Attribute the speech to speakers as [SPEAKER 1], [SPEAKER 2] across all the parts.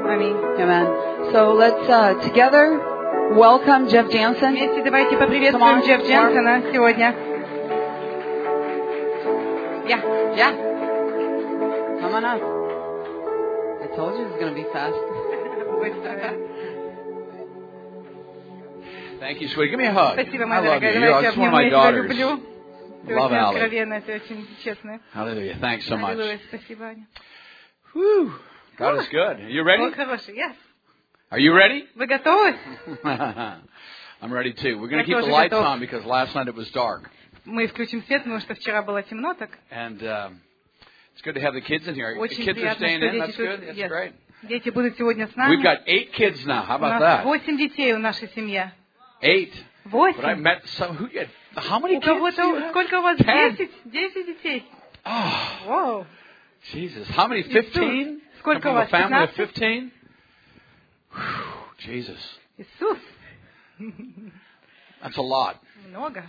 [SPEAKER 1] Аминь.
[SPEAKER 2] Amen. So let's together welcome Jeff Jansen.
[SPEAKER 1] Вместе давайте поприветствуем Джефф Дженсена сегодня.
[SPEAKER 2] Yeah. Come on up. I told you it was going to be fast.
[SPEAKER 3] Thank you, sweetie. Give me a hug.
[SPEAKER 1] Спасибо,
[SPEAKER 3] I
[SPEAKER 1] моя
[SPEAKER 3] love
[SPEAKER 1] дорогая.
[SPEAKER 3] you.
[SPEAKER 1] Давайте
[SPEAKER 3] You're one of
[SPEAKER 1] обнимем.
[SPEAKER 3] my
[SPEAKER 1] Я тебя
[SPEAKER 3] daughters.
[SPEAKER 1] люблю. Ты
[SPEAKER 3] Love
[SPEAKER 1] очень
[SPEAKER 3] Allie.
[SPEAKER 1] откровенная, ты очень честная.
[SPEAKER 3] Hallelujah. Thanks so much.
[SPEAKER 1] Аллилуйя, спасибо, Аня.
[SPEAKER 3] Whew. God is good. Are you ready?
[SPEAKER 1] Бог хороший. Yes.
[SPEAKER 3] Are you ready?
[SPEAKER 1] Вы готовы?
[SPEAKER 3] I'm ready too. We're going to
[SPEAKER 1] Я
[SPEAKER 3] keep the
[SPEAKER 1] тоже
[SPEAKER 3] lights
[SPEAKER 1] готов.
[SPEAKER 3] on because last night it was dark.
[SPEAKER 1] Мы включим свет, потому что вчера было темно так.
[SPEAKER 3] And it's good to have the kids in here. The
[SPEAKER 1] Очень
[SPEAKER 3] kids are
[SPEAKER 1] приятно,
[SPEAKER 3] staying
[SPEAKER 1] что
[SPEAKER 3] in.
[SPEAKER 1] дети
[SPEAKER 3] That's
[SPEAKER 1] тут.
[SPEAKER 3] good. That's
[SPEAKER 1] Yes.
[SPEAKER 3] great.
[SPEAKER 1] Дети будут сегодня с
[SPEAKER 3] We've
[SPEAKER 1] нами.
[SPEAKER 3] got 8 kids now. How
[SPEAKER 1] У
[SPEAKER 3] about
[SPEAKER 1] нас
[SPEAKER 3] that?
[SPEAKER 1] 8 детей в нашей семье.
[SPEAKER 3] 8.
[SPEAKER 1] 8.
[SPEAKER 3] But I met some. How many
[SPEAKER 1] У
[SPEAKER 3] kids? do
[SPEAKER 1] кого-то,
[SPEAKER 3] you have?
[SPEAKER 1] сколько у вас?
[SPEAKER 3] 10?
[SPEAKER 1] 10 детей.
[SPEAKER 3] Oh,
[SPEAKER 1] Вау.
[SPEAKER 3] Jesus. How many? 15?
[SPEAKER 1] Сколько
[SPEAKER 3] Come
[SPEAKER 1] у
[SPEAKER 3] from a
[SPEAKER 1] вас?
[SPEAKER 3] family of
[SPEAKER 1] 15?
[SPEAKER 3] 15? Jesus.
[SPEAKER 1] Иисус.
[SPEAKER 3] That's a lot.
[SPEAKER 1] Много.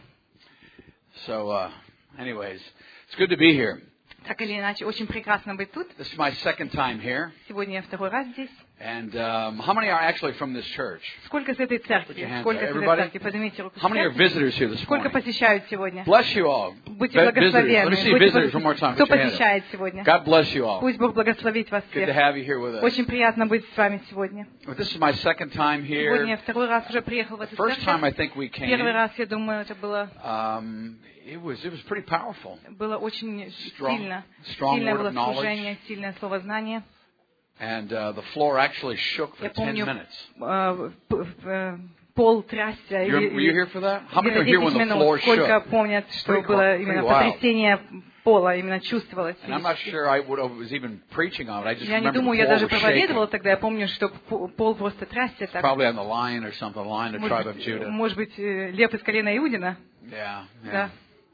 [SPEAKER 3] So, anyways, it's good to be here.
[SPEAKER 1] Так или иначе, очень прекрасно быть тут.
[SPEAKER 3] This is my second time here.
[SPEAKER 1] Сегодня я второй раз здесь.
[SPEAKER 3] And how many are actually from this church?
[SPEAKER 1] Сколько с этой
[SPEAKER 3] Put your
[SPEAKER 1] церкви?
[SPEAKER 3] hands
[SPEAKER 1] Сколько
[SPEAKER 3] up.
[SPEAKER 1] с этой
[SPEAKER 3] Everybody?
[SPEAKER 1] церкви? Поднимите руку.
[SPEAKER 3] How many are visitors here this
[SPEAKER 1] Сколько
[SPEAKER 3] morning?
[SPEAKER 1] посещают сегодня?
[SPEAKER 3] Bless you all.
[SPEAKER 1] Будьте
[SPEAKER 3] Visitors. Let me
[SPEAKER 1] благословенны.
[SPEAKER 3] see
[SPEAKER 1] Будьте
[SPEAKER 3] visitors one more time.
[SPEAKER 1] Кто
[SPEAKER 3] Put your hand up.
[SPEAKER 1] посещает сегодня?
[SPEAKER 3] God bless you all.
[SPEAKER 1] Пусть Бог благословит вас
[SPEAKER 3] Good to
[SPEAKER 1] всех.
[SPEAKER 3] have you here with us.
[SPEAKER 1] Очень приятно быть с вами сегодня.
[SPEAKER 3] Well, this is my second time
[SPEAKER 1] Сегодня я
[SPEAKER 3] here.
[SPEAKER 1] второй раз уже приехал в эту
[SPEAKER 3] First time I
[SPEAKER 1] церковь.
[SPEAKER 3] think we
[SPEAKER 1] Первый
[SPEAKER 3] came.
[SPEAKER 1] раз, я думаю, это было
[SPEAKER 3] It was pretty powerful.
[SPEAKER 1] очень
[SPEAKER 3] Strong
[SPEAKER 1] сильно.
[SPEAKER 3] word
[SPEAKER 1] Сильное было
[SPEAKER 3] of knowledge.
[SPEAKER 1] служение, сильное словознание.
[SPEAKER 3] And the floor actually shook for
[SPEAKER 1] Я
[SPEAKER 3] 10
[SPEAKER 1] помню,
[SPEAKER 3] minutes.
[SPEAKER 1] пол трясся.
[SPEAKER 3] Were you here for that? How many
[SPEAKER 1] Где-то
[SPEAKER 3] were here when
[SPEAKER 1] 10
[SPEAKER 3] the
[SPEAKER 1] минут.
[SPEAKER 3] floor
[SPEAKER 1] Сколько
[SPEAKER 3] shook?
[SPEAKER 1] помнят, что
[SPEAKER 3] Pretty
[SPEAKER 1] было
[SPEAKER 3] wild.
[SPEAKER 1] именно потрясение пола, именно чувствовалось.
[SPEAKER 3] And I'm not sure I was even preaching on it. I just
[SPEAKER 1] Я не
[SPEAKER 3] remember
[SPEAKER 1] думаю,
[SPEAKER 3] the
[SPEAKER 1] я
[SPEAKER 3] floor
[SPEAKER 1] даже
[SPEAKER 3] was
[SPEAKER 1] проповедовала
[SPEAKER 3] shaking.
[SPEAKER 1] тогда. Я помню, что пол просто трясся так.
[SPEAKER 3] Probably on the line or something, the line of the tribe of Judah.
[SPEAKER 1] Может быть, лев из колена Иудина.
[SPEAKER 3] Yeah.
[SPEAKER 1] Да.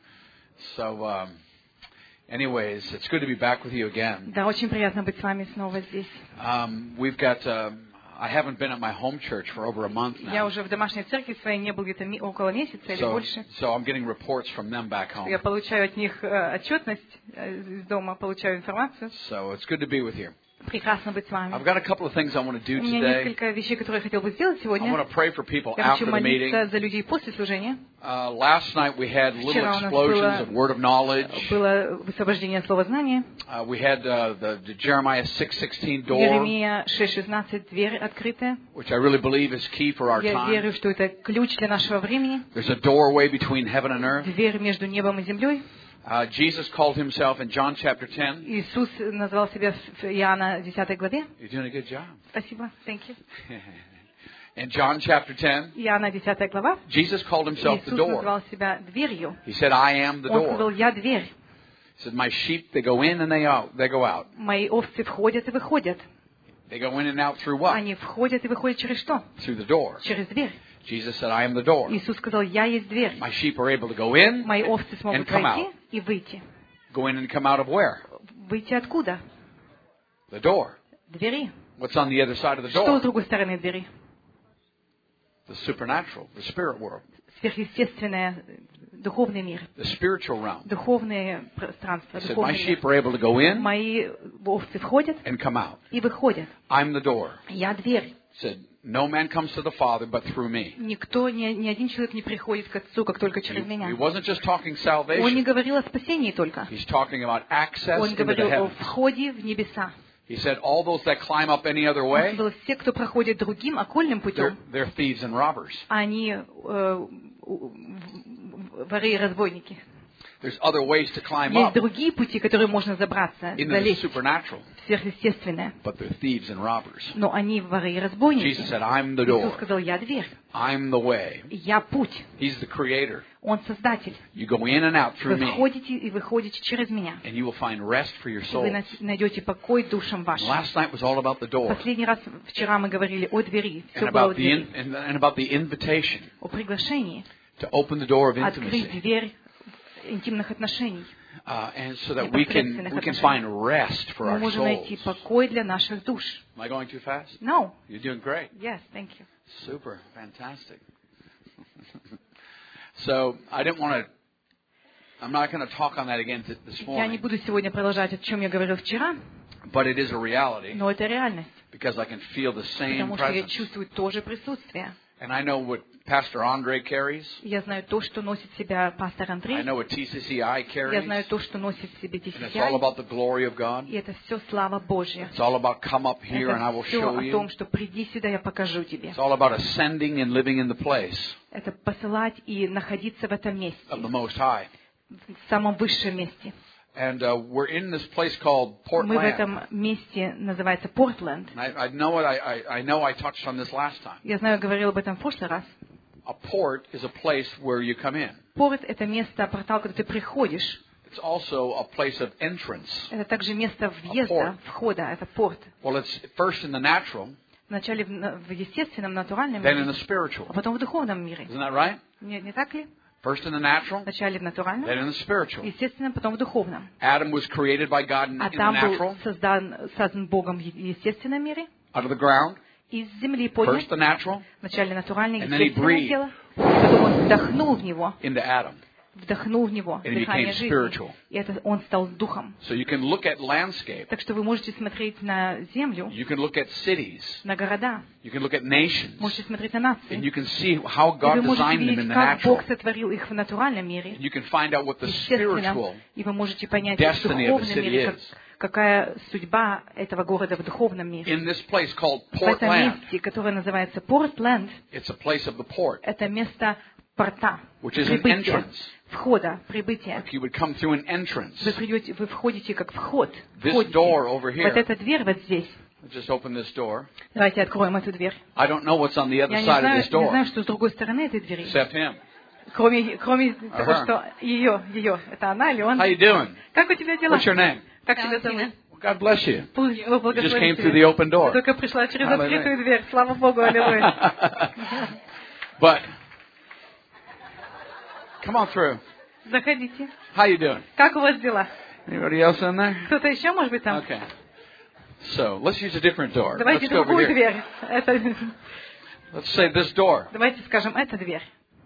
[SPEAKER 3] So, anyways, it's good to be back with you again.
[SPEAKER 1] Да, очень приятно быть с вами снова здесь.
[SPEAKER 3] We've got. I haven't been at my home church for over a month
[SPEAKER 1] Я
[SPEAKER 3] now.
[SPEAKER 1] уже в домашней церкви своей не был где-то около месяца или больше.
[SPEAKER 3] So I'm getting reports from them back home.
[SPEAKER 1] Я получаю от них отчетность из дома, получаю информацию.
[SPEAKER 3] So it's good to be with you.
[SPEAKER 1] Прекрасно быть с вами.
[SPEAKER 3] I've got a couple of things I want to do
[SPEAKER 1] У меня
[SPEAKER 3] today.
[SPEAKER 1] несколько вещей, которые я хотел бы сделать
[SPEAKER 3] I
[SPEAKER 1] сегодня.
[SPEAKER 3] want to pray for people
[SPEAKER 1] Я хочу
[SPEAKER 3] after the meeting.
[SPEAKER 1] молиться за людей после служения.
[SPEAKER 3] Last night we had little
[SPEAKER 1] Вчера у нас
[SPEAKER 3] explosions of word of knowledge.
[SPEAKER 1] было высвобождение слова знания.
[SPEAKER 3] We had the Jeremiah 6:16 door,
[SPEAKER 1] Еремия 6:16, дверь открытая.
[SPEAKER 3] which I really believe is key for our
[SPEAKER 1] Я
[SPEAKER 3] time.
[SPEAKER 1] верю, что это ключ для нашего времени.
[SPEAKER 3] There's a doorway between heaven and earth.
[SPEAKER 1] Дверь между небом и землей.
[SPEAKER 3] Jesus called himself in John chapter 10.
[SPEAKER 1] Иисус назвал себя в Иоанна 10 главе.
[SPEAKER 3] You're doing a good job.
[SPEAKER 1] Спасибо. Thank you.
[SPEAKER 3] In John chapter 10,
[SPEAKER 1] Иоанна 10 глава.
[SPEAKER 3] Jesus called himself the
[SPEAKER 1] Иисус
[SPEAKER 3] door.
[SPEAKER 1] назвал себя дверью.
[SPEAKER 3] He said, I am the
[SPEAKER 1] Он сказал,
[SPEAKER 3] door.
[SPEAKER 1] я дверь.
[SPEAKER 3] He said, my sheep, they go in and they go out.
[SPEAKER 1] Мои овцы входят и выходят.
[SPEAKER 3] They go in and out through what?
[SPEAKER 1] Они входят и выходят через что?
[SPEAKER 3] Through the door.
[SPEAKER 1] Через дверь.
[SPEAKER 3] Jesus said, I am the door.
[SPEAKER 1] Иисус сказал, я есть дверь.
[SPEAKER 3] My sheep are able to go in
[SPEAKER 1] Мои овцы
[SPEAKER 3] and
[SPEAKER 1] смогут
[SPEAKER 3] come
[SPEAKER 1] войти
[SPEAKER 3] out.
[SPEAKER 1] и выйти.
[SPEAKER 3] Go in and come out of where?
[SPEAKER 1] Выйти откуда?
[SPEAKER 3] The door.
[SPEAKER 1] Двери.
[SPEAKER 3] What's on the other side of the
[SPEAKER 1] Что с
[SPEAKER 3] door?
[SPEAKER 1] другой стороны двери?
[SPEAKER 3] The supernatural, the spirit world,
[SPEAKER 1] Сверхъестественное, духовный мир.
[SPEAKER 3] the spiritual realm.
[SPEAKER 1] Духовное пространство.
[SPEAKER 3] He said, my
[SPEAKER 1] Духовный
[SPEAKER 3] sheep
[SPEAKER 1] мир.
[SPEAKER 3] are able to go in
[SPEAKER 1] Мои овцы входят
[SPEAKER 3] and come out.
[SPEAKER 1] и выходят.
[SPEAKER 3] I'm the door.
[SPEAKER 1] Я дверь.
[SPEAKER 3] He said, no man comes to the Father but through me.
[SPEAKER 1] Никто, ни один человек не приходит к Отцу, как только через
[SPEAKER 3] He
[SPEAKER 1] меня.
[SPEAKER 3] wasn't just talking
[SPEAKER 1] Он не
[SPEAKER 3] salvation.
[SPEAKER 1] говорил о спасении только.
[SPEAKER 3] He's talking about access
[SPEAKER 1] Он
[SPEAKER 3] into the
[SPEAKER 1] говорил о
[SPEAKER 3] heavens.
[SPEAKER 1] входе в небеса.
[SPEAKER 3] He said, all those that climb up any other
[SPEAKER 1] Он
[SPEAKER 3] way,
[SPEAKER 1] сказал, все, кто проходит другим окольным путем,
[SPEAKER 3] they're thieves and robbers.
[SPEAKER 1] они воры и разбойники.
[SPEAKER 3] There's other ways to climb
[SPEAKER 1] Есть
[SPEAKER 3] up
[SPEAKER 1] другие пути, которые можно забраться,
[SPEAKER 3] into the
[SPEAKER 1] залезть
[SPEAKER 3] supernatural,
[SPEAKER 1] в сверхъестественное.
[SPEAKER 3] but they're thieves and robbers.
[SPEAKER 1] Но они воры и разбойники.
[SPEAKER 3] Jesus said, I'm the
[SPEAKER 1] Иисус
[SPEAKER 3] door.
[SPEAKER 1] сказал, я дверь,
[SPEAKER 3] I'm the way.
[SPEAKER 1] я путь.
[SPEAKER 3] He's the creator.
[SPEAKER 1] Он создатель.
[SPEAKER 3] You go in and out
[SPEAKER 1] Вы
[SPEAKER 3] through me,
[SPEAKER 1] входите и выходите через меня.
[SPEAKER 3] and you will find rest for your
[SPEAKER 1] И вы
[SPEAKER 3] souls.
[SPEAKER 1] найдете покой душам вашим.
[SPEAKER 3] Last night was all about the door
[SPEAKER 1] Последний раз вчера мы говорили о двери. Все
[SPEAKER 3] and
[SPEAKER 1] было о
[SPEAKER 3] about
[SPEAKER 1] двери.
[SPEAKER 3] and about the invitation
[SPEAKER 1] О приглашении
[SPEAKER 3] to open the door of
[SPEAKER 1] открыть
[SPEAKER 3] intimacy,
[SPEAKER 1] дверь интимных отношений.
[SPEAKER 3] and so that we can find rest for
[SPEAKER 1] Мы
[SPEAKER 3] our
[SPEAKER 1] можем найти
[SPEAKER 3] souls.
[SPEAKER 1] покой для наших душ.
[SPEAKER 3] Am I going too fast?
[SPEAKER 1] No.
[SPEAKER 3] You're doing great.
[SPEAKER 1] Yes, thank you.
[SPEAKER 3] Super, fantastic. So I didn't want to. I'm not going to talk on that again this
[SPEAKER 1] Я не
[SPEAKER 3] morning.
[SPEAKER 1] буду сегодня продолжать, о чем я говорил вчера.
[SPEAKER 3] But it is a reality
[SPEAKER 1] Но это реальность,
[SPEAKER 3] because I can feel the same
[SPEAKER 1] потому что я
[SPEAKER 3] presence.
[SPEAKER 1] чувствую то же присутствие.
[SPEAKER 3] And I know what Pastor Andre carries.
[SPEAKER 1] Я знаю то, что носит в себя пастор
[SPEAKER 3] I
[SPEAKER 1] Андрей.
[SPEAKER 3] know what TCCI
[SPEAKER 1] Я
[SPEAKER 3] carries.
[SPEAKER 1] знаю то, что носит в себе
[SPEAKER 3] And it's all
[SPEAKER 1] TCCI.
[SPEAKER 3] about the glory of God.
[SPEAKER 1] И это все слава Божья.
[SPEAKER 3] It's all about come up here and I will
[SPEAKER 1] Это все
[SPEAKER 3] show
[SPEAKER 1] о
[SPEAKER 3] you.
[SPEAKER 1] том, что приди сюда, я покажу тебе.
[SPEAKER 3] It's all about ascending and living in the place
[SPEAKER 1] Это посылать и находиться в этом месте,
[SPEAKER 3] of the Most High.
[SPEAKER 1] в самом высшем месте.
[SPEAKER 3] And we're in this place called
[SPEAKER 1] Мы в
[SPEAKER 3] Portland.
[SPEAKER 1] этом месте, называется Портленд.
[SPEAKER 3] And I know it. I know I touched on this last time.
[SPEAKER 1] Я знаю, говорила об этом в прошлый раз.
[SPEAKER 3] A port is a place where you come in.
[SPEAKER 1] Порт – это место, портал, когда ты приходишь.
[SPEAKER 3] It's also a place of entrance.
[SPEAKER 1] Это также место въезда, входа. Это порт.
[SPEAKER 3] Well, it's first in the natural,
[SPEAKER 1] Вначале в естественном, натуральном
[SPEAKER 3] then in
[SPEAKER 1] мире,
[SPEAKER 3] the spiritual.
[SPEAKER 1] а потом в духовном мире.
[SPEAKER 3] Isn't that right?
[SPEAKER 1] Не так ли?
[SPEAKER 3] First in the natural,
[SPEAKER 1] Вначале в натуральном,
[SPEAKER 3] then in the spiritual.
[SPEAKER 1] естественном, потом в духовном.
[SPEAKER 3] Adam was created by God in the
[SPEAKER 1] Адам
[SPEAKER 3] natural,
[SPEAKER 1] был создан Богом в естественном мире,
[SPEAKER 3] out of the ground.
[SPEAKER 1] из земли поднят.
[SPEAKER 3] First the natural,
[SPEAKER 1] Вначале натуральное,
[SPEAKER 3] And then he
[SPEAKER 1] естественное
[SPEAKER 3] breathed.
[SPEAKER 1] тело. Потом он вдохнул в него,
[SPEAKER 3] into Adam.
[SPEAKER 1] дыхание
[SPEAKER 3] became
[SPEAKER 1] жизни.
[SPEAKER 3] spiritual.
[SPEAKER 1] И это он стал духом.
[SPEAKER 3] So you can look at landscape.
[SPEAKER 1] Так что вы можете смотреть на землю,
[SPEAKER 3] You can look at cities.
[SPEAKER 1] на города,
[SPEAKER 3] You can look at nations.
[SPEAKER 1] можете смотреть на
[SPEAKER 3] And
[SPEAKER 1] нации.
[SPEAKER 3] you can see how
[SPEAKER 1] И
[SPEAKER 3] God
[SPEAKER 1] вы можете
[SPEAKER 3] designed them in
[SPEAKER 1] видеть,
[SPEAKER 3] the
[SPEAKER 1] как
[SPEAKER 3] natural.
[SPEAKER 1] Бог сотворил их в натуральном мире,
[SPEAKER 3] And you can find out what the
[SPEAKER 1] естественном,
[SPEAKER 3] spiritual
[SPEAKER 1] и вы можете понять в
[SPEAKER 3] destiny of the
[SPEAKER 1] духовном
[SPEAKER 3] city
[SPEAKER 1] мире,
[SPEAKER 3] is.
[SPEAKER 1] какая судьба этого города в духовном мире.
[SPEAKER 3] In this place called
[SPEAKER 1] В этом
[SPEAKER 3] Portland,
[SPEAKER 1] месте, которое называется Портленд,
[SPEAKER 3] it's a place of the port,
[SPEAKER 1] это место порта,
[SPEAKER 3] which is an
[SPEAKER 1] прибытия,
[SPEAKER 3] entrance.
[SPEAKER 1] входа, прибытия.
[SPEAKER 3] Like you would come through an entrance.
[SPEAKER 1] Вы входите как вход.
[SPEAKER 3] This
[SPEAKER 1] Входите.
[SPEAKER 3] door over
[SPEAKER 1] Вот
[SPEAKER 3] here.
[SPEAKER 1] эта дверь вот здесь.
[SPEAKER 3] Let's just open this door.
[SPEAKER 1] Давайте откроем эту дверь.
[SPEAKER 3] I don't know what's on the other
[SPEAKER 1] Я
[SPEAKER 3] side of this
[SPEAKER 1] не
[SPEAKER 3] door,
[SPEAKER 1] знаю, что с другой стороны этой двери.
[SPEAKER 3] except him.
[SPEAKER 1] Кроме того,
[SPEAKER 3] Ага.
[SPEAKER 1] что ее, это она или он.
[SPEAKER 3] How you doing?
[SPEAKER 1] Как у тебя дела?
[SPEAKER 3] What's your name?
[SPEAKER 1] Как тебя зовут?
[SPEAKER 3] Well, God bless you.
[SPEAKER 1] Пусть Бог
[SPEAKER 3] You just
[SPEAKER 1] благословит
[SPEAKER 3] came through
[SPEAKER 1] тебя.
[SPEAKER 3] the open door.
[SPEAKER 1] Только пришла через
[SPEAKER 3] Hallelujah.
[SPEAKER 1] открытую дверь. Слава Богу, аллилуйя.
[SPEAKER 3] But come on through.
[SPEAKER 1] Заходите.
[SPEAKER 3] How you doing?
[SPEAKER 1] Как у вас дела?
[SPEAKER 3] Anybody else in there?
[SPEAKER 1] Кто-то еще, может быть, там?
[SPEAKER 3] Okay. So let's use a different door.
[SPEAKER 1] Давайте
[SPEAKER 3] Let's go over
[SPEAKER 1] другую
[SPEAKER 3] here.
[SPEAKER 1] дверь.
[SPEAKER 3] Let's say this door.
[SPEAKER 1] Давайте скажем, это дверь.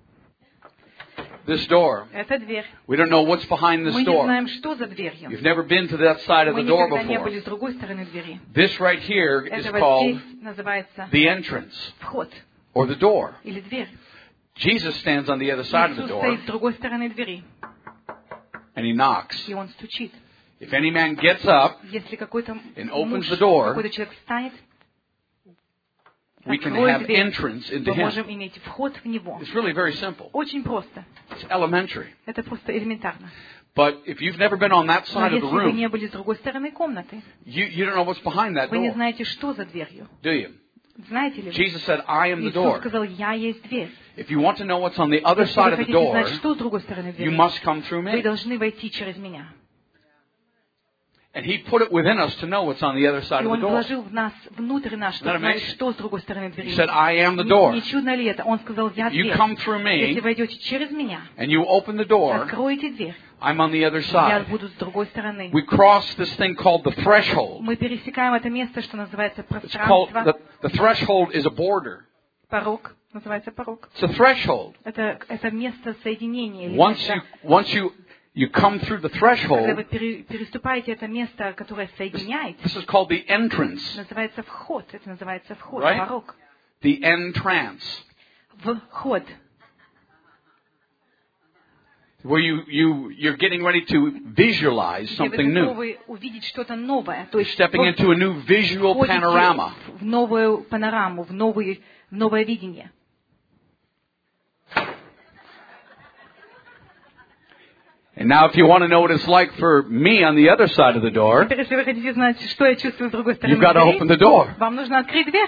[SPEAKER 3] This door.
[SPEAKER 1] Это дверь.
[SPEAKER 3] We don't know what's behind this
[SPEAKER 1] Мы не
[SPEAKER 3] door.
[SPEAKER 1] знаем, что за дверью.
[SPEAKER 3] You've never been to that side of
[SPEAKER 1] Мы
[SPEAKER 3] the door
[SPEAKER 1] никогда не
[SPEAKER 3] before.
[SPEAKER 1] были с другой стороны двери.
[SPEAKER 3] This right here is
[SPEAKER 1] Это вот
[SPEAKER 3] called
[SPEAKER 1] здесь называется
[SPEAKER 3] the entrance
[SPEAKER 1] вход
[SPEAKER 3] or the door.
[SPEAKER 1] или дверь.
[SPEAKER 3] Jesus stands on the other side of the
[SPEAKER 1] Иисус
[SPEAKER 3] door
[SPEAKER 1] стоит с другой стороны двери,
[SPEAKER 3] and he knocks.
[SPEAKER 1] и он стучит.
[SPEAKER 3] If any man gets up,
[SPEAKER 1] Если какой-то
[SPEAKER 3] And opens
[SPEAKER 1] муж,
[SPEAKER 3] the door,
[SPEAKER 1] какой-то человек встанет,
[SPEAKER 3] we can
[SPEAKER 1] откроет
[SPEAKER 3] have
[SPEAKER 1] дверь,
[SPEAKER 3] entrance into
[SPEAKER 1] мы
[SPEAKER 3] him.
[SPEAKER 1] можем иметь вход в него.
[SPEAKER 3] It's really very simple.
[SPEAKER 1] Очень просто.
[SPEAKER 3] It's elementary.
[SPEAKER 1] Это просто элементарно.
[SPEAKER 3] But if you've never been on that
[SPEAKER 1] Но
[SPEAKER 3] side of the
[SPEAKER 1] если вы не
[SPEAKER 3] room,
[SPEAKER 1] были с другой стороны комнаты,
[SPEAKER 3] you don't know what's behind that
[SPEAKER 1] вы не
[SPEAKER 3] door,
[SPEAKER 1] знаете, что за дверью.
[SPEAKER 3] do you?
[SPEAKER 1] Знаете ли вы?
[SPEAKER 3] Jesus said, I am the
[SPEAKER 1] Иисус
[SPEAKER 3] door.
[SPEAKER 1] сказал, я есть дверь.
[SPEAKER 3] If you want to know what's on the other
[SPEAKER 1] Если
[SPEAKER 3] side
[SPEAKER 1] вы
[SPEAKER 3] of the
[SPEAKER 1] хотите
[SPEAKER 3] door,
[SPEAKER 1] знать, что с другой стороны
[SPEAKER 3] you
[SPEAKER 1] двери,
[SPEAKER 3] must come through
[SPEAKER 1] вы
[SPEAKER 3] me.
[SPEAKER 1] должны войти через меня.
[SPEAKER 3] And he put it within us to know what's on the other side
[SPEAKER 1] И
[SPEAKER 3] of the
[SPEAKER 1] Он
[SPEAKER 3] door.
[SPEAKER 1] вложил в нас, внутрь нас, чтобы
[SPEAKER 3] Isn't that
[SPEAKER 1] знать,
[SPEAKER 3] amazing?
[SPEAKER 1] что с другой стороны
[SPEAKER 3] He
[SPEAKER 1] двери.
[SPEAKER 3] said, I am the door.
[SPEAKER 1] Не чудно ли это? Он сказал, я
[SPEAKER 3] You
[SPEAKER 1] дверь.
[SPEAKER 3] come through
[SPEAKER 1] Если
[SPEAKER 3] me
[SPEAKER 1] войдете через меня,
[SPEAKER 3] and you open the door,
[SPEAKER 1] откроете дверь,
[SPEAKER 3] I'm on the other
[SPEAKER 1] я
[SPEAKER 3] side.
[SPEAKER 1] буду с другой стороны.
[SPEAKER 3] We cross this thing called the threshold.
[SPEAKER 1] Мы пересекаем это место, что называется
[SPEAKER 3] It's called,
[SPEAKER 1] пространство.
[SPEAKER 3] the threshold is a border.
[SPEAKER 1] Порог. Называется порог.
[SPEAKER 3] It's a threshold.
[SPEAKER 1] Это место соединения. Или
[SPEAKER 3] Once
[SPEAKER 1] место,
[SPEAKER 3] you come through the
[SPEAKER 1] когда
[SPEAKER 3] threshold,
[SPEAKER 1] вы переступаете это место, которое соединяет,
[SPEAKER 3] this is called the entrance,
[SPEAKER 1] называется вход. Это называется вход,
[SPEAKER 3] Right?
[SPEAKER 1] порог.
[SPEAKER 3] the entrance,
[SPEAKER 1] Вход.
[SPEAKER 3] where you're getting ready to visualize
[SPEAKER 1] Где вы
[SPEAKER 3] something new.
[SPEAKER 1] готовы увидеть что-то новое. То есть
[SPEAKER 3] Stepping into a new visual
[SPEAKER 1] входите
[SPEAKER 3] panorama.
[SPEAKER 1] в новую панораму, в новое видение.
[SPEAKER 3] And now if you want to know what it's like for me on the other side of the door,
[SPEAKER 1] Теперь, если вы хотите знать, что я чувствую с другой стороны
[SPEAKER 3] you've got to
[SPEAKER 1] двери,
[SPEAKER 3] open the door.
[SPEAKER 1] вам нужно открыть дверь.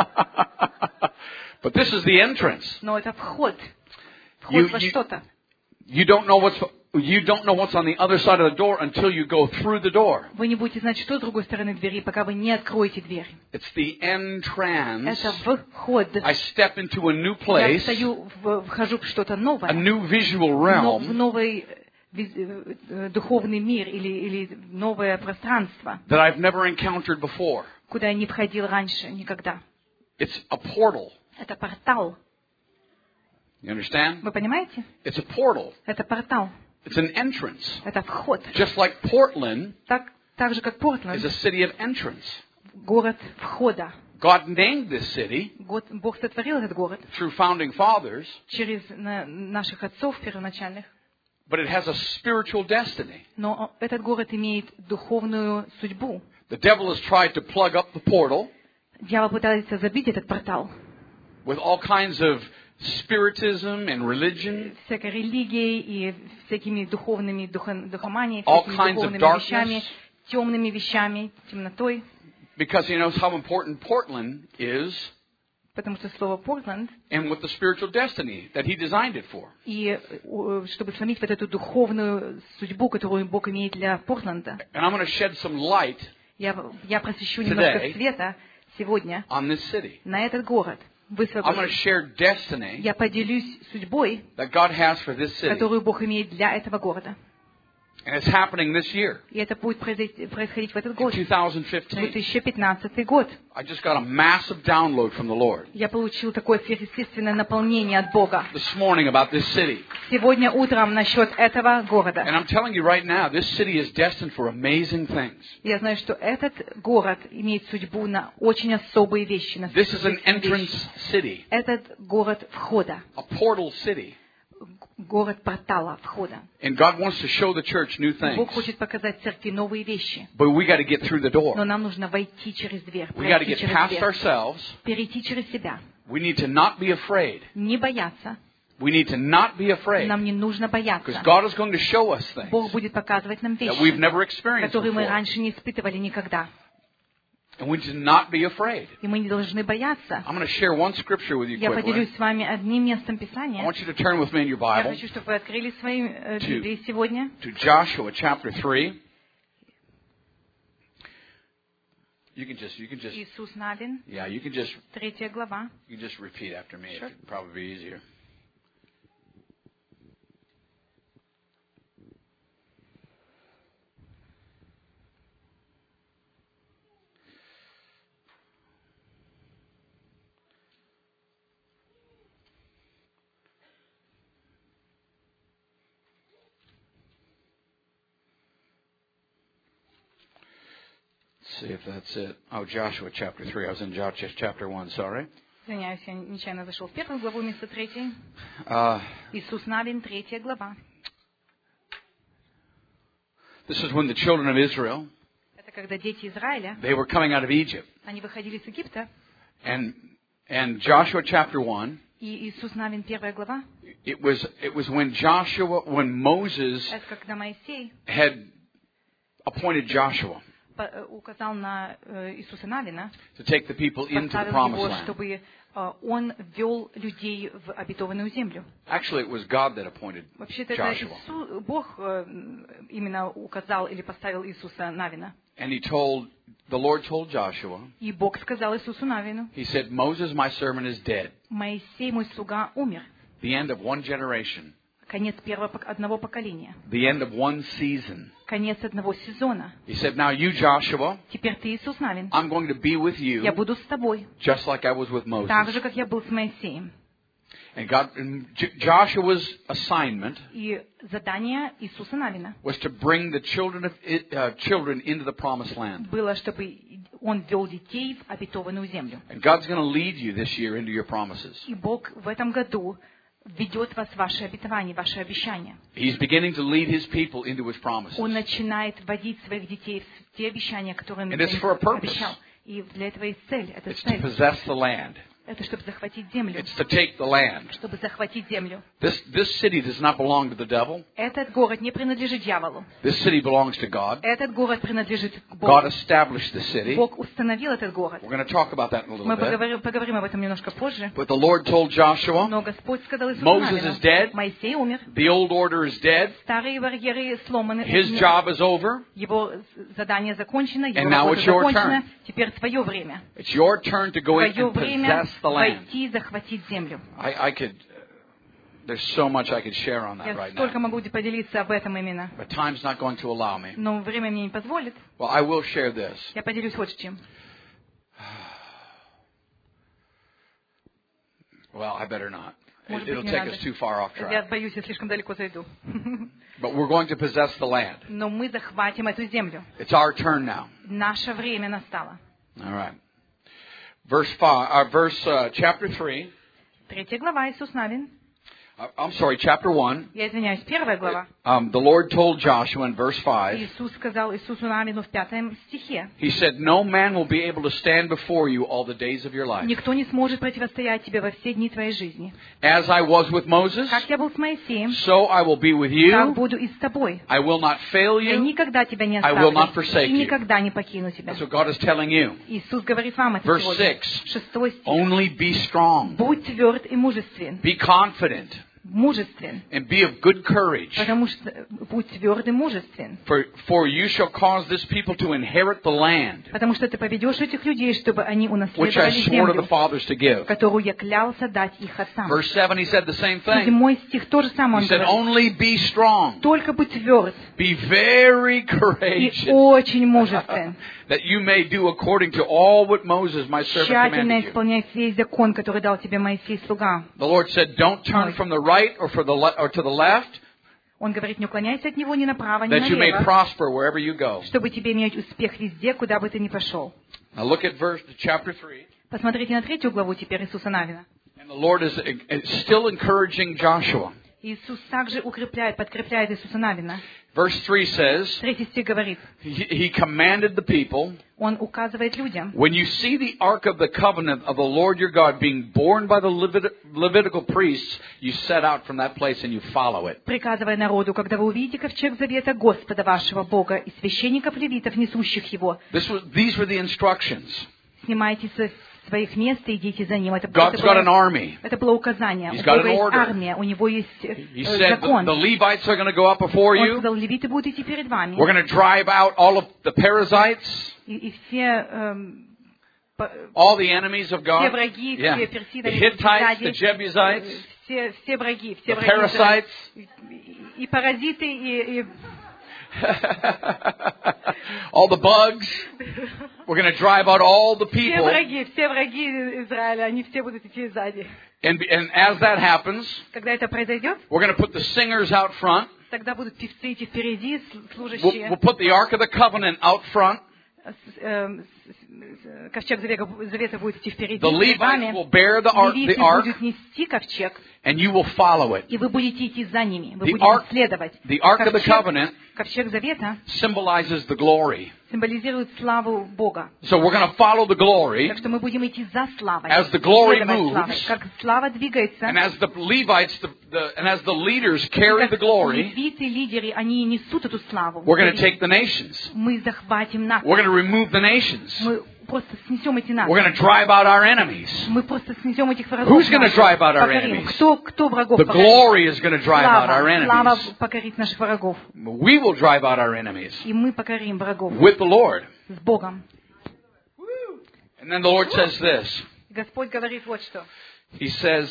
[SPEAKER 3] But this is the entrance.
[SPEAKER 1] Но это вход. Вход
[SPEAKER 3] You-
[SPEAKER 1] во
[SPEAKER 3] you-
[SPEAKER 1] что-то.
[SPEAKER 3] You don't know what's on the other side of the door until you go through the door.
[SPEAKER 1] Вы не будете знать, что с другой стороны двери, пока вы не откроете дверь.
[SPEAKER 3] It's the entrance.
[SPEAKER 1] Это вход.
[SPEAKER 3] I step into a new
[SPEAKER 1] Я
[SPEAKER 3] place,
[SPEAKER 1] вхожу в что-то
[SPEAKER 3] a
[SPEAKER 1] новое.
[SPEAKER 3] new visual
[SPEAKER 1] В
[SPEAKER 3] realm
[SPEAKER 1] новый духовный мир или новое пространство,
[SPEAKER 3] that I've never encountered before.
[SPEAKER 1] куда я не входил раньше никогда.
[SPEAKER 3] It's a portal.
[SPEAKER 1] Это портал.
[SPEAKER 3] You understand?
[SPEAKER 1] Вы понимаете?
[SPEAKER 3] It's a portal.
[SPEAKER 1] Это портал.
[SPEAKER 3] It's an entrance.
[SPEAKER 1] Это вход.
[SPEAKER 3] Just like Portland
[SPEAKER 1] Так так же, как
[SPEAKER 3] is
[SPEAKER 1] Портленд,
[SPEAKER 3] a city of entrance.
[SPEAKER 1] город входа.
[SPEAKER 3] God named this city
[SPEAKER 1] Бог сотворил этот город
[SPEAKER 3] through founding fathers,
[SPEAKER 1] через наших отцов первоначальных,
[SPEAKER 3] but it has a spiritual destiny.
[SPEAKER 1] но этот город имеет духовную судьбу.
[SPEAKER 3] The devil has tried to plug up the portal
[SPEAKER 1] Дьявол пытается забить этот портал
[SPEAKER 3] with all kinds of spiritism and religion,
[SPEAKER 1] всякой религией и всякими духовными духоманией,
[SPEAKER 3] all
[SPEAKER 1] всякими
[SPEAKER 3] kinds of
[SPEAKER 1] духовными
[SPEAKER 3] darkness.
[SPEAKER 1] вещами, темными вещами, темнотой,
[SPEAKER 3] because he knows how important Portland is
[SPEAKER 1] потому что слово Портленд,
[SPEAKER 3] and with the spiritual destiny that he designed it for.
[SPEAKER 1] и чтобы сломить вот эту духовную судьбу, которую Бог имеет для Портленда.
[SPEAKER 3] And I'm going to shed some light
[SPEAKER 1] Я просвещу немножко света сегодня
[SPEAKER 3] on this city.
[SPEAKER 1] на этот город.
[SPEAKER 3] I'm going to share destiny
[SPEAKER 1] Я поделюсь судьбой,
[SPEAKER 3] that God has for this city.
[SPEAKER 1] которую Бог имеет для этого города.
[SPEAKER 3] And it's happening this year,
[SPEAKER 1] И это будет происходить в этот год,
[SPEAKER 3] 2015.
[SPEAKER 1] 2015 год.
[SPEAKER 3] I just got a massive download from the Lord
[SPEAKER 1] Я получил такое сверхъестественное наполнение от Бога
[SPEAKER 3] this morning about this city.
[SPEAKER 1] сегодня утром насчет этого города.
[SPEAKER 3] And I'm telling you right now, this city is destined for amazing things.
[SPEAKER 1] Я знаю, что этот город имеет судьбу на очень особые вещи. На
[SPEAKER 3] This is an
[SPEAKER 1] сверхъестественные
[SPEAKER 3] entrance
[SPEAKER 1] вещи.
[SPEAKER 3] city,
[SPEAKER 1] Этот город входа,
[SPEAKER 3] a portal city.
[SPEAKER 1] город портала входа.
[SPEAKER 3] And God wants to show the church new
[SPEAKER 1] Бог
[SPEAKER 3] things.
[SPEAKER 1] хочет показать церкви новые вещи.
[SPEAKER 3] But we got to get through the
[SPEAKER 1] Но
[SPEAKER 3] door.
[SPEAKER 1] нам нужно войти через дверь,
[SPEAKER 3] We got to
[SPEAKER 1] пройти
[SPEAKER 3] get
[SPEAKER 1] через
[SPEAKER 3] past
[SPEAKER 1] дверь,
[SPEAKER 3] ourselves.
[SPEAKER 1] перейти через себя.
[SPEAKER 3] We need to not be afraid.
[SPEAKER 1] Не бояться.
[SPEAKER 3] We need to not be afraid.
[SPEAKER 1] Нам не нужно
[SPEAKER 3] Because
[SPEAKER 1] бояться.
[SPEAKER 3] God is going to show us things
[SPEAKER 1] Бог будет показывать нам
[SPEAKER 3] that we've
[SPEAKER 1] вещи,
[SPEAKER 3] never experienced
[SPEAKER 1] которые мы
[SPEAKER 3] before.
[SPEAKER 1] раньше не испытывали никогда.
[SPEAKER 3] And we need to not be afraid.
[SPEAKER 1] И мы не должны бояться.
[SPEAKER 3] I'm going to share one scripture with you
[SPEAKER 1] Я
[SPEAKER 3] quickly.
[SPEAKER 1] поделюсь с вами одним местом
[SPEAKER 3] I
[SPEAKER 1] Писания.
[SPEAKER 3] want you to turn with me in your
[SPEAKER 1] Я
[SPEAKER 3] Bible
[SPEAKER 1] хочу, чтобы вы открыли свои Библии сегодня.
[SPEAKER 3] to Joshua chapter 3. You can just,
[SPEAKER 1] Иисус Навин,
[SPEAKER 3] yeah, you can just
[SPEAKER 1] 3 глава.
[SPEAKER 3] repeat after me.
[SPEAKER 1] Sure.
[SPEAKER 3] It'd probably be easier. Let's see if that's it. Oh, Joshua chapter 3. I was in Joshua chapter 1, sorry.
[SPEAKER 1] Извиняюсь, я нечаянно зашел в 1 главу вместо 3.
[SPEAKER 3] Uh,
[SPEAKER 1] Иисус Навин, 3 глава.
[SPEAKER 3] this is when the children of Israel,
[SPEAKER 1] Это когда дети Израиля,
[SPEAKER 3] they were coming out of Egypt.
[SPEAKER 1] они выходили из Египта.
[SPEAKER 3] And Joshua chapter 1,
[SPEAKER 1] И Иисус Навин, 1 глава.
[SPEAKER 3] it was when Moses
[SPEAKER 1] Это когда Моисей
[SPEAKER 3] had appointed Joshua
[SPEAKER 1] указал на Иисуса Навина,
[SPEAKER 3] to take the people into the
[SPEAKER 1] поставил
[SPEAKER 3] promised
[SPEAKER 1] его,
[SPEAKER 3] land.
[SPEAKER 1] чтобы он вел людей в обетованную землю.
[SPEAKER 3] Actually, it was God that appointed
[SPEAKER 1] Вообще-то это
[SPEAKER 3] Joshua.
[SPEAKER 1] Бог именно указал или поставил Иисуса Навина.
[SPEAKER 3] And the Lord told Joshua,
[SPEAKER 1] И Бог сказал Иисусу Навину:
[SPEAKER 3] he said, Moses, my servant, is dead.
[SPEAKER 1] Моисей, мой слуга, умер.
[SPEAKER 3] The end of one generation.
[SPEAKER 1] Конец одного поколения.
[SPEAKER 3] The end of one season.
[SPEAKER 1] Конец одного сезона.
[SPEAKER 3] He said, now you, Joshua,
[SPEAKER 1] Теперь ты, Иисус Навин,
[SPEAKER 3] I'm going to be with you
[SPEAKER 1] я буду с тобой,
[SPEAKER 3] just like I was with Moses.
[SPEAKER 1] так же, как я был с Моисеем.
[SPEAKER 3] And Joshua's assignment
[SPEAKER 1] И задание Иисуса Навина
[SPEAKER 3] was to bring the children into the promised land.
[SPEAKER 1] было, чтобы он вел детей в обетованную землю.
[SPEAKER 3] And God's going to lead you this year into your promises.
[SPEAKER 1] И Бог в этом году ведет вас в ваши обетования, ваши обещания.
[SPEAKER 3] He's beginning to lead His people into His promises.
[SPEAKER 1] Он начинает вводить своих детей в те обещания, которые он
[SPEAKER 3] And it's for a purpose.
[SPEAKER 1] обещал. И для этого есть цель. Это
[SPEAKER 3] It's to
[SPEAKER 1] цель.
[SPEAKER 3] possess the land.
[SPEAKER 1] Это чтобы захватить землю.
[SPEAKER 3] It's to take the land.
[SPEAKER 1] Чтобы захватить землю.
[SPEAKER 3] This city does not belong to the devil.
[SPEAKER 1] Этот город не принадлежит дьяволу.
[SPEAKER 3] This city belongs to God.
[SPEAKER 1] Этот город принадлежит
[SPEAKER 3] God
[SPEAKER 1] Богу.
[SPEAKER 3] established the city.
[SPEAKER 1] Бог установил этот город.
[SPEAKER 3] We're going to talk about that in a
[SPEAKER 1] Мы
[SPEAKER 3] little bit.
[SPEAKER 1] поговорим об этом немножко позже.
[SPEAKER 3] But the Lord told Joshua,
[SPEAKER 1] Но Господь сказал Иисусу
[SPEAKER 3] Moses
[SPEAKER 1] Навину:
[SPEAKER 3] is dead.
[SPEAKER 1] Моисей умер.
[SPEAKER 3] the old order is dead.
[SPEAKER 1] Старые барьеры сломаны.
[SPEAKER 3] His job is over.
[SPEAKER 1] Его задание закончено. Его
[SPEAKER 3] And now
[SPEAKER 1] работа
[SPEAKER 3] it's your
[SPEAKER 1] закончена.
[SPEAKER 3] turn.
[SPEAKER 1] Теперь твое время.
[SPEAKER 3] It's your turn to go in
[SPEAKER 1] Твое
[SPEAKER 3] and
[SPEAKER 1] время
[SPEAKER 3] possess the land.
[SPEAKER 1] войти и захватить землю.
[SPEAKER 3] There's so much I could share on that
[SPEAKER 1] Я
[SPEAKER 3] right
[SPEAKER 1] столько
[SPEAKER 3] now.
[SPEAKER 1] могу поделиться об этом именно.
[SPEAKER 3] But time's not going to allow me.
[SPEAKER 1] Но время мне не позволит.
[SPEAKER 3] Well, I will share this.
[SPEAKER 1] Я поделюсь вот с чем.
[SPEAKER 3] Well, I better not.
[SPEAKER 1] Может
[SPEAKER 3] It'll
[SPEAKER 1] быть, не
[SPEAKER 3] take
[SPEAKER 1] надо.
[SPEAKER 3] us too far off
[SPEAKER 1] Я
[SPEAKER 3] track.
[SPEAKER 1] боюсь, я слишком далеко зайду.
[SPEAKER 3] But we're going to possess the land.
[SPEAKER 1] Но мы захватим эту землю.
[SPEAKER 3] It's our turn now.
[SPEAKER 1] Наше время настало.
[SPEAKER 3] All right. Chapter 3.
[SPEAKER 1] 3 глава, Иисус Навин.
[SPEAKER 3] I'm sorry, chapter 1.
[SPEAKER 1] Я извиняюсь, 1 глава.
[SPEAKER 3] The Lord told Joshua in verse 5.
[SPEAKER 1] Иисус сказал Иисусу Навину в 5 стихе.
[SPEAKER 3] He said, "No man will be able to stand before you all the days of your life.
[SPEAKER 1] Никто не сможет противостоять тебе во все дни твоей жизни.
[SPEAKER 3] As I was with Moses,
[SPEAKER 1] Как я был с Моисеем,
[SPEAKER 3] so I will be with
[SPEAKER 1] так
[SPEAKER 3] you.
[SPEAKER 1] буду и с тобой.
[SPEAKER 3] I will not fail
[SPEAKER 1] Я
[SPEAKER 3] you."
[SPEAKER 1] никогда тебя не
[SPEAKER 3] I will not
[SPEAKER 1] оставлю
[SPEAKER 3] forsake
[SPEAKER 1] и
[SPEAKER 3] you.
[SPEAKER 1] никогда не покину тебя.
[SPEAKER 3] That's what God is telling you.
[SPEAKER 1] Иисус говорит вам это
[SPEAKER 3] Verse
[SPEAKER 1] сегодня.
[SPEAKER 3] 6.
[SPEAKER 1] 6 стих.
[SPEAKER 3] Only be strong,
[SPEAKER 1] Будь тверд и мужествен.
[SPEAKER 3] be confident,
[SPEAKER 1] Мужествен.
[SPEAKER 3] and be of good courage.
[SPEAKER 1] Потому что будь тверд и мужествен.
[SPEAKER 3] For you shall cause this people to inherit the land,
[SPEAKER 1] Потому что ты поведешь этих людей, чтобы они
[SPEAKER 3] which I
[SPEAKER 1] унаследовали
[SPEAKER 3] swore to the
[SPEAKER 1] землю,
[SPEAKER 3] fathers to give.
[SPEAKER 1] которую я клялся дать их отцам.
[SPEAKER 3] Verse 7, he said the same thing.
[SPEAKER 1] 7 стих тоже самое
[SPEAKER 3] He
[SPEAKER 1] он
[SPEAKER 3] said,
[SPEAKER 1] говорит.
[SPEAKER 3] only be strong,
[SPEAKER 1] Только будь тверд
[SPEAKER 3] be very
[SPEAKER 1] и
[SPEAKER 3] courageous,
[SPEAKER 1] очень мужествен.
[SPEAKER 3] that you may do according to all what Moses, my servant,
[SPEAKER 1] Тщательно
[SPEAKER 3] commanded you.
[SPEAKER 1] исполнять весь закон, который дал тебе Моисей, слуга.
[SPEAKER 3] The Lord said, don't turn from the right or to the left,
[SPEAKER 1] Он говорит, не уклоняйся от него ни направо, ни
[SPEAKER 3] that you may
[SPEAKER 1] налево,
[SPEAKER 3] prosper wherever you go.
[SPEAKER 1] чтобы тебе иметь успех везде, куда бы ты ни пошел.
[SPEAKER 3] Now look at chapter 3.
[SPEAKER 1] Посмотрите на 3 главу теперь Иисуса Навина.
[SPEAKER 3] And the Lord is still encouraging Joshua.
[SPEAKER 1] Иисус также подкрепляет Иисуса Навина.
[SPEAKER 3] Verse 3 says,
[SPEAKER 1] 3 стих говорит,
[SPEAKER 3] he commanded the people,
[SPEAKER 1] он указывает людям,
[SPEAKER 3] when you see the ark of the covenant of the Lord your God being borne by the Levitical priests, you set out from that place and you follow it.
[SPEAKER 1] приказывая народу, когда вы увидите ковчег завета Господа вашего Бога и священников левитов, несущих его,
[SPEAKER 3] These were the instructions.
[SPEAKER 1] снимайтесь со своих мест и идите за ним.
[SPEAKER 3] God's got an army.
[SPEAKER 1] Это было указание.
[SPEAKER 3] He's
[SPEAKER 1] У
[SPEAKER 3] got
[SPEAKER 1] Бога
[SPEAKER 3] an
[SPEAKER 1] есть
[SPEAKER 3] order.
[SPEAKER 1] армия, у него есть
[SPEAKER 3] He said
[SPEAKER 1] закон.
[SPEAKER 3] the Levites are going to go up before
[SPEAKER 1] Он
[SPEAKER 3] you.
[SPEAKER 1] сказал, левиты будут идти перед вами.
[SPEAKER 3] We're going to drive out all of the parasites,
[SPEAKER 1] И все
[SPEAKER 3] all the enemies of God.
[SPEAKER 1] враги,
[SPEAKER 3] Yeah.
[SPEAKER 1] все
[SPEAKER 3] The
[SPEAKER 1] персидами,
[SPEAKER 3] Hittites, the
[SPEAKER 1] сзади,
[SPEAKER 3] Jebusites,
[SPEAKER 1] все враги,
[SPEAKER 3] the parasites.
[SPEAKER 1] и паразиты, и
[SPEAKER 3] All the bugs. We're going to drive out all the people.
[SPEAKER 1] все враги Израиля, они все будут идти сзади.
[SPEAKER 3] And as that happens,
[SPEAKER 1] Когда это произойдет,
[SPEAKER 3] we're going to put the singers out front.
[SPEAKER 1] тогда будут певцы идти впереди,
[SPEAKER 3] We'll
[SPEAKER 1] служащие.
[SPEAKER 3] put the Ark of the Covenant out front.
[SPEAKER 1] Ковчег завета будет идти впереди,
[SPEAKER 3] The
[SPEAKER 1] перед вами.
[SPEAKER 3] Levites will bear the
[SPEAKER 1] Левиты
[SPEAKER 3] ark,
[SPEAKER 1] будут нести ковчег,
[SPEAKER 3] and you will follow it.
[SPEAKER 1] и вы будете идти за ними, вы
[SPEAKER 3] The
[SPEAKER 1] будете
[SPEAKER 3] ark-
[SPEAKER 1] следовать.
[SPEAKER 3] The Ark of the Covenant
[SPEAKER 1] Ковчег завета
[SPEAKER 3] symbolizes the glory.
[SPEAKER 1] символизирует славу Бога.
[SPEAKER 3] So we're going to follow the glory.
[SPEAKER 1] Так что мы будем идти за славой.
[SPEAKER 3] As the glory
[SPEAKER 1] следовать славой.
[SPEAKER 3] moves,
[SPEAKER 1] Как слава двигается,
[SPEAKER 3] And as the Levites, and as the leaders carry
[SPEAKER 1] как
[SPEAKER 3] the glory,
[SPEAKER 1] левиты, лидеры, они несут эту славу.
[SPEAKER 3] we're going to take the nations.
[SPEAKER 1] Мы захватим нацию.
[SPEAKER 3] We're going to remove the nations.
[SPEAKER 1] Мы просто снесем эти нации.
[SPEAKER 3] We're going to drive out our enemies.
[SPEAKER 1] Мы просто снесем этих врагов.
[SPEAKER 3] Who's going to drive out our
[SPEAKER 1] покорим.
[SPEAKER 3] enemies?
[SPEAKER 1] Кто врагов
[SPEAKER 3] The
[SPEAKER 1] покорит?
[SPEAKER 3] glory is going to drive out our
[SPEAKER 1] Слава
[SPEAKER 3] enemies.
[SPEAKER 1] покорит наших врагов.
[SPEAKER 3] We will drive out our enemies
[SPEAKER 1] И мы покорим врагов
[SPEAKER 3] with the Lord.
[SPEAKER 1] с Богом.
[SPEAKER 3] And then the Lord says this.
[SPEAKER 1] Господь говорит вот что.
[SPEAKER 3] He says,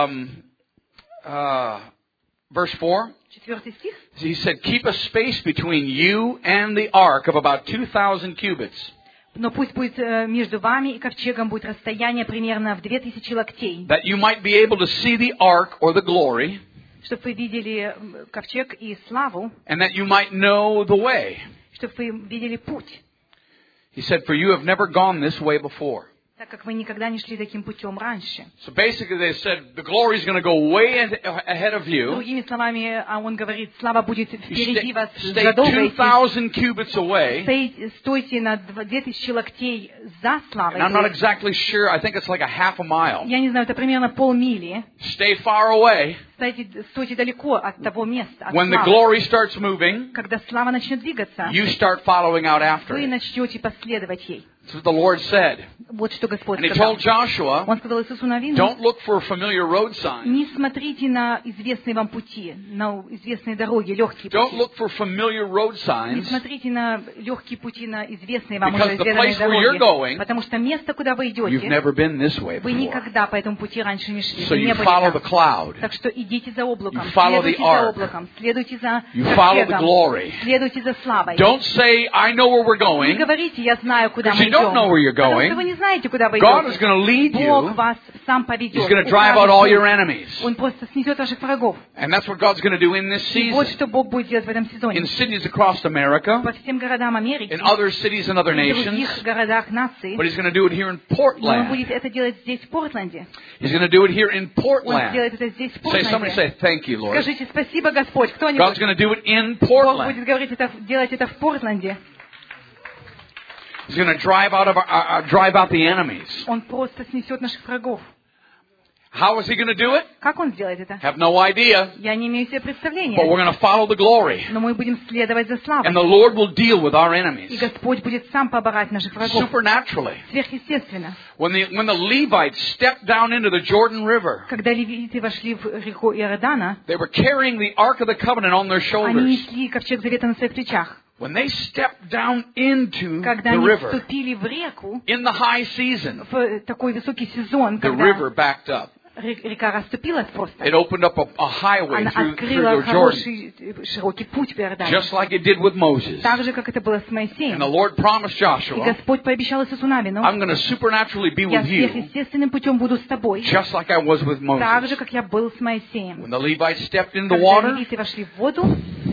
[SPEAKER 3] verse 4,
[SPEAKER 1] 4 стих.
[SPEAKER 3] he said, keep a space between you and the ark of about 2,000 cubits.
[SPEAKER 1] Но пусть будет между вами и ковчегом будет расстояние примерно в 2000 локтей,
[SPEAKER 3] That you might be able to see the ark or the glory,
[SPEAKER 1] чтобы вы видели ковчег и славу,
[SPEAKER 3] and that you might know the way.
[SPEAKER 1] чтобы вы видели путь,
[SPEAKER 3] He said, for you have never gone this way before.
[SPEAKER 1] так как вы никогда не шли таким путем раньше.
[SPEAKER 3] So basically they said, the glory is going to go way ahead of you.
[SPEAKER 1] Другими словами, он говорит, слава будет
[SPEAKER 3] You
[SPEAKER 1] впереди вас
[SPEAKER 3] stay
[SPEAKER 1] задолго идти.
[SPEAKER 3] 2,000 cubits away.
[SPEAKER 1] Стойте на 2000 локтей за славой.
[SPEAKER 3] And I'm not exactly sure. I think it's like a half a mile.
[SPEAKER 1] Я не знаю, это примерно полмили.
[SPEAKER 3] Stay far away.
[SPEAKER 1] Стойте далеко от того места, от
[SPEAKER 3] When the
[SPEAKER 1] славы.
[SPEAKER 3] glory starts moving,
[SPEAKER 1] Когда слава начнет двигаться,
[SPEAKER 3] you start following out after
[SPEAKER 1] вы
[SPEAKER 3] it.
[SPEAKER 1] начнете последовать ей.
[SPEAKER 3] That's what the Lord said.
[SPEAKER 1] Вот что Господь
[SPEAKER 3] And He
[SPEAKER 1] сказал.
[SPEAKER 3] told Joshua,
[SPEAKER 1] Он сказал Иисусу Навину,
[SPEAKER 3] don't look for familiar road signs.
[SPEAKER 1] не смотрите на известные вам пути, на известные дороги, легкие
[SPEAKER 3] Don't
[SPEAKER 1] пути.
[SPEAKER 3] look for familiar road
[SPEAKER 1] Не
[SPEAKER 3] signs.
[SPEAKER 1] смотрите на легкие пути, на известные вам
[SPEAKER 3] Because
[SPEAKER 1] уже
[SPEAKER 3] the
[SPEAKER 1] изведанные
[SPEAKER 3] place where you're
[SPEAKER 1] дороги.
[SPEAKER 3] going,
[SPEAKER 1] Потому что место, куда вы
[SPEAKER 3] You've
[SPEAKER 1] идете,
[SPEAKER 3] never been this way
[SPEAKER 1] вы
[SPEAKER 3] before.
[SPEAKER 1] никогда по этому пути раньше не шли.
[SPEAKER 3] So
[SPEAKER 1] Вы не
[SPEAKER 3] you
[SPEAKER 1] были
[SPEAKER 3] follow
[SPEAKER 1] там.
[SPEAKER 3] the cloud.
[SPEAKER 1] Так что идите за облаком,
[SPEAKER 3] You follow
[SPEAKER 1] следуйте
[SPEAKER 3] the
[SPEAKER 1] за
[SPEAKER 3] ark.
[SPEAKER 1] облаком, следуйте за
[SPEAKER 3] You follow the
[SPEAKER 1] ковчегом,
[SPEAKER 3] glory.
[SPEAKER 1] следуйте за славой.
[SPEAKER 3] Don't say, I know where we're
[SPEAKER 1] Не
[SPEAKER 3] going,
[SPEAKER 1] говорите, я знаю, куда
[SPEAKER 3] because
[SPEAKER 1] мы
[SPEAKER 3] you don't don't know where you're
[SPEAKER 1] Потому что
[SPEAKER 3] going,
[SPEAKER 1] вы не знаете, куда вы
[SPEAKER 3] God is
[SPEAKER 1] идете.
[SPEAKER 3] going to lead
[SPEAKER 1] Бог
[SPEAKER 3] you.
[SPEAKER 1] вас сам
[SPEAKER 3] He's
[SPEAKER 1] поведет.
[SPEAKER 3] going to drive out all your enemies.
[SPEAKER 1] Он просто снесет ваших врагов.
[SPEAKER 3] And that's what God's going to do in this
[SPEAKER 1] И вот
[SPEAKER 3] season.
[SPEAKER 1] что Бог будет делать в этом сезоне.
[SPEAKER 3] In cities across America,
[SPEAKER 1] По всем городам Америки,
[SPEAKER 3] in other cities and other
[SPEAKER 1] в
[SPEAKER 3] nations,
[SPEAKER 1] других городах нации.
[SPEAKER 3] but He's going to do it here in
[SPEAKER 1] Но Он
[SPEAKER 3] Portland.
[SPEAKER 1] будет это делать здесь, в Портленде.
[SPEAKER 3] He's going to do it here in
[SPEAKER 1] Он
[SPEAKER 3] Portland.
[SPEAKER 1] сделает это здесь, в
[SPEAKER 3] Say, somebody
[SPEAKER 1] Портленде.
[SPEAKER 3] say, thank you, Lord.
[SPEAKER 1] Скажите спасибо, Господь.
[SPEAKER 3] God's
[SPEAKER 1] Кто-нибудь?
[SPEAKER 3] going to do it in
[SPEAKER 1] Бог
[SPEAKER 3] Portland.
[SPEAKER 1] будет говорить это, делать это в Портленде.
[SPEAKER 3] He's going to drive out the enemies.
[SPEAKER 1] Он просто снесет наших врагов.
[SPEAKER 3] How is He going to do it?
[SPEAKER 1] Как Он сделает это?
[SPEAKER 3] Have no idea.
[SPEAKER 1] Я не имею себе
[SPEAKER 3] But
[SPEAKER 1] представления.
[SPEAKER 3] we're going to follow the glory.
[SPEAKER 1] Но мы будем следовать за славой.
[SPEAKER 3] And the Lord will deal with our
[SPEAKER 1] И
[SPEAKER 3] enemies.
[SPEAKER 1] Господь будет сам поборать наших врагов.
[SPEAKER 3] Supernaturally.
[SPEAKER 1] Сверхъестественно.
[SPEAKER 3] When the Levites stepped down into the Jordan River,
[SPEAKER 1] Когда левиты вошли в реку Иордана,
[SPEAKER 3] they were carrying the Ark of the Covenant on their
[SPEAKER 1] они
[SPEAKER 3] shoulders.
[SPEAKER 1] несли ковчег завета на своих плечах.
[SPEAKER 3] When they stepped down into
[SPEAKER 1] Когда
[SPEAKER 3] the
[SPEAKER 1] они
[SPEAKER 3] river,
[SPEAKER 1] вступили в реку,
[SPEAKER 3] in the high season,
[SPEAKER 1] в такой высокий сезон,
[SPEAKER 3] the
[SPEAKER 1] когда
[SPEAKER 3] river backed up.
[SPEAKER 1] река расступилась просто,
[SPEAKER 3] It opened up a highway
[SPEAKER 1] она
[SPEAKER 3] through
[SPEAKER 1] открыла
[SPEAKER 3] the Jordan,
[SPEAKER 1] хороший, широкий путь в Иордане.
[SPEAKER 3] just like it did with Moses.
[SPEAKER 1] Так же, как это было с
[SPEAKER 3] And the
[SPEAKER 1] Моисеем.
[SPEAKER 3] Lord promised
[SPEAKER 1] И
[SPEAKER 3] Joshua,
[SPEAKER 1] Господь пообещал Иисусу Навину,
[SPEAKER 3] I'm going to supernaturally be
[SPEAKER 1] я
[SPEAKER 3] with you,
[SPEAKER 1] сверхъестественным путем буду с тобой,
[SPEAKER 3] just like I was with
[SPEAKER 1] так
[SPEAKER 3] Moses.
[SPEAKER 1] же, как я был с Моисеем.
[SPEAKER 3] When the Levites stepped in the
[SPEAKER 1] Когда
[SPEAKER 3] water,
[SPEAKER 1] левиты вошли в воду,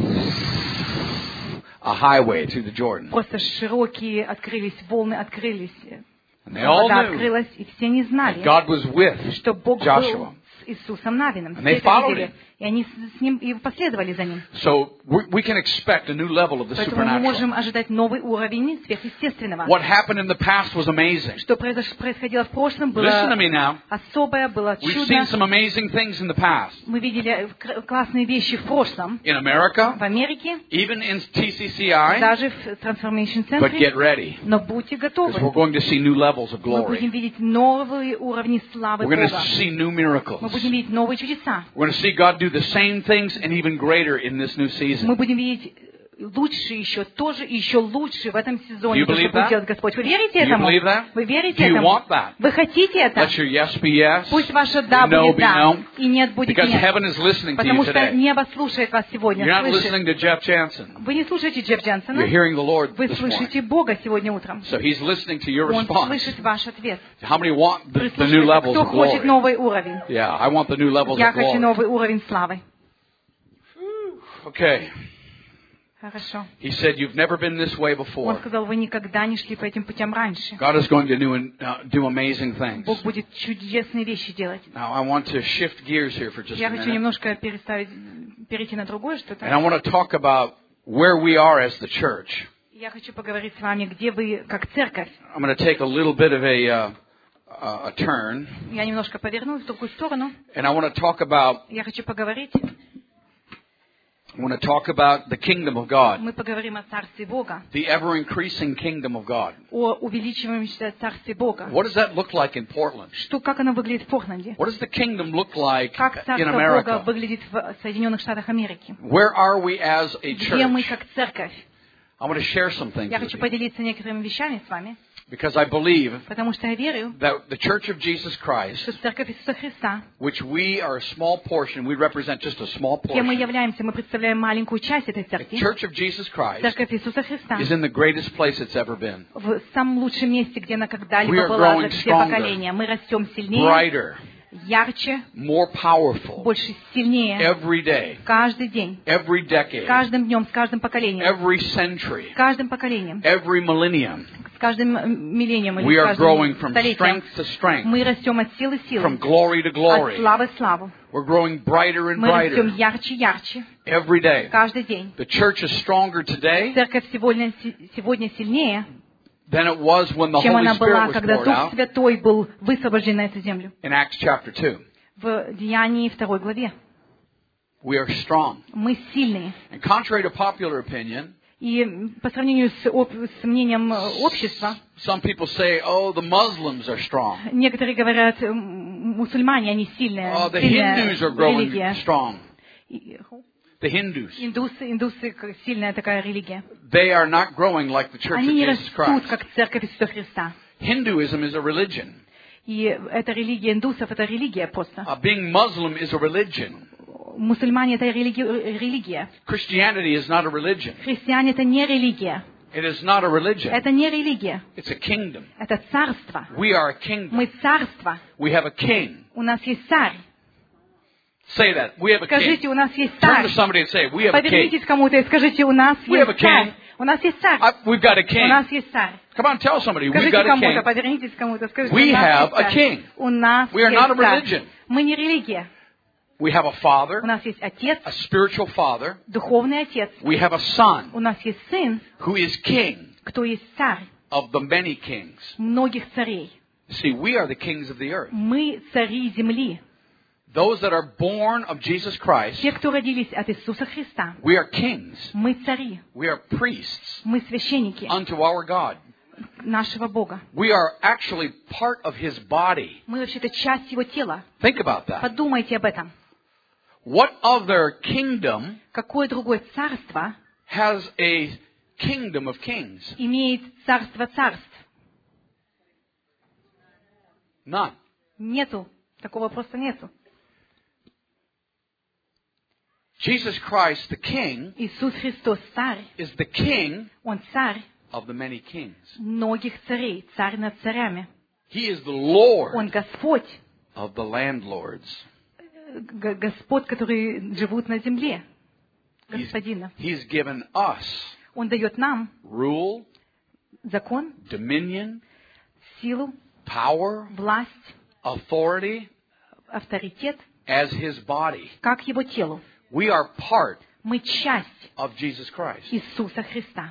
[SPEAKER 3] a highway through the Jordan.
[SPEAKER 1] просто широкие открылись, волны открылись,
[SPEAKER 3] And they all
[SPEAKER 1] вода
[SPEAKER 3] knew
[SPEAKER 1] открылась, и все не
[SPEAKER 3] that
[SPEAKER 1] знали,
[SPEAKER 3] God was with
[SPEAKER 1] что Бог
[SPEAKER 3] Joshua.
[SPEAKER 1] был с Иисусом Навином.
[SPEAKER 3] And
[SPEAKER 1] Все
[SPEAKER 3] they
[SPEAKER 1] это
[SPEAKER 3] followed
[SPEAKER 1] видели.
[SPEAKER 3] him.
[SPEAKER 1] И они с ним и последовали за ним.
[SPEAKER 3] So we can expect a new level of the
[SPEAKER 1] Поэтому мы
[SPEAKER 3] supernatural.
[SPEAKER 1] можем ожидать новый уровень сверхъестественного.
[SPEAKER 3] What happened in the past was amazing.
[SPEAKER 1] Что происходило в прошлом,
[SPEAKER 3] Listen to
[SPEAKER 1] было
[SPEAKER 3] me now.
[SPEAKER 1] особое, было
[SPEAKER 3] We've
[SPEAKER 1] чудо.
[SPEAKER 3] seen some amazing things in the past.
[SPEAKER 1] Мы видели классные вещи в прошлом,
[SPEAKER 3] In America,
[SPEAKER 1] в Америке,
[SPEAKER 3] even in TCCI,
[SPEAKER 1] даже в Transformation
[SPEAKER 3] but get
[SPEAKER 1] Center.
[SPEAKER 3] ready.
[SPEAKER 1] Но будьте готовы.
[SPEAKER 3] Because we're going to see new levels of
[SPEAKER 1] Мы будем
[SPEAKER 3] glory.
[SPEAKER 1] видеть новые уровни славы
[SPEAKER 3] We're going
[SPEAKER 1] Бога.
[SPEAKER 3] to see new miracles.
[SPEAKER 1] Мы будем видеть новые чудеса.
[SPEAKER 3] We're going to see God do the same things and even greater in this new
[SPEAKER 1] Мы
[SPEAKER 3] season.
[SPEAKER 1] будем видеть лучше еще, тоже и еще лучше в этом сезоне,
[SPEAKER 3] Do you
[SPEAKER 1] то, что
[SPEAKER 3] believe
[SPEAKER 1] будет
[SPEAKER 3] that?
[SPEAKER 1] делать Господь. Вы верите
[SPEAKER 3] Do you
[SPEAKER 1] этому?
[SPEAKER 3] believe that?
[SPEAKER 1] Вы
[SPEAKER 3] Do
[SPEAKER 1] верите
[SPEAKER 3] you
[SPEAKER 1] этому?
[SPEAKER 3] want that?
[SPEAKER 1] Вы хотите это?
[SPEAKER 3] Let your yes be yes.
[SPEAKER 1] Пусть ваше «да»
[SPEAKER 3] No
[SPEAKER 1] будет
[SPEAKER 3] be
[SPEAKER 1] «да»,
[SPEAKER 3] no.
[SPEAKER 1] и «нет» будет
[SPEAKER 3] Because
[SPEAKER 1] «нет».
[SPEAKER 3] heaven is listening to you
[SPEAKER 1] Потому что
[SPEAKER 3] today.
[SPEAKER 1] небо слушает вас сегодня.
[SPEAKER 3] You're not
[SPEAKER 1] Слышит.
[SPEAKER 3] listening to Jeff Jansen.
[SPEAKER 1] Вы не слушаете Джефф Дженсона,
[SPEAKER 3] You're hearing the Lord
[SPEAKER 1] вы
[SPEAKER 3] this morning.
[SPEAKER 1] слышите Бога сегодня утром.
[SPEAKER 3] So He's listening to your
[SPEAKER 1] Он
[SPEAKER 3] response.
[SPEAKER 1] слышит ваш ответ.
[SPEAKER 3] How many want the new
[SPEAKER 1] Прислушивается.
[SPEAKER 3] levels
[SPEAKER 1] Кто
[SPEAKER 3] of
[SPEAKER 1] хочет
[SPEAKER 3] glory?
[SPEAKER 1] новый уровень?
[SPEAKER 3] Yeah, I want the new levels
[SPEAKER 1] Я
[SPEAKER 3] of
[SPEAKER 1] хочу
[SPEAKER 3] glory.
[SPEAKER 1] новый уровень славы.
[SPEAKER 3] Okay.
[SPEAKER 1] Хорошо.
[SPEAKER 3] He said, you've never been this way
[SPEAKER 1] Он
[SPEAKER 3] before.
[SPEAKER 1] сказал, вы никогда не шли по этим путям раньше.
[SPEAKER 3] God is going to do amazing things.
[SPEAKER 1] Бог будет чудесные вещи делать.
[SPEAKER 3] Now, I want to shift gears here for just
[SPEAKER 1] Я
[SPEAKER 3] a
[SPEAKER 1] хочу
[SPEAKER 3] minute.
[SPEAKER 1] немножко перейти на другое
[SPEAKER 3] And
[SPEAKER 1] что-то.
[SPEAKER 3] I want to talk about where we are as the church.
[SPEAKER 1] Я хочу поговорить с вами, где вы как церковь.
[SPEAKER 3] I'm going to take a little bit of a turn.
[SPEAKER 1] Я немножко повернусь в другую сторону.
[SPEAKER 3] And I want to talk about
[SPEAKER 1] Я хочу поговорить.
[SPEAKER 3] the kingdom of God.
[SPEAKER 1] Мы поговорим о Царстве Бога,
[SPEAKER 3] The ever-increasing kingdom of God.
[SPEAKER 1] о увеличиваемся Царстве Бога.
[SPEAKER 3] What does that look like in Portland?
[SPEAKER 1] Как оно выглядит в Портленде?
[SPEAKER 3] What does the kingdom look like
[SPEAKER 1] Как
[SPEAKER 3] in
[SPEAKER 1] Царство Бога
[SPEAKER 3] America?
[SPEAKER 1] выглядит в Соединенных Штатах Америки?
[SPEAKER 3] Where are we as a
[SPEAKER 1] Где мы
[SPEAKER 3] church?
[SPEAKER 1] как церковь?
[SPEAKER 3] I want to share some things
[SPEAKER 1] Я
[SPEAKER 3] with
[SPEAKER 1] хочу
[SPEAKER 3] you.
[SPEAKER 1] поделиться некоторыми вещами с вами,
[SPEAKER 3] Because I believe
[SPEAKER 1] потому что я верю,
[SPEAKER 3] that the Church of Jesus
[SPEAKER 1] что
[SPEAKER 3] Christ,
[SPEAKER 1] Церковь Иисуса Христа,
[SPEAKER 3] which we are a small portion, we represent just a small
[SPEAKER 1] кем мы
[SPEAKER 3] portion.
[SPEAKER 1] являемся, мы представляем маленькую часть этой
[SPEAKER 3] The
[SPEAKER 1] церкви.
[SPEAKER 3] Church of Jesus Christ
[SPEAKER 1] Церковь Иисуса Христа
[SPEAKER 3] is in the greatest place it's ever been.
[SPEAKER 1] в самом лучшем месте, где она
[SPEAKER 3] We
[SPEAKER 1] когда-либо
[SPEAKER 3] are
[SPEAKER 1] была
[SPEAKER 3] growing
[SPEAKER 1] за все
[SPEAKER 3] stronger,
[SPEAKER 1] поколения. Мы растем сильнее,
[SPEAKER 3] Brighter,
[SPEAKER 1] ярче,
[SPEAKER 3] more powerful,
[SPEAKER 1] больше, сильнее,
[SPEAKER 3] every day,
[SPEAKER 1] каждый день,
[SPEAKER 3] every
[SPEAKER 1] с
[SPEAKER 3] decade,
[SPEAKER 1] каждым днем, с каждым поколением,
[SPEAKER 3] every century,
[SPEAKER 1] с каждым поколением,
[SPEAKER 3] every millennium.
[SPEAKER 1] с каждым миллением
[SPEAKER 3] We
[SPEAKER 1] или
[SPEAKER 3] are
[SPEAKER 1] с
[SPEAKER 3] growing
[SPEAKER 1] каждым
[SPEAKER 3] from
[SPEAKER 1] столетием.
[SPEAKER 3] strength to strength,
[SPEAKER 1] Мы растем от силы к
[SPEAKER 3] from
[SPEAKER 1] силе,
[SPEAKER 3] glory to
[SPEAKER 1] от
[SPEAKER 3] glory.
[SPEAKER 1] славы в славу.
[SPEAKER 3] We're growing brighter and
[SPEAKER 1] Мы растем
[SPEAKER 3] brighter
[SPEAKER 1] ярче и ярче,
[SPEAKER 3] every day.
[SPEAKER 1] каждый день.
[SPEAKER 3] The church is stronger today
[SPEAKER 1] Церковь сегодня сильнее,
[SPEAKER 3] than it was when the
[SPEAKER 1] чем
[SPEAKER 3] Holy
[SPEAKER 1] она была,
[SPEAKER 3] Spirit was
[SPEAKER 1] когда
[SPEAKER 3] poured
[SPEAKER 1] Дух
[SPEAKER 3] out
[SPEAKER 1] Святой был высвобожден на эту землю.
[SPEAKER 3] in Acts chapter 2.
[SPEAKER 1] В Деянии 2 главе.
[SPEAKER 3] We are strong.
[SPEAKER 1] Мы сильные.
[SPEAKER 3] And contrary to popular opinion,
[SPEAKER 1] И по сравнению с мнением общества,
[SPEAKER 3] some people say, oh, the Muslims are strong.
[SPEAKER 1] некоторые говорят, мусульмане, они сильные,
[SPEAKER 3] Oh, the
[SPEAKER 1] сильная
[SPEAKER 3] Hindus are growing
[SPEAKER 1] религия.
[SPEAKER 3] strong.
[SPEAKER 1] И-
[SPEAKER 3] The Hindus.
[SPEAKER 1] Индусы сильная такая религия.
[SPEAKER 3] They are not growing like the Church of
[SPEAKER 1] Они не
[SPEAKER 3] Jesus
[SPEAKER 1] растут,
[SPEAKER 3] Christ.
[SPEAKER 1] как церковь Иисуса Христа.
[SPEAKER 3] Hinduism is a religion.
[SPEAKER 1] И эта религия индусов, это религия просто.
[SPEAKER 3] Being Muslim is a religion.
[SPEAKER 1] Мусульмане это религия.
[SPEAKER 3] Christianity is not a religion.
[SPEAKER 1] Христиане это не религия.
[SPEAKER 3] It is not a religion.
[SPEAKER 1] Это не религия.
[SPEAKER 3] It's a kingdom.
[SPEAKER 1] Это царство.
[SPEAKER 3] We are a kingdom.
[SPEAKER 1] Мы царство.
[SPEAKER 3] We have a king.
[SPEAKER 1] У нас есть царь.
[SPEAKER 3] Say that. We have a king.
[SPEAKER 1] Скажите, у нас есть
[SPEAKER 3] Turn
[SPEAKER 1] царь.
[SPEAKER 3] to somebody and say, we have a king.
[SPEAKER 1] Повернитесь к кому-то и скажите, у нас
[SPEAKER 3] We have a
[SPEAKER 1] есть царь.
[SPEAKER 3] king.
[SPEAKER 1] У нас есть царь.
[SPEAKER 3] We've got a
[SPEAKER 1] У
[SPEAKER 3] king.
[SPEAKER 1] нас есть царь.
[SPEAKER 3] Come on, tell somebody. We've
[SPEAKER 1] Скажите
[SPEAKER 3] got a
[SPEAKER 1] кому-то,
[SPEAKER 3] king.
[SPEAKER 1] повернитесь к кому-то, скажите,
[SPEAKER 3] We
[SPEAKER 1] у нас
[SPEAKER 3] have
[SPEAKER 1] есть
[SPEAKER 3] a
[SPEAKER 1] царь.
[SPEAKER 3] king.
[SPEAKER 1] У нас
[SPEAKER 3] We are
[SPEAKER 1] есть
[SPEAKER 3] not a
[SPEAKER 1] царь.
[SPEAKER 3] religion.
[SPEAKER 1] Мы не религия.
[SPEAKER 3] We have a father,
[SPEAKER 1] У нас есть отец,
[SPEAKER 3] a spiritual father.
[SPEAKER 1] духовный отец.
[SPEAKER 3] We have a son
[SPEAKER 1] У нас есть сын,
[SPEAKER 3] who is king
[SPEAKER 1] кто есть царь
[SPEAKER 3] of the many kings.
[SPEAKER 1] многих царей.
[SPEAKER 3] See, we are the kings of the earth.
[SPEAKER 1] Мы цари земли.
[SPEAKER 3] Those that are born of Jesus Christ,
[SPEAKER 1] Те, кто родились от Иисуса Христа.
[SPEAKER 3] we are kings.
[SPEAKER 1] Мы цари.
[SPEAKER 3] We are priests
[SPEAKER 1] Мы священники
[SPEAKER 3] unto our God.
[SPEAKER 1] нашего Бога.
[SPEAKER 3] We are actually part of His body.
[SPEAKER 1] Мы вообще-то часть Его тела.
[SPEAKER 3] Think about that.
[SPEAKER 1] Подумайте об этом.
[SPEAKER 3] What other kingdom
[SPEAKER 1] Какое другое царство
[SPEAKER 3] has a kingdom of kings?
[SPEAKER 1] имеет царство царств?
[SPEAKER 3] None.
[SPEAKER 1] Нету. Такого просто нету.
[SPEAKER 3] Jesus Christ, the King,
[SPEAKER 1] Иисус Христос царь.
[SPEAKER 3] is the King
[SPEAKER 1] Он царь
[SPEAKER 3] of the many kings.
[SPEAKER 1] многих царей. Царь над царями.
[SPEAKER 3] He is the Lord
[SPEAKER 1] Он Господь.
[SPEAKER 3] of the landlords.
[SPEAKER 1] Господь, которые живут на земле. Господина.
[SPEAKER 3] He's given us
[SPEAKER 1] Он дает нам
[SPEAKER 3] rule,
[SPEAKER 1] закон,
[SPEAKER 3] dominion,
[SPEAKER 1] силу,
[SPEAKER 3] power,
[SPEAKER 1] власть,
[SPEAKER 3] authority
[SPEAKER 1] авторитет,
[SPEAKER 3] as His body.
[SPEAKER 1] как Его телу.
[SPEAKER 3] We are part
[SPEAKER 1] Мы часть
[SPEAKER 3] of Jesus Christ.
[SPEAKER 1] Иисуса Христа.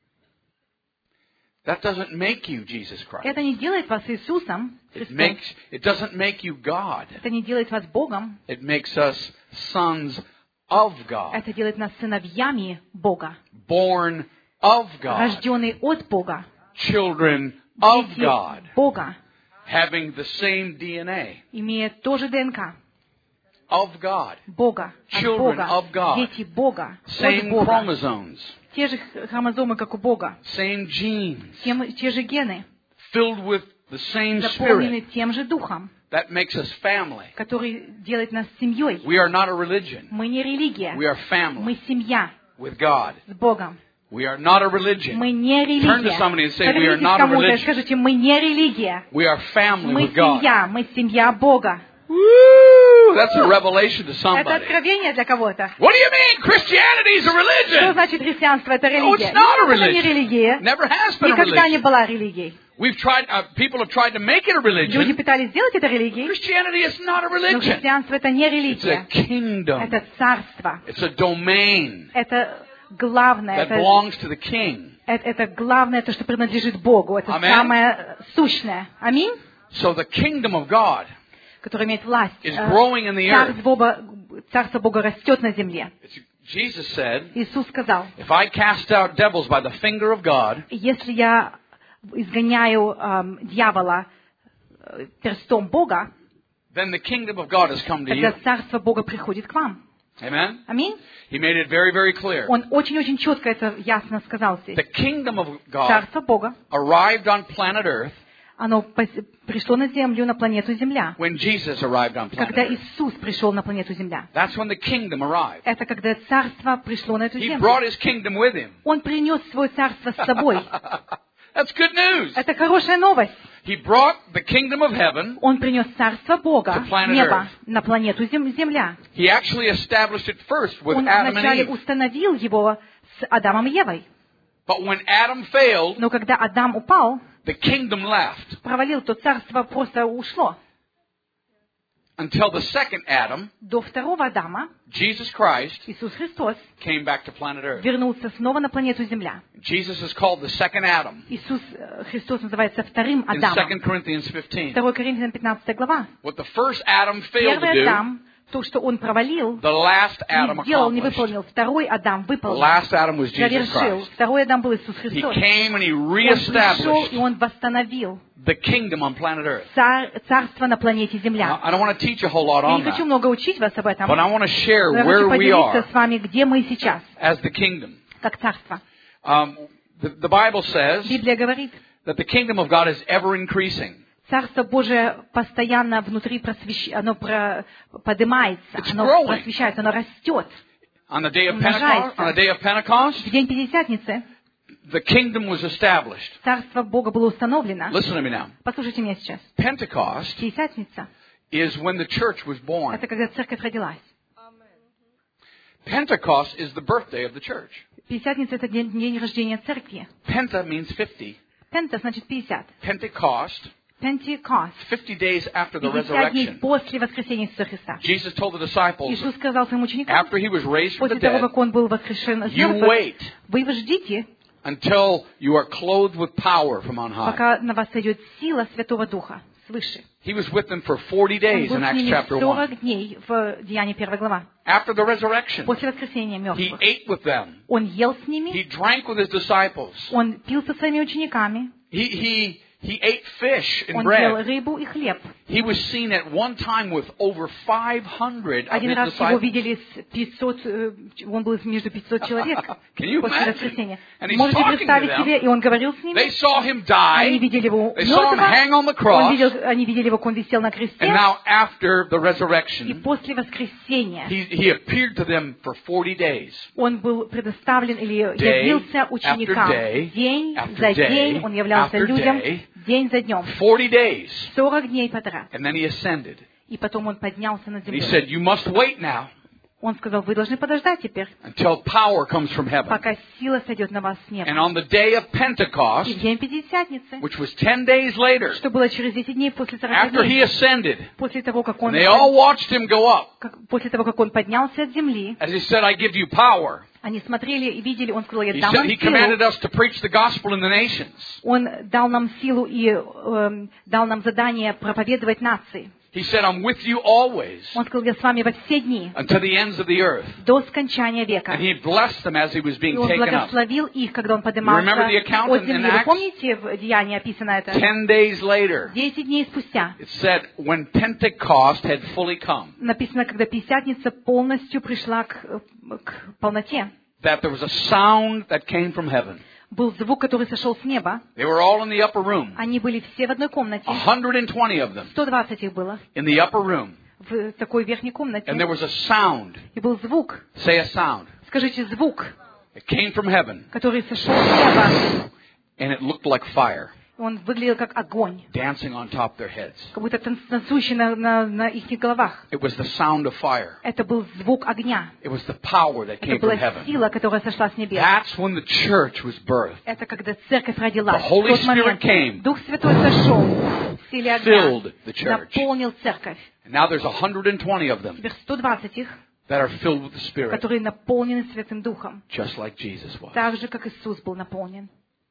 [SPEAKER 3] That doesn't make you Jesus Christ.
[SPEAKER 1] Это не делает вас Иисусом Христом.
[SPEAKER 3] It doesn't make you God.
[SPEAKER 1] Это не делает вас Богом.
[SPEAKER 3] It makes us sons of God.
[SPEAKER 1] Это делает нас сыновьями Бога.
[SPEAKER 3] Born of God.
[SPEAKER 1] Рожденные от Бога.
[SPEAKER 3] Children of
[SPEAKER 1] Дети
[SPEAKER 3] God.
[SPEAKER 1] Бога.
[SPEAKER 3] Having the same DNA.
[SPEAKER 1] Имея тоже ДНК.
[SPEAKER 3] Of God.
[SPEAKER 1] Бога. От
[SPEAKER 3] Children
[SPEAKER 1] Бога.
[SPEAKER 3] of God.
[SPEAKER 1] Дети Бога. От
[SPEAKER 3] Same
[SPEAKER 1] Бога.
[SPEAKER 3] chromosomes.
[SPEAKER 1] Те же хромозомы, как у Бога.
[SPEAKER 3] Same genes.
[SPEAKER 1] Те же гены.
[SPEAKER 3] Filled with the same
[SPEAKER 1] Заполнены
[SPEAKER 3] Spirit.
[SPEAKER 1] тем же Духом,
[SPEAKER 3] That makes us family.
[SPEAKER 1] который делает нас семьей.
[SPEAKER 3] We are not a religion.
[SPEAKER 1] Мы не религия.
[SPEAKER 3] We are family
[SPEAKER 1] Мы семья
[SPEAKER 3] with God.
[SPEAKER 1] с Богом.
[SPEAKER 3] We are not a religion.
[SPEAKER 1] Мы не
[SPEAKER 3] Turn to
[SPEAKER 1] религия.
[SPEAKER 3] somebody and say, we are
[SPEAKER 1] Повернитесь
[SPEAKER 3] not
[SPEAKER 1] к
[SPEAKER 3] a
[SPEAKER 1] кому-то и
[SPEAKER 3] religion.
[SPEAKER 1] скажите, мы не религия.
[SPEAKER 3] We are family
[SPEAKER 1] Мы
[SPEAKER 3] with God.
[SPEAKER 1] семья. Мы семья Бога.
[SPEAKER 3] Woo! That's a revelation to
[SPEAKER 1] Это
[SPEAKER 3] somebody.
[SPEAKER 1] откровение для кого-то.
[SPEAKER 3] What do you mean Christianity is a
[SPEAKER 1] Что
[SPEAKER 3] religion?
[SPEAKER 1] значит христианство? Это
[SPEAKER 3] No,
[SPEAKER 1] религия.
[SPEAKER 3] it's not a
[SPEAKER 1] Это не
[SPEAKER 3] religion.
[SPEAKER 1] религия.
[SPEAKER 3] Never has been a
[SPEAKER 1] Никогда не
[SPEAKER 3] religion.
[SPEAKER 1] была религией.
[SPEAKER 3] People have tried to make it a
[SPEAKER 1] Люди
[SPEAKER 3] religion.
[SPEAKER 1] пытались сделать это религией,
[SPEAKER 3] Christianity is not a
[SPEAKER 1] но
[SPEAKER 3] religion.
[SPEAKER 1] христианство это не
[SPEAKER 3] It's a
[SPEAKER 1] религия.
[SPEAKER 3] kingdom.
[SPEAKER 1] Это царство.
[SPEAKER 3] It's a domain
[SPEAKER 1] Это главное.
[SPEAKER 3] that belongs to the king.
[SPEAKER 1] Это главное, то, что принадлежит Богу. Это
[SPEAKER 3] Amen.
[SPEAKER 1] самое сущное. Аминь.
[SPEAKER 3] So the kingdom of God
[SPEAKER 1] Который имеет власть.
[SPEAKER 3] is growing in the earth.
[SPEAKER 1] Царство Бога растет на земле.
[SPEAKER 3] Jesus said,
[SPEAKER 1] Иисус сказал,
[SPEAKER 3] if I cast out devils by the finger of God,
[SPEAKER 1] если я изгоняю дьявола перстом Бога,
[SPEAKER 3] then the kingdom of God has come to
[SPEAKER 1] тогда
[SPEAKER 3] you.
[SPEAKER 1] царство Бога приходит к вам.
[SPEAKER 3] Amen?
[SPEAKER 1] Аминь.
[SPEAKER 3] He made it very, very clear.
[SPEAKER 1] Он очень-очень четко это ясно сказал здесь.
[SPEAKER 3] The kingdom of God
[SPEAKER 1] Царство Бога,
[SPEAKER 3] arrived on planet Earth
[SPEAKER 1] оно пришло на Землю, на планету Земля.
[SPEAKER 3] when Jesus arrived on planet
[SPEAKER 1] Когда
[SPEAKER 3] Earth.
[SPEAKER 1] Иисус пришел на планету Земля.
[SPEAKER 3] That's when the kingdom arrived.
[SPEAKER 1] Это когда царство пришло на эту
[SPEAKER 3] He
[SPEAKER 1] землю.
[SPEAKER 3] brought his kingdom with him.
[SPEAKER 1] Он принес свое царство с собой.
[SPEAKER 3] That's good news.
[SPEAKER 1] Это хорошая новость.
[SPEAKER 3] He brought the kingdom of heaven.
[SPEAKER 1] Он принес царство Бога,
[SPEAKER 3] To planet
[SPEAKER 1] небо,
[SPEAKER 3] Earth.
[SPEAKER 1] на планету Земля.
[SPEAKER 3] He actually established it first with
[SPEAKER 1] Он
[SPEAKER 3] Adam and
[SPEAKER 1] вначале
[SPEAKER 3] Eve.
[SPEAKER 1] установил его с Адамом и Евой.
[SPEAKER 3] But when Adam failed,
[SPEAKER 1] Но когда Адам упал,
[SPEAKER 3] the kingdom left
[SPEAKER 1] провалил, то царство просто ушло.
[SPEAKER 3] until the second Adam,
[SPEAKER 1] До второго Адама
[SPEAKER 3] Jesus Christ,
[SPEAKER 1] Иисус Христос
[SPEAKER 3] came back to planet Earth.
[SPEAKER 1] вернулся снова на планету Земля.
[SPEAKER 3] Jesus is called the second Adam
[SPEAKER 1] Иисус Христос называется вторым
[SPEAKER 3] in 2
[SPEAKER 1] Адамом.
[SPEAKER 3] Corinthians 15.
[SPEAKER 1] 2 Коринфянам 15 глава.
[SPEAKER 3] What the first Adam failed to
[SPEAKER 1] Первый
[SPEAKER 3] do,
[SPEAKER 1] Адам, то, что он провалил,
[SPEAKER 3] the last Adam
[SPEAKER 1] не сделал, не
[SPEAKER 3] accomplished.
[SPEAKER 1] выполнил. Второй Адам
[SPEAKER 3] The
[SPEAKER 1] выполнил,
[SPEAKER 3] last Adam was Jesus
[SPEAKER 1] завершил.
[SPEAKER 3] Christ.
[SPEAKER 1] Второй Адам был Иисус
[SPEAKER 3] He
[SPEAKER 1] Христос.
[SPEAKER 3] came and he
[SPEAKER 1] Он пришел, и
[SPEAKER 3] reestablished
[SPEAKER 1] он восстановил
[SPEAKER 3] the kingdom on planet Earth.
[SPEAKER 1] царство на планете Земля.
[SPEAKER 3] I don't want to teach a whole lot
[SPEAKER 1] Я
[SPEAKER 3] on
[SPEAKER 1] не хочу
[SPEAKER 3] that,
[SPEAKER 1] много учить вас об этом.
[SPEAKER 3] but I want to share
[SPEAKER 1] Я
[SPEAKER 3] where
[SPEAKER 1] хочу
[SPEAKER 3] we
[SPEAKER 1] поделиться
[SPEAKER 3] are
[SPEAKER 1] с вами, где мы сейчас,
[SPEAKER 3] as the kingdom.
[SPEAKER 1] как царство.
[SPEAKER 3] The Bible says
[SPEAKER 1] Библия говорит,
[SPEAKER 3] that the kingdom of God is ever increasing.
[SPEAKER 1] Царство Божие постоянно внутри оно поднимается,
[SPEAKER 3] It's
[SPEAKER 1] оно
[SPEAKER 3] growing.
[SPEAKER 1] просвещается, оно растет.
[SPEAKER 3] On the day of
[SPEAKER 1] Умножается.
[SPEAKER 3] Pentecost,
[SPEAKER 1] В день Пятидесятницы
[SPEAKER 3] the kingdom was established.
[SPEAKER 1] Царство Бога было установлено.
[SPEAKER 3] Listen to me now.
[SPEAKER 1] Послушайте меня сейчас.
[SPEAKER 3] Pentecost
[SPEAKER 1] Пятидесятница
[SPEAKER 3] is when the church was
[SPEAKER 1] —
[SPEAKER 3] born.
[SPEAKER 1] это когда церковь родилась.
[SPEAKER 3] Pentecost is the birthday of the church.
[SPEAKER 1] Пятидесятница — это день рождения церкви.
[SPEAKER 3] Penta means 50.
[SPEAKER 1] Пента значит 50.
[SPEAKER 3] Pentecost,
[SPEAKER 1] Пентекост.
[SPEAKER 3] 50 days after the
[SPEAKER 1] 50 дней
[SPEAKER 3] resurrection.
[SPEAKER 1] после воскресения Иисуса Христа.
[SPEAKER 3] Jesus told the disciples,
[SPEAKER 1] Иисус сказал своим ученикам,
[SPEAKER 3] after he was raised from the
[SPEAKER 1] после того,
[SPEAKER 3] dead,
[SPEAKER 1] как Он был воскрешен из
[SPEAKER 3] you
[SPEAKER 1] мертвых,
[SPEAKER 3] wait
[SPEAKER 1] вы ждите,
[SPEAKER 3] until you are clothed with power from on high.
[SPEAKER 1] пока на вас сойдет сила Святого Духа свыше.
[SPEAKER 3] He was with them for 40
[SPEAKER 1] Он
[SPEAKER 3] days
[SPEAKER 1] был
[SPEAKER 3] in
[SPEAKER 1] с
[SPEAKER 3] Acts
[SPEAKER 1] ними
[SPEAKER 3] chapter 1.
[SPEAKER 1] 40 дней в Деянии 1 глава.
[SPEAKER 3] After the resurrection,
[SPEAKER 1] После воскресения
[SPEAKER 3] he
[SPEAKER 1] мертвых.
[SPEAKER 3] ate with them.
[SPEAKER 1] Он ел с ними,
[SPEAKER 3] He drank with his disciples.
[SPEAKER 1] он пил со своими учениками,
[SPEAKER 3] He ate fish and
[SPEAKER 1] он ел
[SPEAKER 3] bread.
[SPEAKER 1] рыбу и хлеб.
[SPEAKER 3] He was seen at one time with over 500 of
[SPEAKER 1] Один
[SPEAKER 3] his
[SPEAKER 1] раз его
[SPEAKER 3] disciples.
[SPEAKER 1] видели с 500, он был между 500 человек
[SPEAKER 3] Can you
[SPEAKER 1] после
[SPEAKER 3] imagine?
[SPEAKER 1] воскресения.
[SPEAKER 3] And he's
[SPEAKER 1] Можете
[SPEAKER 3] talking to
[SPEAKER 1] представить
[SPEAKER 3] them.
[SPEAKER 1] себе, и он говорил с
[SPEAKER 3] They
[SPEAKER 1] ними.
[SPEAKER 3] saw him
[SPEAKER 1] Они
[SPEAKER 3] die.
[SPEAKER 1] видели его
[SPEAKER 3] They saw him hang on the
[SPEAKER 1] мертвого,
[SPEAKER 3] cross.
[SPEAKER 1] они видели его, как он висел на
[SPEAKER 3] And
[SPEAKER 1] кресте.
[SPEAKER 3] now after the
[SPEAKER 1] И
[SPEAKER 3] resurrection,
[SPEAKER 1] после воскресения
[SPEAKER 3] he appeared to them for 40 days.
[SPEAKER 1] он был предоставлен или
[SPEAKER 3] Day
[SPEAKER 1] явился ученикам.
[SPEAKER 3] after day,
[SPEAKER 1] День
[SPEAKER 3] after
[SPEAKER 1] за
[SPEAKER 3] day,
[SPEAKER 1] день он являлся
[SPEAKER 3] after
[SPEAKER 1] людям,
[SPEAKER 3] day.
[SPEAKER 1] день за днем.
[SPEAKER 3] 40 days.
[SPEAKER 1] 40 дней подряд.
[SPEAKER 3] And then he ascended.
[SPEAKER 1] И потом он поднялся над
[SPEAKER 3] And he
[SPEAKER 1] землей.
[SPEAKER 3] said, you must wait now
[SPEAKER 1] Он сказал, вы должны подождать теперь,
[SPEAKER 3] until power comes from heaven.
[SPEAKER 1] пока сила сойдет на вас с
[SPEAKER 3] And
[SPEAKER 1] неба.
[SPEAKER 3] on the day of
[SPEAKER 1] И
[SPEAKER 3] Pentecost,
[SPEAKER 1] в день Пятидесятницы,
[SPEAKER 3] which was 10 days later,
[SPEAKER 1] что было через 10 дней после 40
[SPEAKER 3] after he
[SPEAKER 1] дней,
[SPEAKER 3] ascended,
[SPEAKER 1] после того, как он,
[SPEAKER 3] and they all watched him go up,
[SPEAKER 1] после того, как он поднялся от земли,
[SPEAKER 3] as he said, I give you power.
[SPEAKER 1] они смотрели и видели, он сказал, я
[SPEAKER 3] He
[SPEAKER 1] дам
[SPEAKER 3] said
[SPEAKER 1] вам
[SPEAKER 3] he commanded
[SPEAKER 1] силу.
[SPEAKER 3] us to preach the gospel in the nations.
[SPEAKER 1] Он дал нам силу и дал нам задание проповедовать нации.
[SPEAKER 3] He said, I'm with you always
[SPEAKER 1] Он сказал, я с вами во все дни,
[SPEAKER 3] unto the ends of the earth.
[SPEAKER 1] до скончания века.
[SPEAKER 3] And he blessed them as he was
[SPEAKER 1] И
[SPEAKER 3] being
[SPEAKER 1] он
[SPEAKER 3] taken up.
[SPEAKER 1] благословил их, когда он поднимался
[SPEAKER 3] You remember the account
[SPEAKER 1] от
[SPEAKER 3] in
[SPEAKER 1] земли. Вы
[SPEAKER 3] Acts?
[SPEAKER 1] помните в Деянии описано это?
[SPEAKER 3] 10 days later,
[SPEAKER 1] 10 дней спустя.
[SPEAKER 3] it said, when Pentecost had fully come,
[SPEAKER 1] Написано, когда Пятидесятница полностью пришла к полноте.
[SPEAKER 3] that there was a sound that came from heaven.
[SPEAKER 1] Был звук, который сошел с неба.
[SPEAKER 3] They were all in the upper room.
[SPEAKER 1] Они были все в одной комнате.
[SPEAKER 3] 120 of them
[SPEAKER 1] 120 их было
[SPEAKER 3] in the upper room.
[SPEAKER 1] в такой верхней комнате.
[SPEAKER 3] And there was a sound.
[SPEAKER 1] И был звук.
[SPEAKER 3] Say a sound.
[SPEAKER 1] Скажите, звук,
[SPEAKER 3] It came from heaven.
[SPEAKER 1] который сошел с неба.
[SPEAKER 3] And it looked like fire
[SPEAKER 1] Он выглядел как огонь,
[SPEAKER 3] dancing on top of their heads.
[SPEAKER 1] как будто танцующий на их головах.
[SPEAKER 3] It was the sound of fire.
[SPEAKER 1] Это был звук огня.
[SPEAKER 3] It was the power that
[SPEAKER 1] Это
[SPEAKER 3] came from
[SPEAKER 1] была
[SPEAKER 3] heaven.
[SPEAKER 1] сила, которая сошла с небес.
[SPEAKER 3] That's when the church was birthed.
[SPEAKER 1] Это когда церковь родилась.
[SPEAKER 3] The Holy
[SPEAKER 1] В тот момент
[SPEAKER 3] Spirit came,
[SPEAKER 1] Дух Святой сошел в силе огня,
[SPEAKER 3] filled the church.
[SPEAKER 1] наполнил церковь.
[SPEAKER 3] And now there's 120 of them
[SPEAKER 1] Теперь 120 их,
[SPEAKER 3] that are filled with the Spirit,
[SPEAKER 1] которые наполнены Святым Духом,
[SPEAKER 3] just like Jesus was.
[SPEAKER 1] так же, как Иисус был наполнен.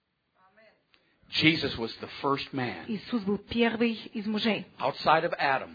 [SPEAKER 3] Jesus was the first man
[SPEAKER 1] Иисус был первый из мужей
[SPEAKER 3] outside of Adam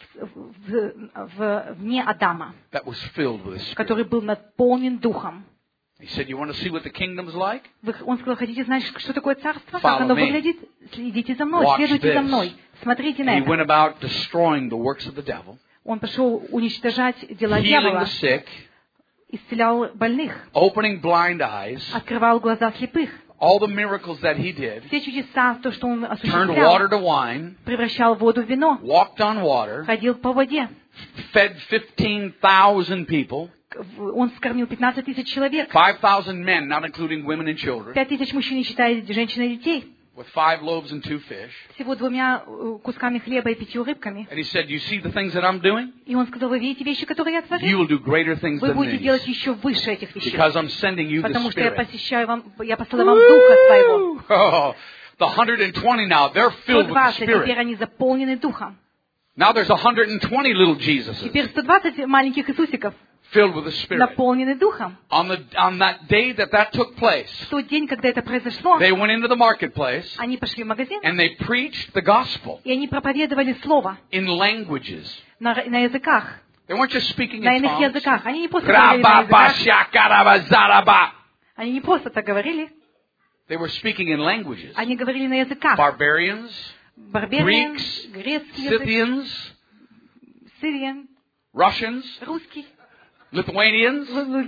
[SPEAKER 1] вне Адама,
[SPEAKER 3] that was filled with the Spirit.
[SPEAKER 1] который был наполнен Духом.
[SPEAKER 3] He said, you want to see what the kingdom's like?
[SPEAKER 1] Он сказал, хотите знать, что такое царство?
[SPEAKER 3] Follow
[SPEAKER 1] Как оно
[SPEAKER 3] me.
[SPEAKER 1] выглядит? Следите за мной,
[SPEAKER 3] Watch
[SPEAKER 1] следуйте за
[SPEAKER 3] this.
[SPEAKER 1] мной. Смотрите на
[SPEAKER 3] And he went
[SPEAKER 1] это.
[SPEAKER 3] about destroying the works of the devil,
[SPEAKER 1] Он пошел уничтожать дела
[SPEAKER 3] healing
[SPEAKER 1] дьявола,
[SPEAKER 3] the sick,
[SPEAKER 1] исцелял больных,
[SPEAKER 3] opening blind eyes,
[SPEAKER 1] открывал глаза слепых.
[SPEAKER 3] all the miracles that he did,
[SPEAKER 1] Все чудеса, то, что он
[SPEAKER 3] turned
[SPEAKER 1] осуществлял,
[SPEAKER 3] water to wine,
[SPEAKER 1] превращал воду в вино,
[SPEAKER 3] walked on water,
[SPEAKER 1] ходил по воде.
[SPEAKER 3] fed 15,000 people,
[SPEAKER 1] Он скормил 15 тысяч человек,
[SPEAKER 3] 5,000 men, not including women and children,
[SPEAKER 1] 5 тысяч мужчин, не считая женщин и детей,
[SPEAKER 3] with 5 loaves and 2 fish.
[SPEAKER 1] всего 2 кусками хлеба и 5 рыбками.
[SPEAKER 3] And he said, you see the things that I'm doing?
[SPEAKER 1] И он сказал, вы видите вещи, которые я
[SPEAKER 3] You
[SPEAKER 1] творю?
[SPEAKER 3] will do greater things
[SPEAKER 1] Вы
[SPEAKER 3] than
[SPEAKER 1] будете
[SPEAKER 3] these,
[SPEAKER 1] делать еще выше этих вещей.
[SPEAKER 3] because I'm sending you the
[SPEAKER 1] Потому что я
[SPEAKER 3] Spirit.
[SPEAKER 1] я посылаю вам Духа Своего.
[SPEAKER 3] Oh, the 120 now, they're filled with the
[SPEAKER 1] 120, теперь
[SPEAKER 3] Spirit.
[SPEAKER 1] они заполнены Духом.
[SPEAKER 3] Now there's 120 little Jesuses
[SPEAKER 1] Теперь 120 маленьких Иисусиков
[SPEAKER 3] filled with the Spirit.
[SPEAKER 1] наполнены Духом.
[SPEAKER 3] On that day that took place,
[SPEAKER 1] В тот день, когда это произошло,
[SPEAKER 3] they went into the marketplace
[SPEAKER 1] они пошли в магазин,
[SPEAKER 3] and they preached the gospel
[SPEAKER 1] и они проповедовали Слово
[SPEAKER 3] in languages.
[SPEAKER 1] на языках,
[SPEAKER 3] They weren't just speaking
[SPEAKER 1] на
[SPEAKER 3] in
[SPEAKER 1] иных
[SPEAKER 3] tongues.
[SPEAKER 1] языках. Они не просто говорили на языках,
[SPEAKER 3] Ra-ba-ba-shaka-ra-ba-za-ra-ba.
[SPEAKER 1] они не просто так говорили,
[SPEAKER 3] They were speaking in languages.
[SPEAKER 1] они говорили на языках.
[SPEAKER 3] Barbarians,
[SPEAKER 1] Барбариан,
[SPEAKER 3] Greeks,
[SPEAKER 1] грецкий язык,
[SPEAKER 3] Scythians,
[SPEAKER 1] сириан,
[SPEAKER 3] Russians,
[SPEAKER 1] русский,
[SPEAKER 3] Lithuanians.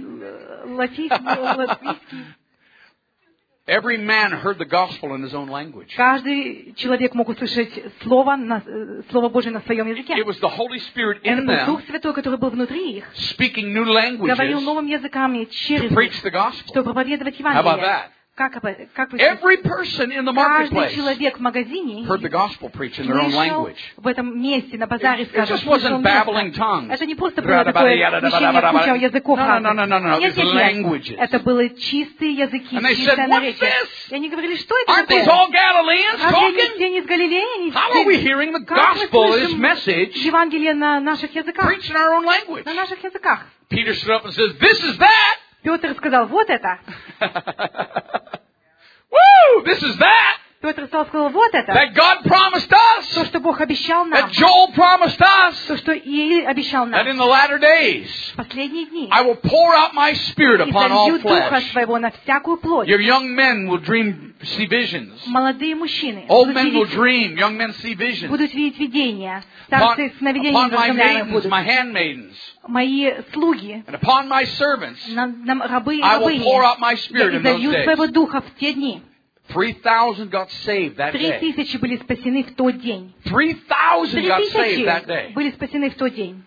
[SPEAKER 1] латвийский.
[SPEAKER 3] Every man heard the gospel in his own language.
[SPEAKER 1] Каждый человек мог услышать Слово Божие на своем языке.
[SPEAKER 3] It was the Holy Spirit
[SPEAKER 1] Это
[SPEAKER 3] in
[SPEAKER 1] был Дух
[SPEAKER 3] them
[SPEAKER 1] Святой, который был внутри их,
[SPEAKER 3] speaking new
[SPEAKER 1] говорил
[SPEAKER 3] languages
[SPEAKER 1] новыми языками
[SPEAKER 3] to
[SPEAKER 1] через
[SPEAKER 3] preach
[SPEAKER 1] них,
[SPEAKER 3] the gospel.
[SPEAKER 1] чтобы проповедовать
[SPEAKER 3] How about
[SPEAKER 1] Евангелие.
[SPEAKER 3] that?
[SPEAKER 1] Как вы
[SPEAKER 3] Every person in the
[SPEAKER 1] каждый
[SPEAKER 3] marketplace
[SPEAKER 1] человек в магазине
[SPEAKER 3] heard the gospel preached in their own
[SPEAKER 1] слышал
[SPEAKER 3] language.
[SPEAKER 1] в этом месте, на базаре,
[SPEAKER 3] It
[SPEAKER 1] скажем,
[SPEAKER 3] just wasn't
[SPEAKER 1] слышал
[SPEAKER 3] babbling
[SPEAKER 1] место.
[SPEAKER 3] tongues.
[SPEAKER 1] Это не просто было такое смещение куча языков
[SPEAKER 3] No.
[SPEAKER 1] разных.
[SPEAKER 3] It was languages.
[SPEAKER 1] Это были чистые языки,
[SPEAKER 3] And they
[SPEAKER 1] чистое
[SPEAKER 3] said, "What's
[SPEAKER 1] наречие.
[SPEAKER 3] this?
[SPEAKER 1] И они говорили, что это
[SPEAKER 3] Aren't these
[SPEAKER 1] такое?
[SPEAKER 3] all Galileans
[SPEAKER 1] Разве они
[SPEAKER 3] talking?
[SPEAKER 1] все не из Галилеи?
[SPEAKER 3] How are we hearing the
[SPEAKER 1] Как мы
[SPEAKER 3] gospel, this
[SPEAKER 1] слышим
[SPEAKER 3] message,
[SPEAKER 1] Евангелие на наших языках?
[SPEAKER 3] preached in our own language?
[SPEAKER 1] На наших языках.
[SPEAKER 3] Peter stood up and says, "This is that."
[SPEAKER 1] Петр сказал, вот это.
[SPEAKER 3] Woo! This is that.
[SPEAKER 1] Петр сказал, вот это.
[SPEAKER 3] That God promised
[SPEAKER 1] То,
[SPEAKER 3] us.
[SPEAKER 1] что Бог обещал нам.
[SPEAKER 3] That Joel promised us.
[SPEAKER 1] То, что Иеремия обещал
[SPEAKER 3] That
[SPEAKER 1] нам.
[SPEAKER 3] in the latter days,
[SPEAKER 1] В последние дни.
[SPEAKER 3] I will pour out my spirit
[SPEAKER 1] И
[SPEAKER 3] upon all
[SPEAKER 1] залью Духа
[SPEAKER 3] flesh.
[SPEAKER 1] Своего на всякую плоть.
[SPEAKER 3] Your young men will see visions.
[SPEAKER 1] Молодые мужчины
[SPEAKER 3] Old
[SPEAKER 1] будут
[SPEAKER 3] men will
[SPEAKER 1] видеть,
[SPEAKER 3] young men see visions.
[SPEAKER 1] будут видеть видения. Старцы сновидения
[SPEAKER 3] Upon my
[SPEAKER 1] возглавляемые
[SPEAKER 3] maidens,
[SPEAKER 1] будут.
[SPEAKER 3] my handmaidens,
[SPEAKER 1] Мои слуги,
[SPEAKER 3] and upon my servants,
[SPEAKER 1] рабы и
[SPEAKER 3] I will pour
[SPEAKER 1] рабыни.
[SPEAKER 3] out my spirit
[SPEAKER 1] Я
[SPEAKER 3] in those
[SPEAKER 1] изолью Своего
[SPEAKER 3] days.
[SPEAKER 1] Духа в те дни.
[SPEAKER 3] 3,000 got saved that day.
[SPEAKER 1] 3000 были спасены в тот день.
[SPEAKER 3] 3,000 got saved that
[SPEAKER 1] 3000
[SPEAKER 3] day.
[SPEAKER 1] были спасены в тот день.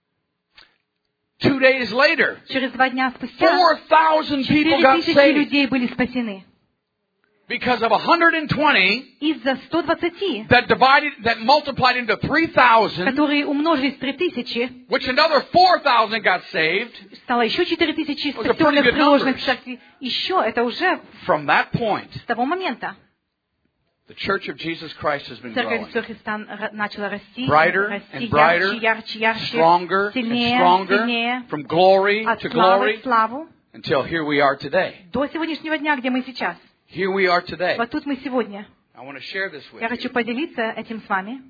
[SPEAKER 3] 2 days later,
[SPEAKER 1] Через 2 дня спустя
[SPEAKER 3] 4,000 people got
[SPEAKER 1] 4000
[SPEAKER 3] saved
[SPEAKER 1] людей были спасены.
[SPEAKER 3] because of 120
[SPEAKER 1] Из-за 120,
[SPEAKER 3] that multiplied into 3,000,
[SPEAKER 1] которые умножились в 3000,
[SPEAKER 3] which another 4,000 got saved.
[SPEAKER 1] стало еще 4000
[SPEAKER 3] Those are pretty
[SPEAKER 1] спасенных,
[SPEAKER 3] good
[SPEAKER 1] приложенных
[SPEAKER 3] numbers.
[SPEAKER 1] в церкви. Еще это уже
[SPEAKER 3] From that point,
[SPEAKER 1] с того момента.
[SPEAKER 3] the Church of Jesus Christ has been
[SPEAKER 1] Церковь
[SPEAKER 3] growing.
[SPEAKER 1] Иисуса Христа начала расти,
[SPEAKER 3] Brighter
[SPEAKER 1] расти
[SPEAKER 3] and brighter,
[SPEAKER 1] ярче,
[SPEAKER 3] stronger and
[SPEAKER 1] сильнее,
[SPEAKER 3] stronger,
[SPEAKER 1] сильнее,
[SPEAKER 3] from glory
[SPEAKER 1] от
[SPEAKER 3] to
[SPEAKER 1] славы
[SPEAKER 3] glory,
[SPEAKER 1] к славу,
[SPEAKER 3] until here we are today.
[SPEAKER 1] до сегодняшнего дня, где мы сейчас.
[SPEAKER 3] Here we are today.
[SPEAKER 1] Вот тут мы сегодня.
[SPEAKER 3] I want to share this with
[SPEAKER 1] Я
[SPEAKER 3] you.
[SPEAKER 1] хочу поделиться этим с вами.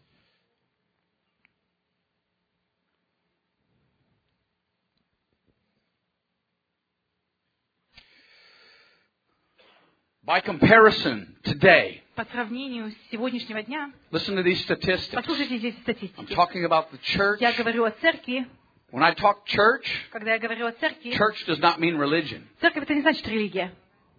[SPEAKER 3] By comparison, today,
[SPEAKER 1] По сравнению с сегодняшнего дня,
[SPEAKER 3] listen to these statistics.
[SPEAKER 1] послушайте здесь
[SPEAKER 3] I'm
[SPEAKER 1] статистики.
[SPEAKER 3] talking about the church.
[SPEAKER 1] Я говорю о церкви.
[SPEAKER 3] When I talk church,
[SPEAKER 1] Когда я говорю о церкви,
[SPEAKER 3] church does not mean religion.
[SPEAKER 1] церковь это не значит религия.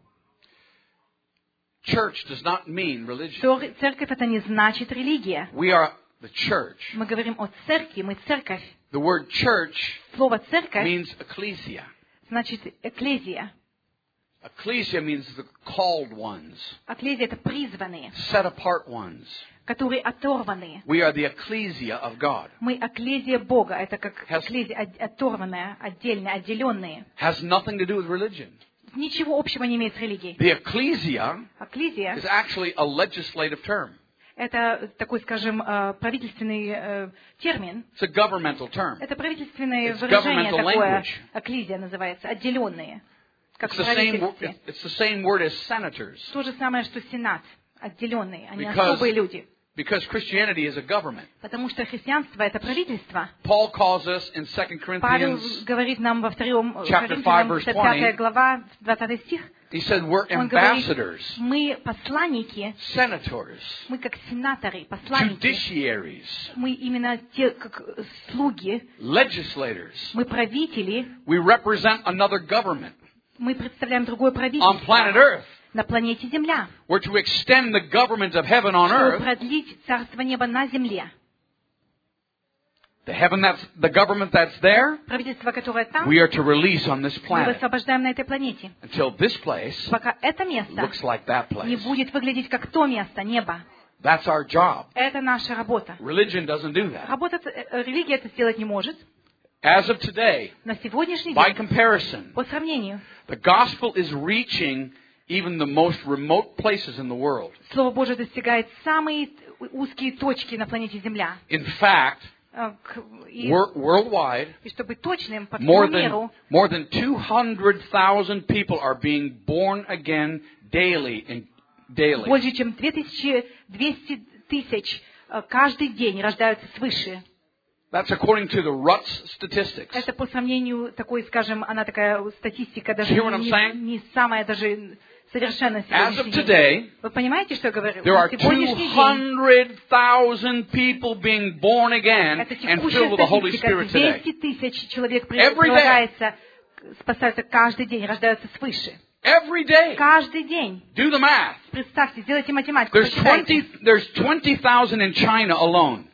[SPEAKER 3] Church does not mean religion.
[SPEAKER 1] Церковь это не значит религия.
[SPEAKER 3] We are the church.
[SPEAKER 1] Мы говорим о церкви, мы церковь.
[SPEAKER 3] The word church
[SPEAKER 1] Слово церковь
[SPEAKER 3] means ecclesia.
[SPEAKER 1] значит экклезия.
[SPEAKER 3] Ecclesia means the called ones,
[SPEAKER 1] Экклезия это призванные,
[SPEAKER 3] set apart ones.
[SPEAKER 1] которые оторванные.
[SPEAKER 3] We are the ecclesia of God.
[SPEAKER 1] Мы экклезия Бога, это как
[SPEAKER 3] Has-
[SPEAKER 1] экклезия оторванная, отдельная, отделенные.
[SPEAKER 3] Has nothing to do with religion.
[SPEAKER 1] Ничего общего не имеет с религией.
[SPEAKER 3] The ecclesia
[SPEAKER 1] Экклезия
[SPEAKER 3] is actually a legislative term.
[SPEAKER 1] это такой, скажем, правительственный термин.
[SPEAKER 3] It's a governmental term.
[SPEAKER 1] Это правительственное
[SPEAKER 3] It's
[SPEAKER 1] выражение
[SPEAKER 3] governmental
[SPEAKER 1] такое,
[SPEAKER 3] language.
[SPEAKER 1] экклезия называется, отделенные, как
[SPEAKER 3] It's
[SPEAKER 1] в
[SPEAKER 3] the same.
[SPEAKER 1] правительстве.
[SPEAKER 3] It's the same word as senators,
[SPEAKER 1] То же самое, что Сенат, отделенные, они
[SPEAKER 3] Because-
[SPEAKER 1] особые люди.
[SPEAKER 3] because Christianity is a government.
[SPEAKER 1] Потому что христианство это правительство.
[SPEAKER 3] Paul calls us in 2
[SPEAKER 1] Павел
[SPEAKER 3] Corinthians.
[SPEAKER 1] говорит нам во 2
[SPEAKER 3] Chapter 5,
[SPEAKER 1] Коринфянам,
[SPEAKER 3] verse
[SPEAKER 1] 5 глава, 20 стих,
[SPEAKER 3] He said we're
[SPEAKER 1] он говорит,
[SPEAKER 3] ambassadors,
[SPEAKER 1] мы посланники,
[SPEAKER 3] senators,
[SPEAKER 1] мы как сенаторы, посланники,
[SPEAKER 3] judiciaries,
[SPEAKER 1] мы именно те, как слуги,
[SPEAKER 3] legislators.
[SPEAKER 1] мы правители,
[SPEAKER 3] We represent another government
[SPEAKER 1] мы представляем другое
[SPEAKER 3] on
[SPEAKER 1] правительство
[SPEAKER 3] planet Earth.
[SPEAKER 1] на планете Земля,
[SPEAKER 3] We're to extend the government of heaven on
[SPEAKER 1] чтобы
[SPEAKER 3] earth,
[SPEAKER 1] продлить царство неба на земле.
[SPEAKER 3] the government that's there,
[SPEAKER 1] Правительство, которое там,
[SPEAKER 3] we are to release on this
[SPEAKER 1] мы
[SPEAKER 3] planet
[SPEAKER 1] высвобождаем на этой планете,
[SPEAKER 3] until this place
[SPEAKER 1] пока это место
[SPEAKER 3] looks like that
[SPEAKER 1] не
[SPEAKER 3] place.
[SPEAKER 1] будет выглядеть как то место, небо.
[SPEAKER 3] That's our job.
[SPEAKER 1] Это наша работа.
[SPEAKER 3] Religion doesn't do that.
[SPEAKER 1] Религия это сделать не может.
[SPEAKER 3] As of today,
[SPEAKER 1] На сегодняшний
[SPEAKER 3] by
[SPEAKER 1] день,
[SPEAKER 3] comparison,
[SPEAKER 1] по сравнению,
[SPEAKER 3] the gospel is reaching even the most remote places in the world.
[SPEAKER 1] Слово Божие достигает самые узкие точки на планете Земля.
[SPEAKER 3] In fact,
[SPEAKER 1] И
[SPEAKER 3] worldwide,
[SPEAKER 1] чтобы точным, по всему
[SPEAKER 3] more
[SPEAKER 1] миру,
[SPEAKER 3] than 200,000 people are being born again daily.
[SPEAKER 1] больше чем 200 тысяч каждый день рождаются свыше.
[SPEAKER 3] That's according to the RUTS statistics.
[SPEAKER 1] Это по сравнению такой, скажем, она такая статистика даже
[SPEAKER 3] Hear what I'm saying?
[SPEAKER 1] не самая даже совершенно
[SPEAKER 3] As of
[SPEAKER 1] сегодняшний день.
[SPEAKER 3] today,
[SPEAKER 1] Вы понимаете, что я говорю?
[SPEAKER 3] there
[SPEAKER 1] На
[SPEAKER 3] are
[SPEAKER 1] сегодняшний день
[SPEAKER 3] 200,000 people being born again
[SPEAKER 1] это
[SPEAKER 3] and
[SPEAKER 1] текущая
[SPEAKER 3] filled with the Holy
[SPEAKER 1] статистика.
[SPEAKER 3] Spirit today.
[SPEAKER 1] 200 тысяч человек
[SPEAKER 3] Every day.
[SPEAKER 1] прилагается, спасаются каждый день, рождаются свыше.
[SPEAKER 3] Every day.
[SPEAKER 1] Каждый день.
[SPEAKER 3] Do the math.
[SPEAKER 1] Представьте, сделайте математику,
[SPEAKER 3] There's
[SPEAKER 1] посчитайте.
[SPEAKER 3] 20,000 in China alone.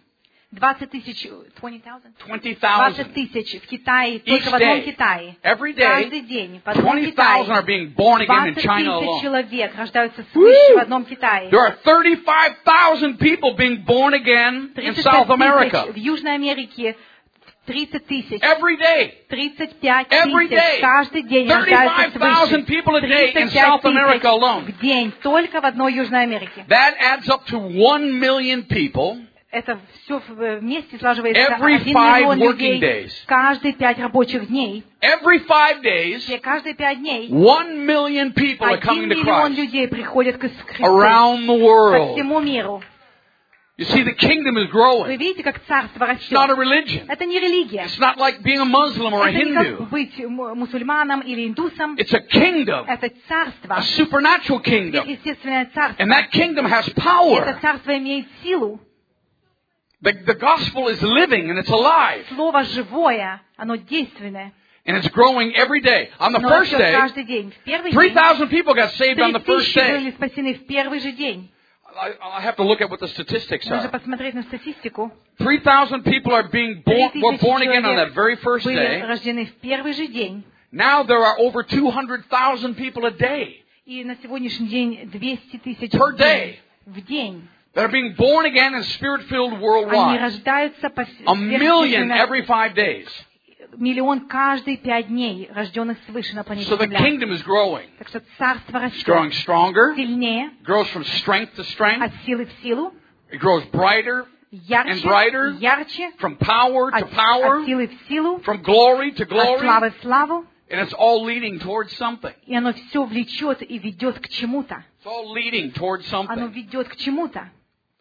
[SPEAKER 1] 20 тысяч, 20,000?
[SPEAKER 3] 20,000.
[SPEAKER 1] 20 тысяч в Китае, только в одном
[SPEAKER 3] day.
[SPEAKER 1] Китае.
[SPEAKER 3] Every
[SPEAKER 1] Каждый
[SPEAKER 3] day,
[SPEAKER 1] день в одном
[SPEAKER 3] 20,000
[SPEAKER 1] Китае.
[SPEAKER 3] are being born again in
[SPEAKER 1] 20
[SPEAKER 3] China
[SPEAKER 1] тысяч
[SPEAKER 3] alone.
[SPEAKER 1] человек рождаются свыше в одном Китае.
[SPEAKER 3] There are 35,000 people being born again in
[SPEAKER 1] 35
[SPEAKER 3] South
[SPEAKER 1] тысяч
[SPEAKER 3] America.
[SPEAKER 1] в Южной Америке. 30 тысяч.
[SPEAKER 3] Every day.
[SPEAKER 1] 35
[SPEAKER 3] Every
[SPEAKER 1] тысяч.
[SPEAKER 3] day.
[SPEAKER 1] Каждый день рождаются
[SPEAKER 3] 35,000
[SPEAKER 1] свыше.
[SPEAKER 3] people a day in
[SPEAKER 1] 35
[SPEAKER 3] South
[SPEAKER 1] тысяч
[SPEAKER 3] America alone.
[SPEAKER 1] в день только в одной Южной Америке.
[SPEAKER 3] That adds up to 1 million people
[SPEAKER 1] Это все вместе слаживается
[SPEAKER 3] every
[SPEAKER 1] 1
[SPEAKER 3] 5
[SPEAKER 1] миллион
[SPEAKER 3] working
[SPEAKER 1] людей
[SPEAKER 3] days.
[SPEAKER 1] каждые 5 рабочих дней.
[SPEAKER 3] Every 5 days,
[SPEAKER 1] Каждые 5 дней
[SPEAKER 3] 1 million people are
[SPEAKER 1] 1
[SPEAKER 3] coming to
[SPEAKER 1] миллион
[SPEAKER 3] Christ
[SPEAKER 1] людей приходят к Христу
[SPEAKER 3] around the
[SPEAKER 1] по
[SPEAKER 3] world.
[SPEAKER 1] всему миру.
[SPEAKER 3] You see, the kingdom is
[SPEAKER 1] Вы
[SPEAKER 3] growing.
[SPEAKER 1] видите, как царство
[SPEAKER 3] It's not a
[SPEAKER 1] растет.
[SPEAKER 3] religion.
[SPEAKER 1] Это не религия.
[SPEAKER 3] It's not like being a Muslim or a
[SPEAKER 1] Это не как
[SPEAKER 3] Hindu.
[SPEAKER 1] быть мусульманом или индусом.
[SPEAKER 3] It's a kingdom,
[SPEAKER 1] Это царство.
[SPEAKER 3] a supernatural kingdom.
[SPEAKER 1] Сверхъестественное царство.
[SPEAKER 3] And that kingdom has
[SPEAKER 1] Это
[SPEAKER 3] power.
[SPEAKER 1] царство имеет силу.
[SPEAKER 3] The gospel is living and it's alive.
[SPEAKER 1] Слово живое, оно действенное.
[SPEAKER 3] And it's growing every day. On the
[SPEAKER 1] Но
[SPEAKER 3] first
[SPEAKER 1] растет
[SPEAKER 3] day,
[SPEAKER 1] каждый день. В первый день
[SPEAKER 3] 3,000 people got saved on the first
[SPEAKER 1] 3000 были
[SPEAKER 3] day.
[SPEAKER 1] спасены в первый же день.
[SPEAKER 3] I have to look at what the statistics
[SPEAKER 1] Нужно
[SPEAKER 3] are.
[SPEAKER 1] посмотреть на статистику.
[SPEAKER 3] 3,000 people are being born,
[SPEAKER 1] 3000
[SPEAKER 3] were born again on
[SPEAKER 1] человек
[SPEAKER 3] that very first
[SPEAKER 1] были
[SPEAKER 3] day.
[SPEAKER 1] рождены в первый же день.
[SPEAKER 3] Now there are over 200,000 people a day
[SPEAKER 1] И на сегодняшний день 200 тысяч
[SPEAKER 3] Per day.
[SPEAKER 1] в день.
[SPEAKER 3] that are being born again and spirit-filled
[SPEAKER 1] Они
[SPEAKER 3] worldwide.
[SPEAKER 1] рождаются по
[SPEAKER 3] A million every 5 days.
[SPEAKER 1] миллион каждые 5 дней рожденных свыше на планете
[SPEAKER 3] So the
[SPEAKER 1] Земля.
[SPEAKER 3] kingdom is growing.
[SPEAKER 1] Так что царство
[SPEAKER 3] It's growing
[SPEAKER 1] растет
[SPEAKER 3] stronger.
[SPEAKER 1] сильнее,
[SPEAKER 3] Grows from strength to strength.
[SPEAKER 1] от силы в силу,
[SPEAKER 3] It grows brighter. And brighter.
[SPEAKER 1] ярче, ярче,
[SPEAKER 3] From power to
[SPEAKER 1] от
[SPEAKER 3] power.
[SPEAKER 1] силы в силу,
[SPEAKER 3] From glory to
[SPEAKER 1] от
[SPEAKER 3] glory.
[SPEAKER 1] славы в славу.
[SPEAKER 3] And it's all leading towards something.
[SPEAKER 1] И оно все влечет и ведет к чему-то.
[SPEAKER 3] It's all leading towards
[SPEAKER 1] Оно
[SPEAKER 3] something.
[SPEAKER 1] ведет к чему-то.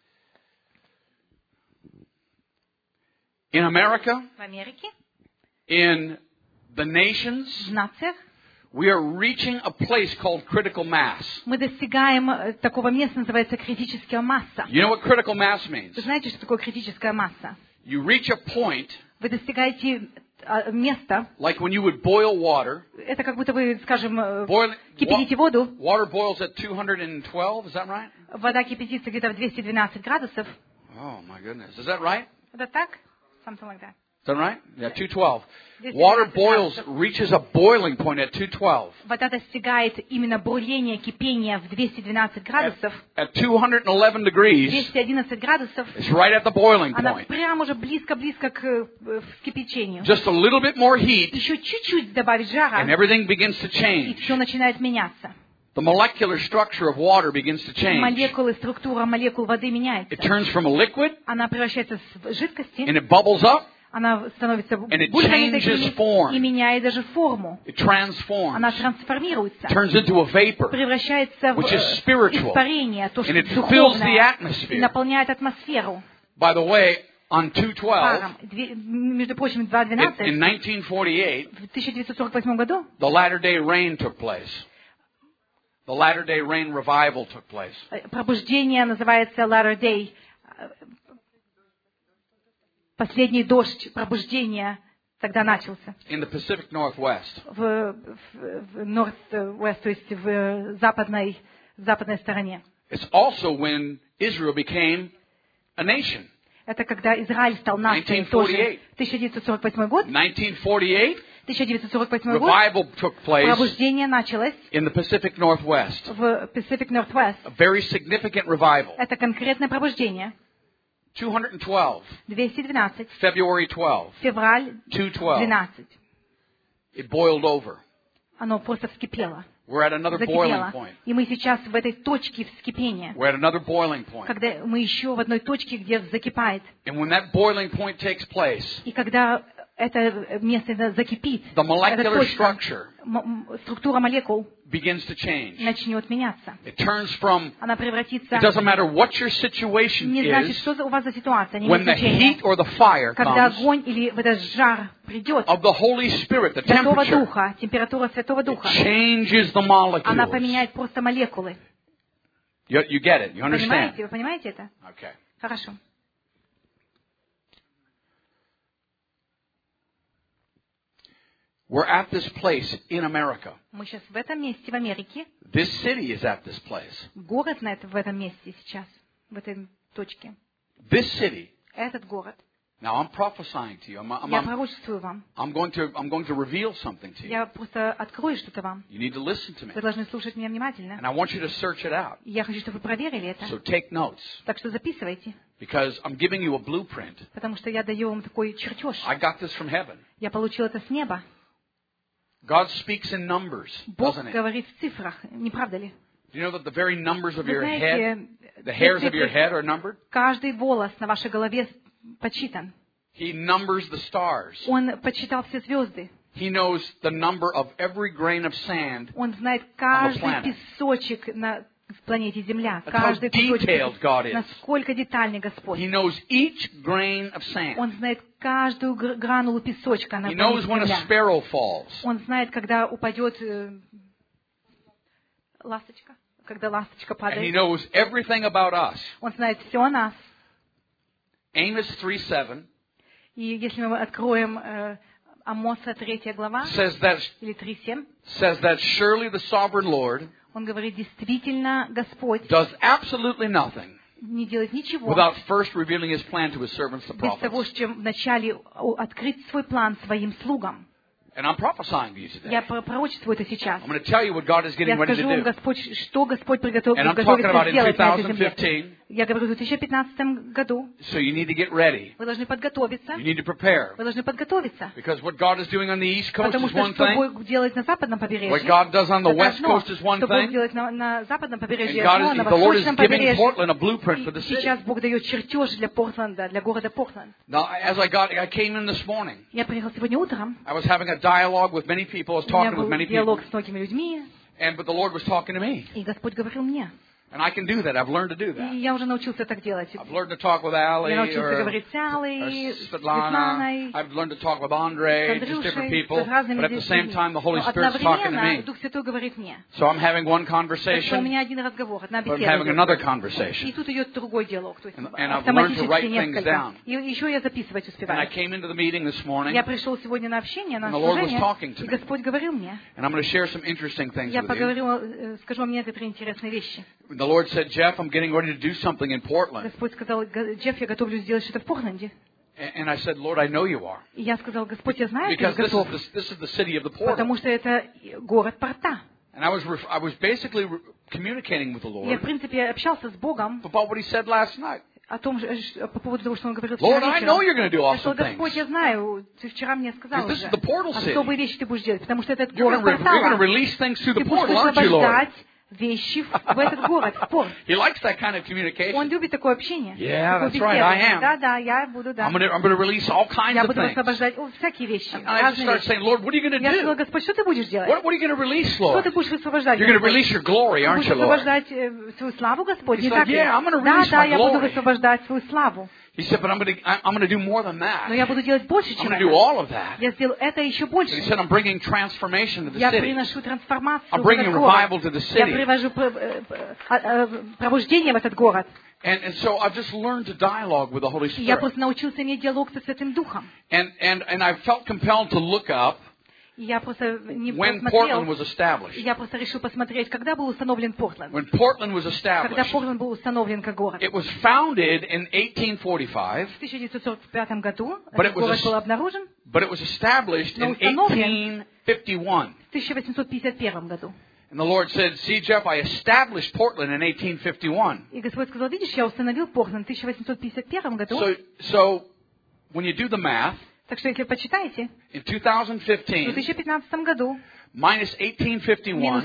[SPEAKER 3] In America,
[SPEAKER 1] В Америке,
[SPEAKER 3] in the nations,
[SPEAKER 1] в нациях,
[SPEAKER 3] we are reaching a place called critical mass.
[SPEAKER 1] мы достигаем такого места, называется критическая масса.
[SPEAKER 3] You know what critical mass means?
[SPEAKER 1] Вы знаете, что такое критическая масса?
[SPEAKER 3] You reach a point,
[SPEAKER 1] Вы достигаете места,
[SPEAKER 3] like when you would boil water.
[SPEAKER 1] это как будто вы, скажем,
[SPEAKER 3] Boil,
[SPEAKER 1] кипятите воду,
[SPEAKER 3] water boils at 212, is that right?
[SPEAKER 1] вода кипятится где-то в 212 градусов.
[SPEAKER 3] Oh my goodness. Is that right?
[SPEAKER 1] Это так? Something like that.
[SPEAKER 3] Is that right? Yeah, 212.
[SPEAKER 1] 212
[SPEAKER 3] Water boils,
[SPEAKER 1] градусов.
[SPEAKER 3] reaches a boiling point at 212.
[SPEAKER 1] Вода достигает именно бурления, кипения в 212 градусов.
[SPEAKER 3] At 211 degrees,
[SPEAKER 1] 211 градусов.
[SPEAKER 3] it's right at the boiling
[SPEAKER 1] Она
[SPEAKER 3] point.
[SPEAKER 1] прямо уже близко-близко к вскипячению.
[SPEAKER 3] Just a little bit more heat,
[SPEAKER 1] Еще чуть-чуть добавить жара,
[SPEAKER 3] and everything begins to
[SPEAKER 1] и
[SPEAKER 3] change.
[SPEAKER 1] все начинает меняться.
[SPEAKER 3] The molecular structure of water begins to change.
[SPEAKER 1] Молекулы, структура молекул воды
[SPEAKER 3] It
[SPEAKER 1] меняется.
[SPEAKER 3] turns from a liquid,
[SPEAKER 1] Она превращается в жидкости,
[SPEAKER 3] and it bubbles up,
[SPEAKER 1] она становится
[SPEAKER 3] it
[SPEAKER 1] бульками
[SPEAKER 3] changes
[SPEAKER 1] такими
[SPEAKER 3] form.
[SPEAKER 1] и меняет даже форму.
[SPEAKER 3] it transforms,
[SPEAKER 1] Она трансформируется,
[SPEAKER 3] turns into a vapor,
[SPEAKER 1] превращается в
[SPEAKER 3] which is spiritual.
[SPEAKER 1] испарение, то, что
[SPEAKER 3] And it fills the
[SPEAKER 1] духовное,
[SPEAKER 3] atmosphere.
[SPEAKER 1] и наполняет атмосферу
[SPEAKER 3] By the way, on 212,
[SPEAKER 1] паром. Между прочим, 2.12
[SPEAKER 3] in 1948,
[SPEAKER 1] в 1948 году
[SPEAKER 3] the Latter-day Rain took place. The Latter-day Rain revival took place.
[SPEAKER 1] пробуждение называется Latter Day. Последний дождь пробуждения тогда начался
[SPEAKER 3] In the Pacific Northwest.
[SPEAKER 1] в Northwest, то есть в западной стороне.
[SPEAKER 3] It's also when Israel became a nation.
[SPEAKER 1] Это когда Израиль стал нацией тоже. 1948 год. 1948 год.
[SPEAKER 3] Revival took place
[SPEAKER 1] Пробуждение началось
[SPEAKER 3] in the Pacific Northwest.
[SPEAKER 1] в Pacific Northwest.
[SPEAKER 3] A very significant revival.
[SPEAKER 1] Это конкретное пробуждение.
[SPEAKER 3] 212,
[SPEAKER 1] 212.
[SPEAKER 3] February 12,
[SPEAKER 1] Февраль
[SPEAKER 3] 212.
[SPEAKER 1] 12.
[SPEAKER 3] It boiled over.
[SPEAKER 1] Оно просто вскипело.
[SPEAKER 3] We're at another boiling
[SPEAKER 1] Закипело.
[SPEAKER 3] point.
[SPEAKER 1] И мы сейчас в этой точке вскипения.
[SPEAKER 3] We're at another boiling point.
[SPEAKER 1] Когда мы еще в одной точке, где закипает.
[SPEAKER 3] And when that boiling point takes place,
[SPEAKER 1] И когда это место закипит,
[SPEAKER 3] the
[SPEAKER 1] эта
[SPEAKER 3] molecular
[SPEAKER 1] точка,
[SPEAKER 3] structure
[SPEAKER 1] структура молекул
[SPEAKER 3] begins to change.
[SPEAKER 1] начнет меняться.
[SPEAKER 3] It turns from,
[SPEAKER 1] Она превратится...
[SPEAKER 3] it doesn't matter what your situation
[SPEAKER 1] Не значит,
[SPEAKER 3] is,
[SPEAKER 1] что у вас за ситуация, не
[SPEAKER 3] when
[SPEAKER 1] имеет
[SPEAKER 3] the
[SPEAKER 1] значения.
[SPEAKER 3] heat or the fire
[SPEAKER 1] Когда
[SPEAKER 3] comes
[SPEAKER 1] огонь или в этот жар придет,
[SPEAKER 3] of the Holy Spirit, the
[SPEAKER 1] Святого
[SPEAKER 3] temperature,
[SPEAKER 1] Духа, температура Святого
[SPEAKER 3] it
[SPEAKER 1] Духа,
[SPEAKER 3] changes the
[SPEAKER 1] она
[SPEAKER 3] molecules.
[SPEAKER 1] поменяет просто молекулы.
[SPEAKER 3] You get it? You understand?
[SPEAKER 1] Понимаете? Вы понимаете это?
[SPEAKER 3] Okay.
[SPEAKER 1] Хорошо.
[SPEAKER 3] We're at this place in America.
[SPEAKER 1] Мы сейчас в этом месте, в Америке.
[SPEAKER 3] This city is at this place.
[SPEAKER 1] Город в этом месте сейчас, в этой точке.
[SPEAKER 3] This city
[SPEAKER 1] этот город.
[SPEAKER 3] Now I'm prophesying to you.
[SPEAKER 1] Я пророчествую вам.
[SPEAKER 3] I'm going to reveal something to you.
[SPEAKER 1] Я просто открою что-то вам.
[SPEAKER 3] You need to listen to me.
[SPEAKER 1] Вы должны слушать меня внимательно.
[SPEAKER 3] And I want you to search it out.
[SPEAKER 1] И я хочу, чтобы вы проверили это.
[SPEAKER 3] So take notes.
[SPEAKER 1] Так что записывайте.
[SPEAKER 3] Because I'm giving you a blueprint.
[SPEAKER 1] Потому что я даю вам такой чертеж.
[SPEAKER 3] I got this from heaven.
[SPEAKER 1] Я получил это с неба.
[SPEAKER 3] God speaks in numbers,
[SPEAKER 1] Бог
[SPEAKER 3] doesn't it?
[SPEAKER 1] говорит в цифрах, не правда ли?
[SPEAKER 3] Do you know that the very numbers of
[SPEAKER 1] Вы
[SPEAKER 3] your head,
[SPEAKER 1] знаете,
[SPEAKER 3] the hairs of your head are numbered?
[SPEAKER 1] каждый волос на вашей голове подсчитан.
[SPEAKER 3] He numbers the stars.
[SPEAKER 1] Он подсчитал все звезды.
[SPEAKER 3] He knows the number of every grain of sand.
[SPEAKER 1] Он знает
[SPEAKER 3] the
[SPEAKER 1] каждый
[SPEAKER 3] planet.
[SPEAKER 1] песочек на планете Земля.
[SPEAKER 3] That's how
[SPEAKER 1] Каждый
[SPEAKER 3] detailed God is.
[SPEAKER 1] кусочек. Насколько детальный Господь.
[SPEAKER 3] He knows each grain of sand.
[SPEAKER 1] Он знает каждую гранулу песочка на
[SPEAKER 3] He knows
[SPEAKER 1] планете
[SPEAKER 3] when a
[SPEAKER 1] Земля.
[SPEAKER 3] sparrow falls.
[SPEAKER 1] Он знает, когда упадет ласточка. Когда ласточка
[SPEAKER 3] And he
[SPEAKER 1] падает.
[SPEAKER 3] knows everything about us.
[SPEAKER 1] Он знает все о нас.
[SPEAKER 3] Amos 3:7
[SPEAKER 1] И если мы откроем Амоса 3 глава,
[SPEAKER 3] says
[SPEAKER 1] или 3:7,
[SPEAKER 3] that surely the sovereign Lord
[SPEAKER 1] он говорит, действительно, Господь
[SPEAKER 3] does absolutely nothing
[SPEAKER 1] не делает ничего
[SPEAKER 3] without first revealing his plan to his servants, the
[SPEAKER 1] без того,
[SPEAKER 3] prophets.
[SPEAKER 1] чем вначале открыть свой план своим слугам.
[SPEAKER 3] And I'm prophesying to you
[SPEAKER 1] Я
[SPEAKER 3] today.
[SPEAKER 1] пророчествую это сейчас.
[SPEAKER 3] I'm going to tell you what God is getting
[SPEAKER 1] Я
[SPEAKER 3] ready to
[SPEAKER 1] скажу вам,
[SPEAKER 3] do.
[SPEAKER 1] Господь, что Господь приготовил
[SPEAKER 3] And I'm talking about in
[SPEAKER 1] сделать на этой земле.
[SPEAKER 3] 2015.
[SPEAKER 1] Я говорю, в 2015 году
[SPEAKER 3] So you need to get ready.
[SPEAKER 1] вы должны подготовиться.
[SPEAKER 3] You need to prepare.
[SPEAKER 1] Вы должны подготовиться.
[SPEAKER 3] Because what God is doing on the East Coast
[SPEAKER 1] Потому
[SPEAKER 3] is
[SPEAKER 1] что
[SPEAKER 3] one
[SPEAKER 1] что
[SPEAKER 3] thing.
[SPEAKER 1] Бог делает на западном побережье,
[SPEAKER 3] What God does on the
[SPEAKER 1] это
[SPEAKER 3] West
[SPEAKER 1] одно.
[SPEAKER 3] Coast is one
[SPEAKER 1] Что Бог
[SPEAKER 3] thing.
[SPEAKER 1] делает на западном побережье,
[SPEAKER 3] And
[SPEAKER 1] одно, на
[SPEAKER 3] the Lord is
[SPEAKER 1] восточном
[SPEAKER 3] giving
[SPEAKER 1] побережье.
[SPEAKER 3] Portland a blueprint for the
[SPEAKER 1] И
[SPEAKER 3] city.
[SPEAKER 1] сейчас Бог дает чертеж для Портленда, для города Портленд.
[SPEAKER 3] Now, as I came in this morning,
[SPEAKER 1] Я приехал сегодня утром.
[SPEAKER 3] I was having a dialogue with many people. I was
[SPEAKER 1] У меня
[SPEAKER 3] talking with
[SPEAKER 1] был
[SPEAKER 3] many people.
[SPEAKER 1] диалог с многими людьми,
[SPEAKER 3] But the Lord was talking to me.
[SPEAKER 1] и Господь говорил мне.
[SPEAKER 3] And I can do that. I've learned to do
[SPEAKER 1] И
[SPEAKER 3] that.
[SPEAKER 1] я уже научился так делать.
[SPEAKER 3] I've learned to talk with Allie
[SPEAKER 1] Я научился
[SPEAKER 3] or
[SPEAKER 1] говорить с Аллой, с
[SPEAKER 3] Svetlana.
[SPEAKER 1] Светланой,
[SPEAKER 3] I've learned to talk with
[SPEAKER 1] с
[SPEAKER 3] Andre, just different
[SPEAKER 1] Андрюшей,
[SPEAKER 3] people.
[SPEAKER 1] с разными
[SPEAKER 3] But at the same
[SPEAKER 1] людьми.
[SPEAKER 3] time, the Holy
[SPEAKER 1] Но
[SPEAKER 3] Spirit's talking to
[SPEAKER 1] одновременно
[SPEAKER 3] me.
[SPEAKER 1] Дух Святой говорит мне.
[SPEAKER 3] So I'm having one
[SPEAKER 1] Так что у
[SPEAKER 3] conversation,
[SPEAKER 1] меня один разговор, одна
[SPEAKER 3] but I'm
[SPEAKER 1] беседа.
[SPEAKER 3] having another
[SPEAKER 1] идет. И
[SPEAKER 3] conversation.
[SPEAKER 1] тут идет другой диалог. То есть
[SPEAKER 3] And I've learned to write
[SPEAKER 1] автоматически
[SPEAKER 3] things
[SPEAKER 1] несколько.
[SPEAKER 3] down.
[SPEAKER 1] И еще я записывать
[SPEAKER 3] And I
[SPEAKER 1] успеваю.
[SPEAKER 3] came into the meeting this morning,
[SPEAKER 1] Я пришел сегодня на общение, на
[SPEAKER 3] And the Lord was talking
[SPEAKER 1] служение,
[SPEAKER 3] to
[SPEAKER 1] и
[SPEAKER 3] me.
[SPEAKER 1] Господь говорил мне.
[SPEAKER 3] and I'm going to share some interesting things
[SPEAKER 1] Я
[SPEAKER 3] with you.
[SPEAKER 1] поговорю, скажу вам некоторые интересные вещи.
[SPEAKER 3] The Lord said, Jeff, I'm getting ready to do something in Portland.
[SPEAKER 1] Господь сказал, Джефф, я готовлю сделать что-то в Портленде.
[SPEAKER 3] And I said, Lord, I know you are.
[SPEAKER 1] И я сказал, Господь, я знаю, что
[SPEAKER 3] Because
[SPEAKER 1] ты
[SPEAKER 3] this
[SPEAKER 1] готов,
[SPEAKER 3] is the city of the
[SPEAKER 1] потому
[SPEAKER 3] portal.
[SPEAKER 1] что это город порта.
[SPEAKER 3] And I was basically communicating with the
[SPEAKER 1] Я, в
[SPEAKER 3] Lord
[SPEAKER 1] принципе, общался с Богом
[SPEAKER 3] about what He said last night.
[SPEAKER 1] о том, по поводу того, что Он говорил
[SPEAKER 3] Lord,
[SPEAKER 1] вчера
[SPEAKER 3] I know you're
[SPEAKER 1] вечером.
[SPEAKER 3] going to do
[SPEAKER 1] Я сказал,
[SPEAKER 3] awesome
[SPEAKER 1] Господь, я
[SPEAKER 3] things.
[SPEAKER 1] знаю, ты вчера мне сказал
[SPEAKER 3] Because this
[SPEAKER 1] уже,
[SPEAKER 3] is the portal city.
[SPEAKER 1] особые вещи ты будешь делать, потому что этот
[SPEAKER 3] You're
[SPEAKER 1] город
[SPEAKER 3] going to
[SPEAKER 1] портала.
[SPEAKER 3] release things through the
[SPEAKER 1] Ты будешь
[SPEAKER 3] portal, aren't you, Lord?
[SPEAKER 1] высвобождать вещи в этот город, в порт.
[SPEAKER 3] He likes that kind of
[SPEAKER 1] Он
[SPEAKER 3] communication.
[SPEAKER 1] любит такое общение.
[SPEAKER 3] Yeah,
[SPEAKER 1] такую
[SPEAKER 3] that's right, I
[SPEAKER 1] беседу.
[SPEAKER 3] am.
[SPEAKER 1] Да, да, я буду, да.
[SPEAKER 3] I'm going to release all kinds
[SPEAKER 1] Я
[SPEAKER 3] of
[SPEAKER 1] буду
[SPEAKER 3] things.
[SPEAKER 1] высвобождать всякие вещи,
[SPEAKER 3] And I just
[SPEAKER 1] разные
[SPEAKER 3] started
[SPEAKER 1] вещи.
[SPEAKER 3] saying, Lord, what are you going to
[SPEAKER 1] Я сказала,
[SPEAKER 3] do?
[SPEAKER 1] Господь, что ты будешь делать?
[SPEAKER 3] What are you going to release,
[SPEAKER 1] Что
[SPEAKER 3] Lord?
[SPEAKER 1] ты будешь высвобождать?
[SPEAKER 3] You're going to
[SPEAKER 1] Господь?
[SPEAKER 3] release your glory,
[SPEAKER 1] Ты
[SPEAKER 3] aren't
[SPEAKER 1] будешь
[SPEAKER 3] you, Lord?
[SPEAKER 1] высвобождать свою славу, Господь,
[SPEAKER 3] He's
[SPEAKER 1] не
[SPEAKER 3] like,
[SPEAKER 1] так ли?
[SPEAKER 3] yeah, I'm gonna
[SPEAKER 1] Да,
[SPEAKER 3] release
[SPEAKER 1] да,
[SPEAKER 3] my
[SPEAKER 1] я буду
[SPEAKER 3] glory.
[SPEAKER 1] высвобождать свою славу.
[SPEAKER 3] He said, but I'm going to do more than that.
[SPEAKER 1] Но я буду делать больше,
[SPEAKER 3] I'm
[SPEAKER 1] чем
[SPEAKER 3] going to do
[SPEAKER 1] это.
[SPEAKER 3] all of that.
[SPEAKER 1] Я сделаю это еще больше.
[SPEAKER 3] And he said, I'm bringing transformation to the
[SPEAKER 1] Я
[SPEAKER 3] city.
[SPEAKER 1] приношу трансформацию
[SPEAKER 3] I'm
[SPEAKER 1] в
[SPEAKER 3] bringing
[SPEAKER 1] этот город.
[SPEAKER 3] revival to the
[SPEAKER 1] Я
[SPEAKER 3] city.
[SPEAKER 1] привожу пробуждение в этот город.
[SPEAKER 3] And so I've just learned to dialogue with the Holy
[SPEAKER 1] И я
[SPEAKER 3] Spirit.
[SPEAKER 1] просто научился иметь диалог со Святым Духом.
[SPEAKER 3] And I felt compelled to look up
[SPEAKER 1] И я просто не
[SPEAKER 3] when
[SPEAKER 1] посмотрел.
[SPEAKER 3] Portland was established.
[SPEAKER 1] Я просто решил посмотреть, когда был установлен Портленд.
[SPEAKER 3] When Portland was
[SPEAKER 1] Когда
[SPEAKER 3] established,
[SPEAKER 1] Портленд был установлен как город.
[SPEAKER 3] it was founded in 1845,
[SPEAKER 1] В 1945 году
[SPEAKER 3] But
[SPEAKER 1] этот
[SPEAKER 3] it was
[SPEAKER 1] город
[SPEAKER 3] a-
[SPEAKER 1] был обнаружен,
[SPEAKER 3] but it was established
[SPEAKER 1] Но
[SPEAKER 3] in
[SPEAKER 1] установлен
[SPEAKER 3] 1851.
[SPEAKER 1] в 1851 году.
[SPEAKER 3] And the Lord said, see, Jeff, I established Portland in 1851.
[SPEAKER 1] И Господь сказал, видишь, я установил Портленд в 1851 году.
[SPEAKER 3] So when you do the math,
[SPEAKER 1] Так что, если почитаете,
[SPEAKER 3] in
[SPEAKER 1] в
[SPEAKER 3] 2015
[SPEAKER 1] 2015 году
[SPEAKER 3] minus
[SPEAKER 1] минус
[SPEAKER 3] 1851,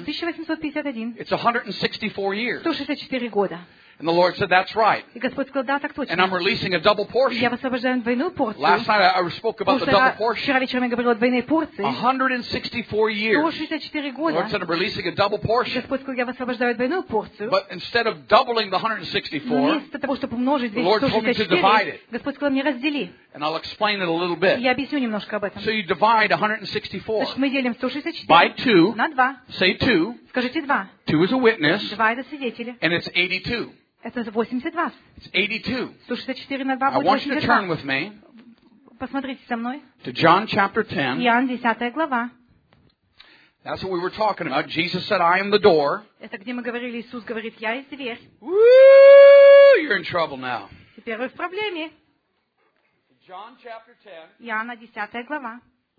[SPEAKER 1] 1851,
[SPEAKER 3] it's 164 years.
[SPEAKER 1] 164 года.
[SPEAKER 3] And the Lord said, that's right.
[SPEAKER 1] И Господь сказал, да, так
[SPEAKER 3] And I'm
[SPEAKER 1] точно.
[SPEAKER 3] releasing a double
[SPEAKER 1] Я
[SPEAKER 3] portion.
[SPEAKER 1] высвобождаю двойную порцию.
[SPEAKER 3] Last night I spoke about the double portion.
[SPEAKER 1] Вчера вечером я говорила о двойной порции.
[SPEAKER 3] 164 years.
[SPEAKER 1] 164
[SPEAKER 3] The Lord
[SPEAKER 1] года.
[SPEAKER 3] said, I'm releasing a double portion.
[SPEAKER 1] Господь сказал, я высвобождаю двойную порцию.
[SPEAKER 3] But instead of doubling the
[SPEAKER 1] Но
[SPEAKER 3] 164,
[SPEAKER 1] вместо того, чтобы умножить
[SPEAKER 3] The Lord told me to divide
[SPEAKER 1] 264,
[SPEAKER 3] it.
[SPEAKER 1] Господь сказал мне, раздели.
[SPEAKER 3] and I'll explain it a little
[SPEAKER 1] И
[SPEAKER 3] bit.
[SPEAKER 1] я объясню немножко об этом.
[SPEAKER 3] So you divide 164
[SPEAKER 1] Значит, мы делим 164
[SPEAKER 3] by 2.
[SPEAKER 1] на 2.
[SPEAKER 3] Say 2.
[SPEAKER 1] Скажите 2.
[SPEAKER 3] 2 is a witness.
[SPEAKER 1] 2 это свидетели.
[SPEAKER 3] And it's 82.
[SPEAKER 1] Это 82.
[SPEAKER 3] It's 82.
[SPEAKER 1] 164 на 2
[SPEAKER 3] I
[SPEAKER 1] будет
[SPEAKER 3] want you to turn
[SPEAKER 1] 82.
[SPEAKER 3] with me
[SPEAKER 1] Посмотрите со мной.
[SPEAKER 3] to John chapter 10.
[SPEAKER 1] Иоанн 10 глава.
[SPEAKER 3] That's what we were talking about. Jesus said, I am the door.
[SPEAKER 1] Это где мы говорили, Иисус говорит, я есть дверь.
[SPEAKER 3] Woo! You're in trouble now.
[SPEAKER 1] Теперь вы в проблеме.
[SPEAKER 3] John chapter 10.
[SPEAKER 1] Иоанна 10 глава.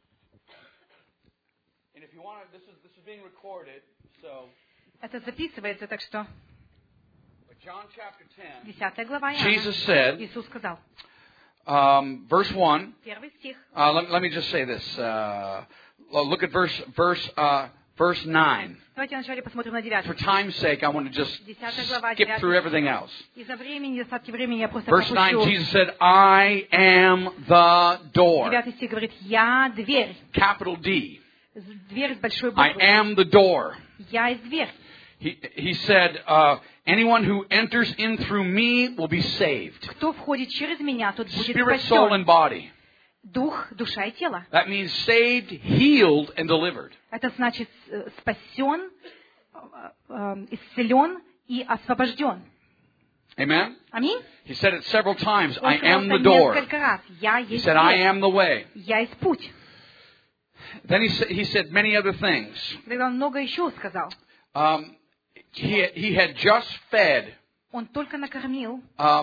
[SPEAKER 3] And if you want to, this is being recorded, so.
[SPEAKER 1] Это записывается, так что
[SPEAKER 3] But John chapter 10.
[SPEAKER 1] 10 глава Иоанна.
[SPEAKER 3] Jesus said,
[SPEAKER 1] Иисус сказал.
[SPEAKER 3] verse 1.
[SPEAKER 1] Первый стих.
[SPEAKER 3] Let me just say this. Look at verse 9.
[SPEAKER 1] Давайте вначале посмотрим на 9.
[SPEAKER 3] For time's sake, I want to just
[SPEAKER 1] 10 глава,
[SPEAKER 3] skip
[SPEAKER 1] 9
[SPEAKER 3] through everything else.
[SPEAKER 1] Из-за времени, остатки времени я просто
[SPEAKER 3] Verse 9,
[SPEAKER 1] пропущу.
[SPEAKER 3] Jesus said, I am the door.
[SPEAKER 1] 9 стих говорит, я дверь.
[SPEAKER 3] Capital D.
[SPEAKER 1] Дверь с большой
[SPEAKER 3] I
[SPEAKER 1] буквы.
[SPEAKER 3] am the door.
[SPEAKER 1] Я есть дверь.
[SPEAKER 3] He said, anyone who enters in through me will be saved.
[SPEAKER 1] Кто входит через меня, тот будет
[SPEAKER 3] Spirit, soul, and
[SPEAKER 1] спасен.
[SPEAKER 3] body.
[SPEAKER 1] Дух, душа и тело.
[SPEAKER 3] That means saved, healed, and delivered.
[SPEAKER 1] Это значит спасен, исцелен и освобожден.
[SPEAKER 3] Amen?
[SPEAKER 1] Аминь.
[SPEAKER 3] He said it several times.
[SPEAKER 1] Он
[SPEAKER 3] I am the
[SPEAKER 1] сказал
[SPEAKER 3] door.
[SPEAKER 1] несколько раз. Я
[SPEAKER 3] He
[SPEAKER 1] есть
[SPEAKER 3] said, I
[SPEAKER 1] дверь.
[SPEAKER 3] am the way.
[SPEAKER 1] Я есть путь.
[SPEAKER 3] Then he said many other things.
[SPEAKER 1] Тогда он много еще сказал.
[SPEAKER 3] He had just fed
[SPEAKER 1] Он только накормил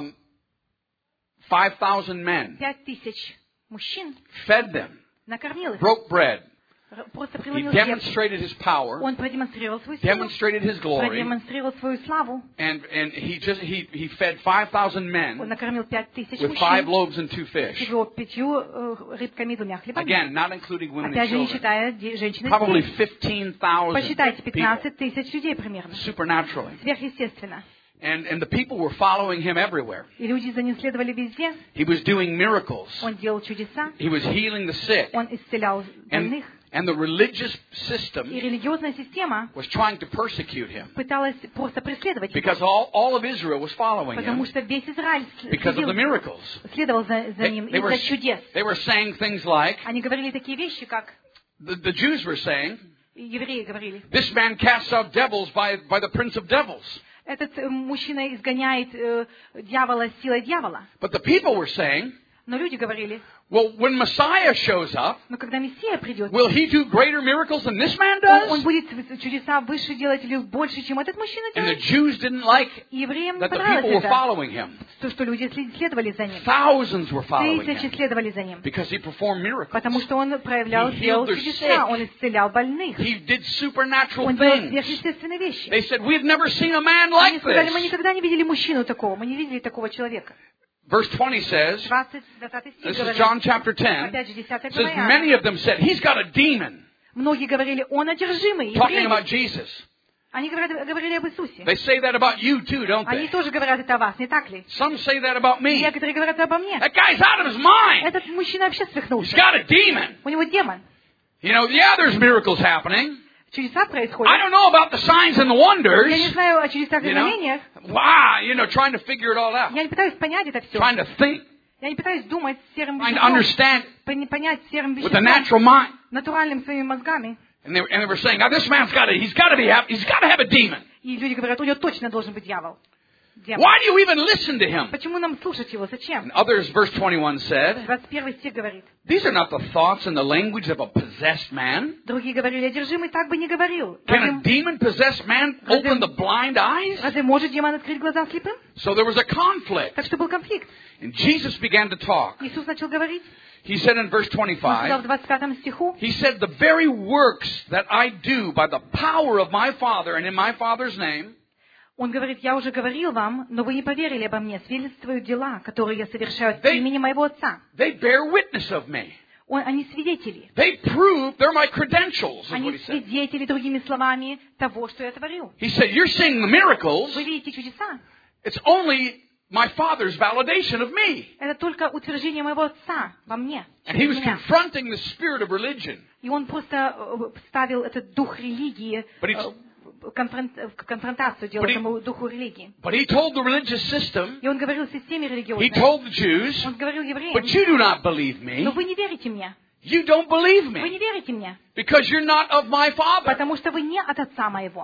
[SPEAKER 3] 5,000 men.
[SPEAKER 1] 5000 мужчин.
[SPEAKER 3] Fed them.
[SPEAKER 1] Накормил их.
[SPEAKER 3] Broke bread.
[SPEAKER 1] Просто
[SPEAKER 3] He
[SPEAKER 1] преломил хлеб.
[SPEAKER 3] demonstrated his power.
[SPEAKER 1] Он продемонстрировал свою силу.
[SPEAKER 3] Demonstrated his glory.
[SPEAKER 1] Продемонстрировал свою славу.
[SPEAKER 3] And he fed 5,000
[SPEAKER 1] Он
[SPEAKER 3] men
[SPEAKER 1] накормил 5000
[SPEAKER 3] with 5
[SPEAKER 1] мужчин.
[SPEAKER 3] loaves and 2 fish.
[SPEAKER 1] Всего 5 рыбками и 2 хлебами.
[SPEAKER 3] Again, not including women and
[SPEAKER 1] Опять же, не
[SPEAKER 3] children.
[SPEAKER 1] считая женщин и
[SPEAKER 3] Probably
[SPEAKER 1] детей.
[SPEAKER 3] 15,000
[SPEAKER 1] Посчитайте,
[SPEAKER 3] people.
[SPEAKER 1] 15 тысяч людей примерно.
[SPEAKER 3] Supernaturally.
[SPEAKER 1] Сверхъестественно.
[SPEAKER 3] And the people were following him everywhere.
[SPEAKER 1] И люди за ним следовали везде.
[SPEAKER 3] He was doing miracles.
[SPEAKER 1] Он делал чудеса.
[SPEAKER 3] He was healing the sick.
[SPEAKER 1] Он исцелял больных.
[SPEAKER 3] And the religious
[SPEAKER 1] И
[SPEAKER 3] system
[SPEAKER 1] религиозная система
[SPEAKER 3] was trying to persecute him.
[SPEAKER 1] пыталась просто преследовать его.
[SPEAKER 3] Because all of Israel was following
[SPEAKER 1] Потому
[SPEAKER 3] him
[SPEAKER 1] что весь Израиль
[SPEAKER 3] because of the miracles.
[SPEAKER 1] следовал за ним
[SPEAKER 3] They
[SPEAKER 1] из-за чудес.
[SPEAKER 3] were saying things like,
[SPEAKER 1] Они говорили такие вещи, как
[SPEAKER 3] the Jews were saying,
[SPEAKER 1] евреи говорили.
[SPEAKER 3] this man casts out devils by the prince of devils.
[SPEAKER 1] Этот мужчина изгоняет дьявола силой дьявола.
[SPEAKER 3] But the people were saying,
[SPEAKER 1] Но люди говорили,
[SPEAKER 3] well, when Messiah shows up,
[SPEAKER 1] но когда Мессия придет,
[SPEAKER 3] will he do greater miracles than this man
[SPEAKER 1] он
[SPEAKER 3] does?
[SPEAKER 1] будет чудеса выше делать или больше, чем этот мужчина
[SPEAKER 3] And the
[SPEAKER 1] делает.
[SPEAKER 3] Jews didn't like
[SPEAKER 1] И евреям не
[SPEAKER 3] that the
[SPEAKER 1] понравилось
[SPEAKER 3] people were
[SPEAKER 1] это,
[SPEAKER 3] following him.
[SPEAKER 1] то, что люди следовали за ним.
[SPEAKER 3] Thousands were following
[SPEAKER 1] Тысячи
[SPEAKER 3] him
[SPEAKER 1] следовали за ним.
[SPEAKER 3] because he performed miracles.
[SPEAKER 1] Потому что он проявлял,
[SPEAKER 3] He healed
[SPEAKER 1] делал
[SPEAKER 3] their
[SPEAKER 1] чудеса,
[SPEAKER 3] sick.
[SPEAKER 1] он исцелял больных.
[SPEAKER 3] He did supernatural
[SPEAKER 1] Он делал
[SPEAKER 3] things.
[SPEAKER 1] сверхъестественные вещи.
[SPEAKER 3] They said, we've never seen a man
[SPEAKER 1] Они
[SPEAKER 3] like
[SPEAKER 1] сказали, мы
[SPEAKER 3] this.
[SPEAKER 1] никогда не видели мужчину такого, мы не видели такого человека.
[SPEAKER 3] Verse 20 says,
[SPEAKER 1] 20 стих
[SPEAKER 3] this is
[SPEAKER 1] говорит,
[SPEAKER 3] John chapter 10,
[SPEAKER 1] опять же, 10
[SPEAKER 3] says
[SPEAKER 1] глава Иоанна.
[SPEAKER 3] many of them said, he's got a demon.
[SPEAKER 1] Многие говорили, он одержимый,
[SPEAKER 3] Talking
[SPEAKER 1] еврей.
[SPEAKER 3] about Jesus.
[SPEAKER 1] Они говорили об Иисусе.
[SPEAKER 3] They say that about you too, don't
[SPEAKER 1] Они
[SPEAKER 3] they?
[SPEAKER 1] тоже говорят это о вас, не так ли?
[SPEAKER 3] Some say that about me.
[SPEAKER 1] Некоторые говорят обо мне.
[SPEAKER 3] That guy's out of his mind.
[SPEAKER 1] Этот мужчина вообще
[SPEAKER 3] He's
[SPEAKER 1] свихнулся.
[SPEAKER 3] got a demon.
[SPEAKER 1] У него демон.
[SPEAKER 3] You know, yeah, there's miracles happening.
[SPEAKER 1] Чудеса
[SPEAKER 3] I
[SPEAKER 1] происходят.
[SPEAKER 3] don't know about the signs and the
[SPEAKER 1] Я
[SPEAKER 3] wonders.
[SPEAKER 1] не знаю о чудесах и
[SPEAKER 3] You know,
[SPEAKER 1] знамениях.
[SPEAKER 3] wow, trying to figure it all out.
[SPEAKER 1] Я не пытаюсь понять это все.
[SPEAKER 3] Trying to think,
[SPEAKER 1] Я не пытаюсь думать серым
[SPEAKER 3] trying to
[SPEAKER 1] веществом,
[SPEAKER 3] understand
[SPEAKER 1] понять серым
[SPEAKER 3] with a
[SPEAKER 1] веществом,
[SPEAKER 3] natural mind.
[SPEAKER 1] натуральным своими мозгами.
[SPEAKER 3] And they were saying, now this man's he's got to have a demon.
[SPEAKER 1] И люди говорят, у него точно должен быть дьявол. Демон.
[SPEAKER 3] Why do you even listen to him?
[SPEAKER 1] Почему нам слушать его? Зачем?
[SPEAKER 3] And others, verse 21 said,
[SPEAKER 1] 21 стих говорит.
[SPEAKER 3] these are not the thoughts and the language of a possessed man.
[SPEAKER 1] Другие говорили, одержимый так бы не говорил.
[SPEAKER 3] Can a demon-possessed man open the blind eyes?
[SPEAKER 1] Разве может демон открыть глаза слепым?
[SPEAKER 3] So there was a conflict.
[SPEAKER 1] Так что был конфликт.
[SPEAKER 3] And Jesus began to talk.
[SPEAKER 1] Иисус начал говорить.
[SPEAKER 3] He said in verse
[SPEAKER 1] Он сказал
[SPEAKER 3] 25,
[SPEAKER 1] в 25 стиху,
[SPEAKER 3] he said, the very works that I do by the power of my Father and in my Father's name,
[SPEAKER 1] он говорит, я уже говорил вам, но вы не поверили обо мне, свидетельствуют дела, которые я совершаю от
[SPEAKER 3] They-
[SPEAKER 1] имени моего Отца.
[SPEAKER 3] they bear witness of me.
[SPEAKER 1] Они свидетели.
[SPEAKER 3] They prove they're my credentials, is what
[SPEAKER 1] Они
[SPEAKER 3] he said.
[SPEAKER 1] свидетели, другими словами, того, что я творю.
[SPEAKER 3] He said, you're seeing the miracles.
[SPEAKER 1] Вы видите чудеса.
[SPEAKER 3] It's only my Father's validation of me.
[SPEAKER 1] Это только утверждение моего Отца во мне.
[SPEAKER 3] And he was
[SPEAKER 1] через меня.
[SPEAKER 3] confronting the spirit of religion.
[SPEAKER 1] И он просто ставил этот дух религии,
[SPEAKER 3] But he-
[SPEAKER 1] конфронтацию делал
[SPEAKER 3] But he-
[SPEAKER 1] этому духу религии.
[SPEAKER 3] But he told the religious system,
[SPEAKER 1] И он говорил системе
[SPEAKER 3] he
[SPEAKER 1] религиозной,
[SPEAKER 3] told the Jews,
[SPEAKER 1] он говорил евреям,
[SPEAKER 3] but you do not believe me.
[SPEAKER 1] но вы не верите мне.
[SPEAKER 3] You don't believe
[SPEAKER 1] Вы
[SPEAKER 3] me
[SPEAKER 1] не верите мне,
[SPEAKER 3] because you're not of my Father.
[SPEAKER 1] потому что вы не от Отца моего.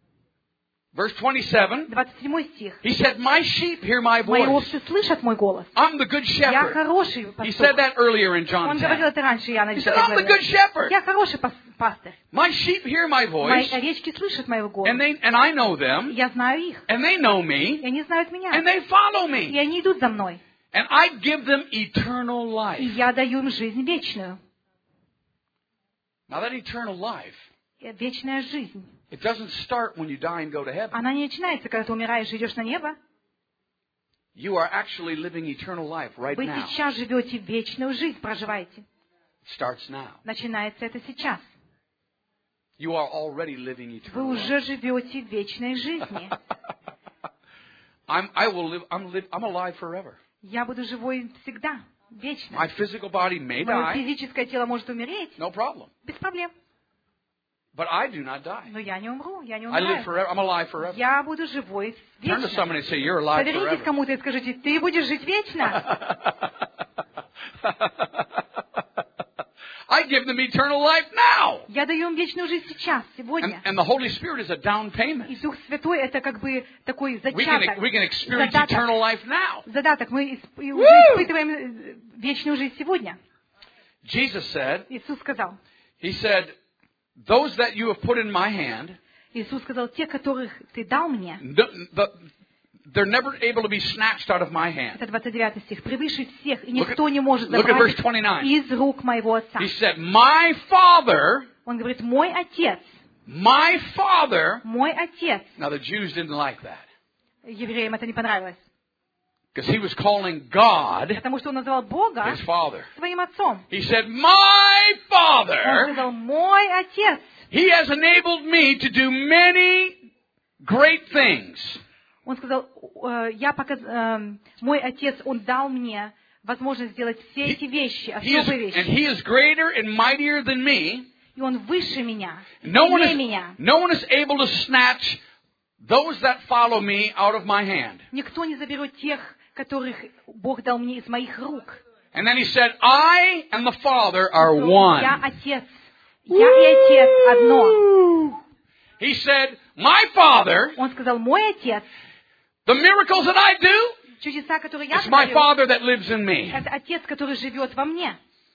[SPEAKER 3] Verse 27,
[SPEAKER 1] 27 стих.
[SPEAKER 3] he said, my sheep hear my
[SPEAKER 1] Мои
[SPEAKER 3] voice.
[SPEAKER 1] овцы слышат мой голос.
[SPEAKER 3] I'm the good
[SPEAKER 1] Я
[SPEAKER 3] shepherd.
[SPEAKER 1] хороший
[SPEAKER 3] He said
[SPEAKER 1] пастух.
[SPEAKER 3] that earlier in John
[SPEAKER 1] Он говорил
[SPEAKER 3] 10.
[SPEAKER 1] это раньше, я
[SPEAKER 3] He
[SPEAKER 1] написал.
[SPEAKER 3] said, I'm the good shepherd.
[SPEAKER 1] Я хороший пастырь.
[SPEAKER 3] My sheep hear my
[SPEAKER 1] Мои
[SPEAKER 3] voice,
[SPEAKER 1] овечки слышат моего голоса.
[SPEAKER 3] and I know them,
[SPEAKER 1] Я знаю их.
[SPEAKER 3] and they know
[SPEAKER 1] И
[SPEAKER 3] me,
[SPEAKER 1] они знают меня.
[SPEAKER 3] and they follow
[SPEAKER 1] И
[SPEAKER 3] me.
[SPEAKER 1] они идут за мной.
[SPEAKER 3] And I give them eternal
[SPEAKER 1] И
[SPEAKER 3] life.
[SPEAKER 1] я даю им жизнь вечную.
[SPEAKER 3] Now that eternal life,
[SPEAKER 1] Вечная жизнь.
[SPEAKER 3] it doesn't start when you die and go to heaven.
[SPEAKER 1] Она не начинается, когда ты умираешь и идешь на небо.
[SPEAKER 3] You are actually living eternal life right
[SPEAKER 1] Вы
[SPEAKER 3] now.
[SPEAKER 1] сейчас живете вечную жизнь, проживаете.
[SPEAKER 3] It starts now.
[SPEAKER 1] Начинается это сейчас.
[SPEAKER 3] You are already living
[SPEAKER 1] Вы
[SPEAKER 3] eternal life.
[SPEAKER 1] уже живете вечной жизнью.
[SPEAKER 3] I'm alive forever.
[SPEAKER 1] Я буду живой всегда, вечно.
[SPEAKER 3] My physical body may
[SPEAKER 1] Мое
[SPEAKER 3] die,
[SPEAKER 1] физическое тело может умереть,
[SPEAKER 3] no problem.
[SPEAKER 1] без проблем.
[SPEAKER 3] But I do not die.
[SPEAKER 1] Но я не умру, я не
[SPEAKER 3] I live
[SPEAKER 1] умираю.
[SPEAKER 3] forever. I'm alive forever.
[SPEAKER 1] Я буду живой
[SPEAKER 3] Turn to
[SPEAKER 1] вечно.
[SPEAKER 3] somebody and say, you're alive
[SPEAKER 1] Повернитесь
[SPEAKER 3] forever.
[SPEAKER 1] кому-то и скажите, ты будешь жить вечно.
[SPEAKER 3] I give them eternal life now.
[SPEAKER 1] Я даю им вечную жизнь сейчас, сегодня.
[SPEAKER 3] And the Holy Spirit is a down payment.
[SPEAKER 1] И Дух Святой это как бы такой
[SPEAKER 3] We
[SPEAKER 1] зачаток.
[SPEAKER 3] can experience eternal life now.
[SPEAKER 1] Задаток. Мы уже испытываем вечную жизнь сегодня.
[SPEAKER 3] Jesus said,
[SPEAKER 1] Иисус сказал,
[SPEAKER 3] He said, those that you have put in my hand,
[SPEAKER 1] Иисус сказал, те, которых ты дал мне,
[SPEAKER 3] they're never able to be snatched out of my hand.
[SPEAKER 1] это 29 стих, превыше всех, и
[SPEAKER 3] Look
[SPEAKER 1] никто не может
[SPEAKER 3] at verse
[SPEAKER 1] забрать
[SPEAKER 3] 29.
[SPEAKER 1] из рук моего Отца.
[SPEAKER 3] He said, my Father,
[SPEAKER 1] Он говорит, мой Отец,
[SPEAKER 3] my Father.
[SPEAKER 1] мой Отец.
[SPEAKER 3] Now the Jews didn't like that.
[SPEAKER 1] Евреям это не понравилось,
[SPEAKER 3] Because he was calling God
[SPEAKER 1] потому что он называл Бога
[SPEAKER 3] his Father.
[SPEAKER 1] своим Отцом.
[SPEAKER 3] He said, my
[SPEAKER 1] Он
[SPEAKER 3] Father,
[SPEAKER 1] сказал, мой Отец.
[SPEAKER 3] He has enabled me to do many great things.
[SPEAKER 1] Он сказал, мой Отец, Он дал мне возможность сделать все эти вещи, особые
[SPEAKER 3] And
[SPEAKER 1] вещи.
[SPEAKER 3] He is greater and mightier than me.
[SPEAKER 1] И Он выше меня,
[SPEAKER 3] No one
[SPEAKER 1] сильнее меня.
[SPEAKER 3] is able to snatch those that follow me out of my hand.
[SPEAKER 1] Никто не заберет тех, которых Бог дал мне из моих рук.
[SPEAKER 3] And then He said, I and the Father are one.
[SPEAKER 1] Я Отец. Я и Отец одно.
[SPEAKER 3] He said, my Father,
[SPEAKER 1] Он сказал, мой Отец,
[SPEAKER 3] the miracles that I do,
[SPEAKER 1] чудеса, которые я
[SPEAKER 3] it's my
[SPEAKER 1] творю,
[SPEAKER 3] Father that lives in me.
[SPEAKER 1] это Отец, который живет во мне.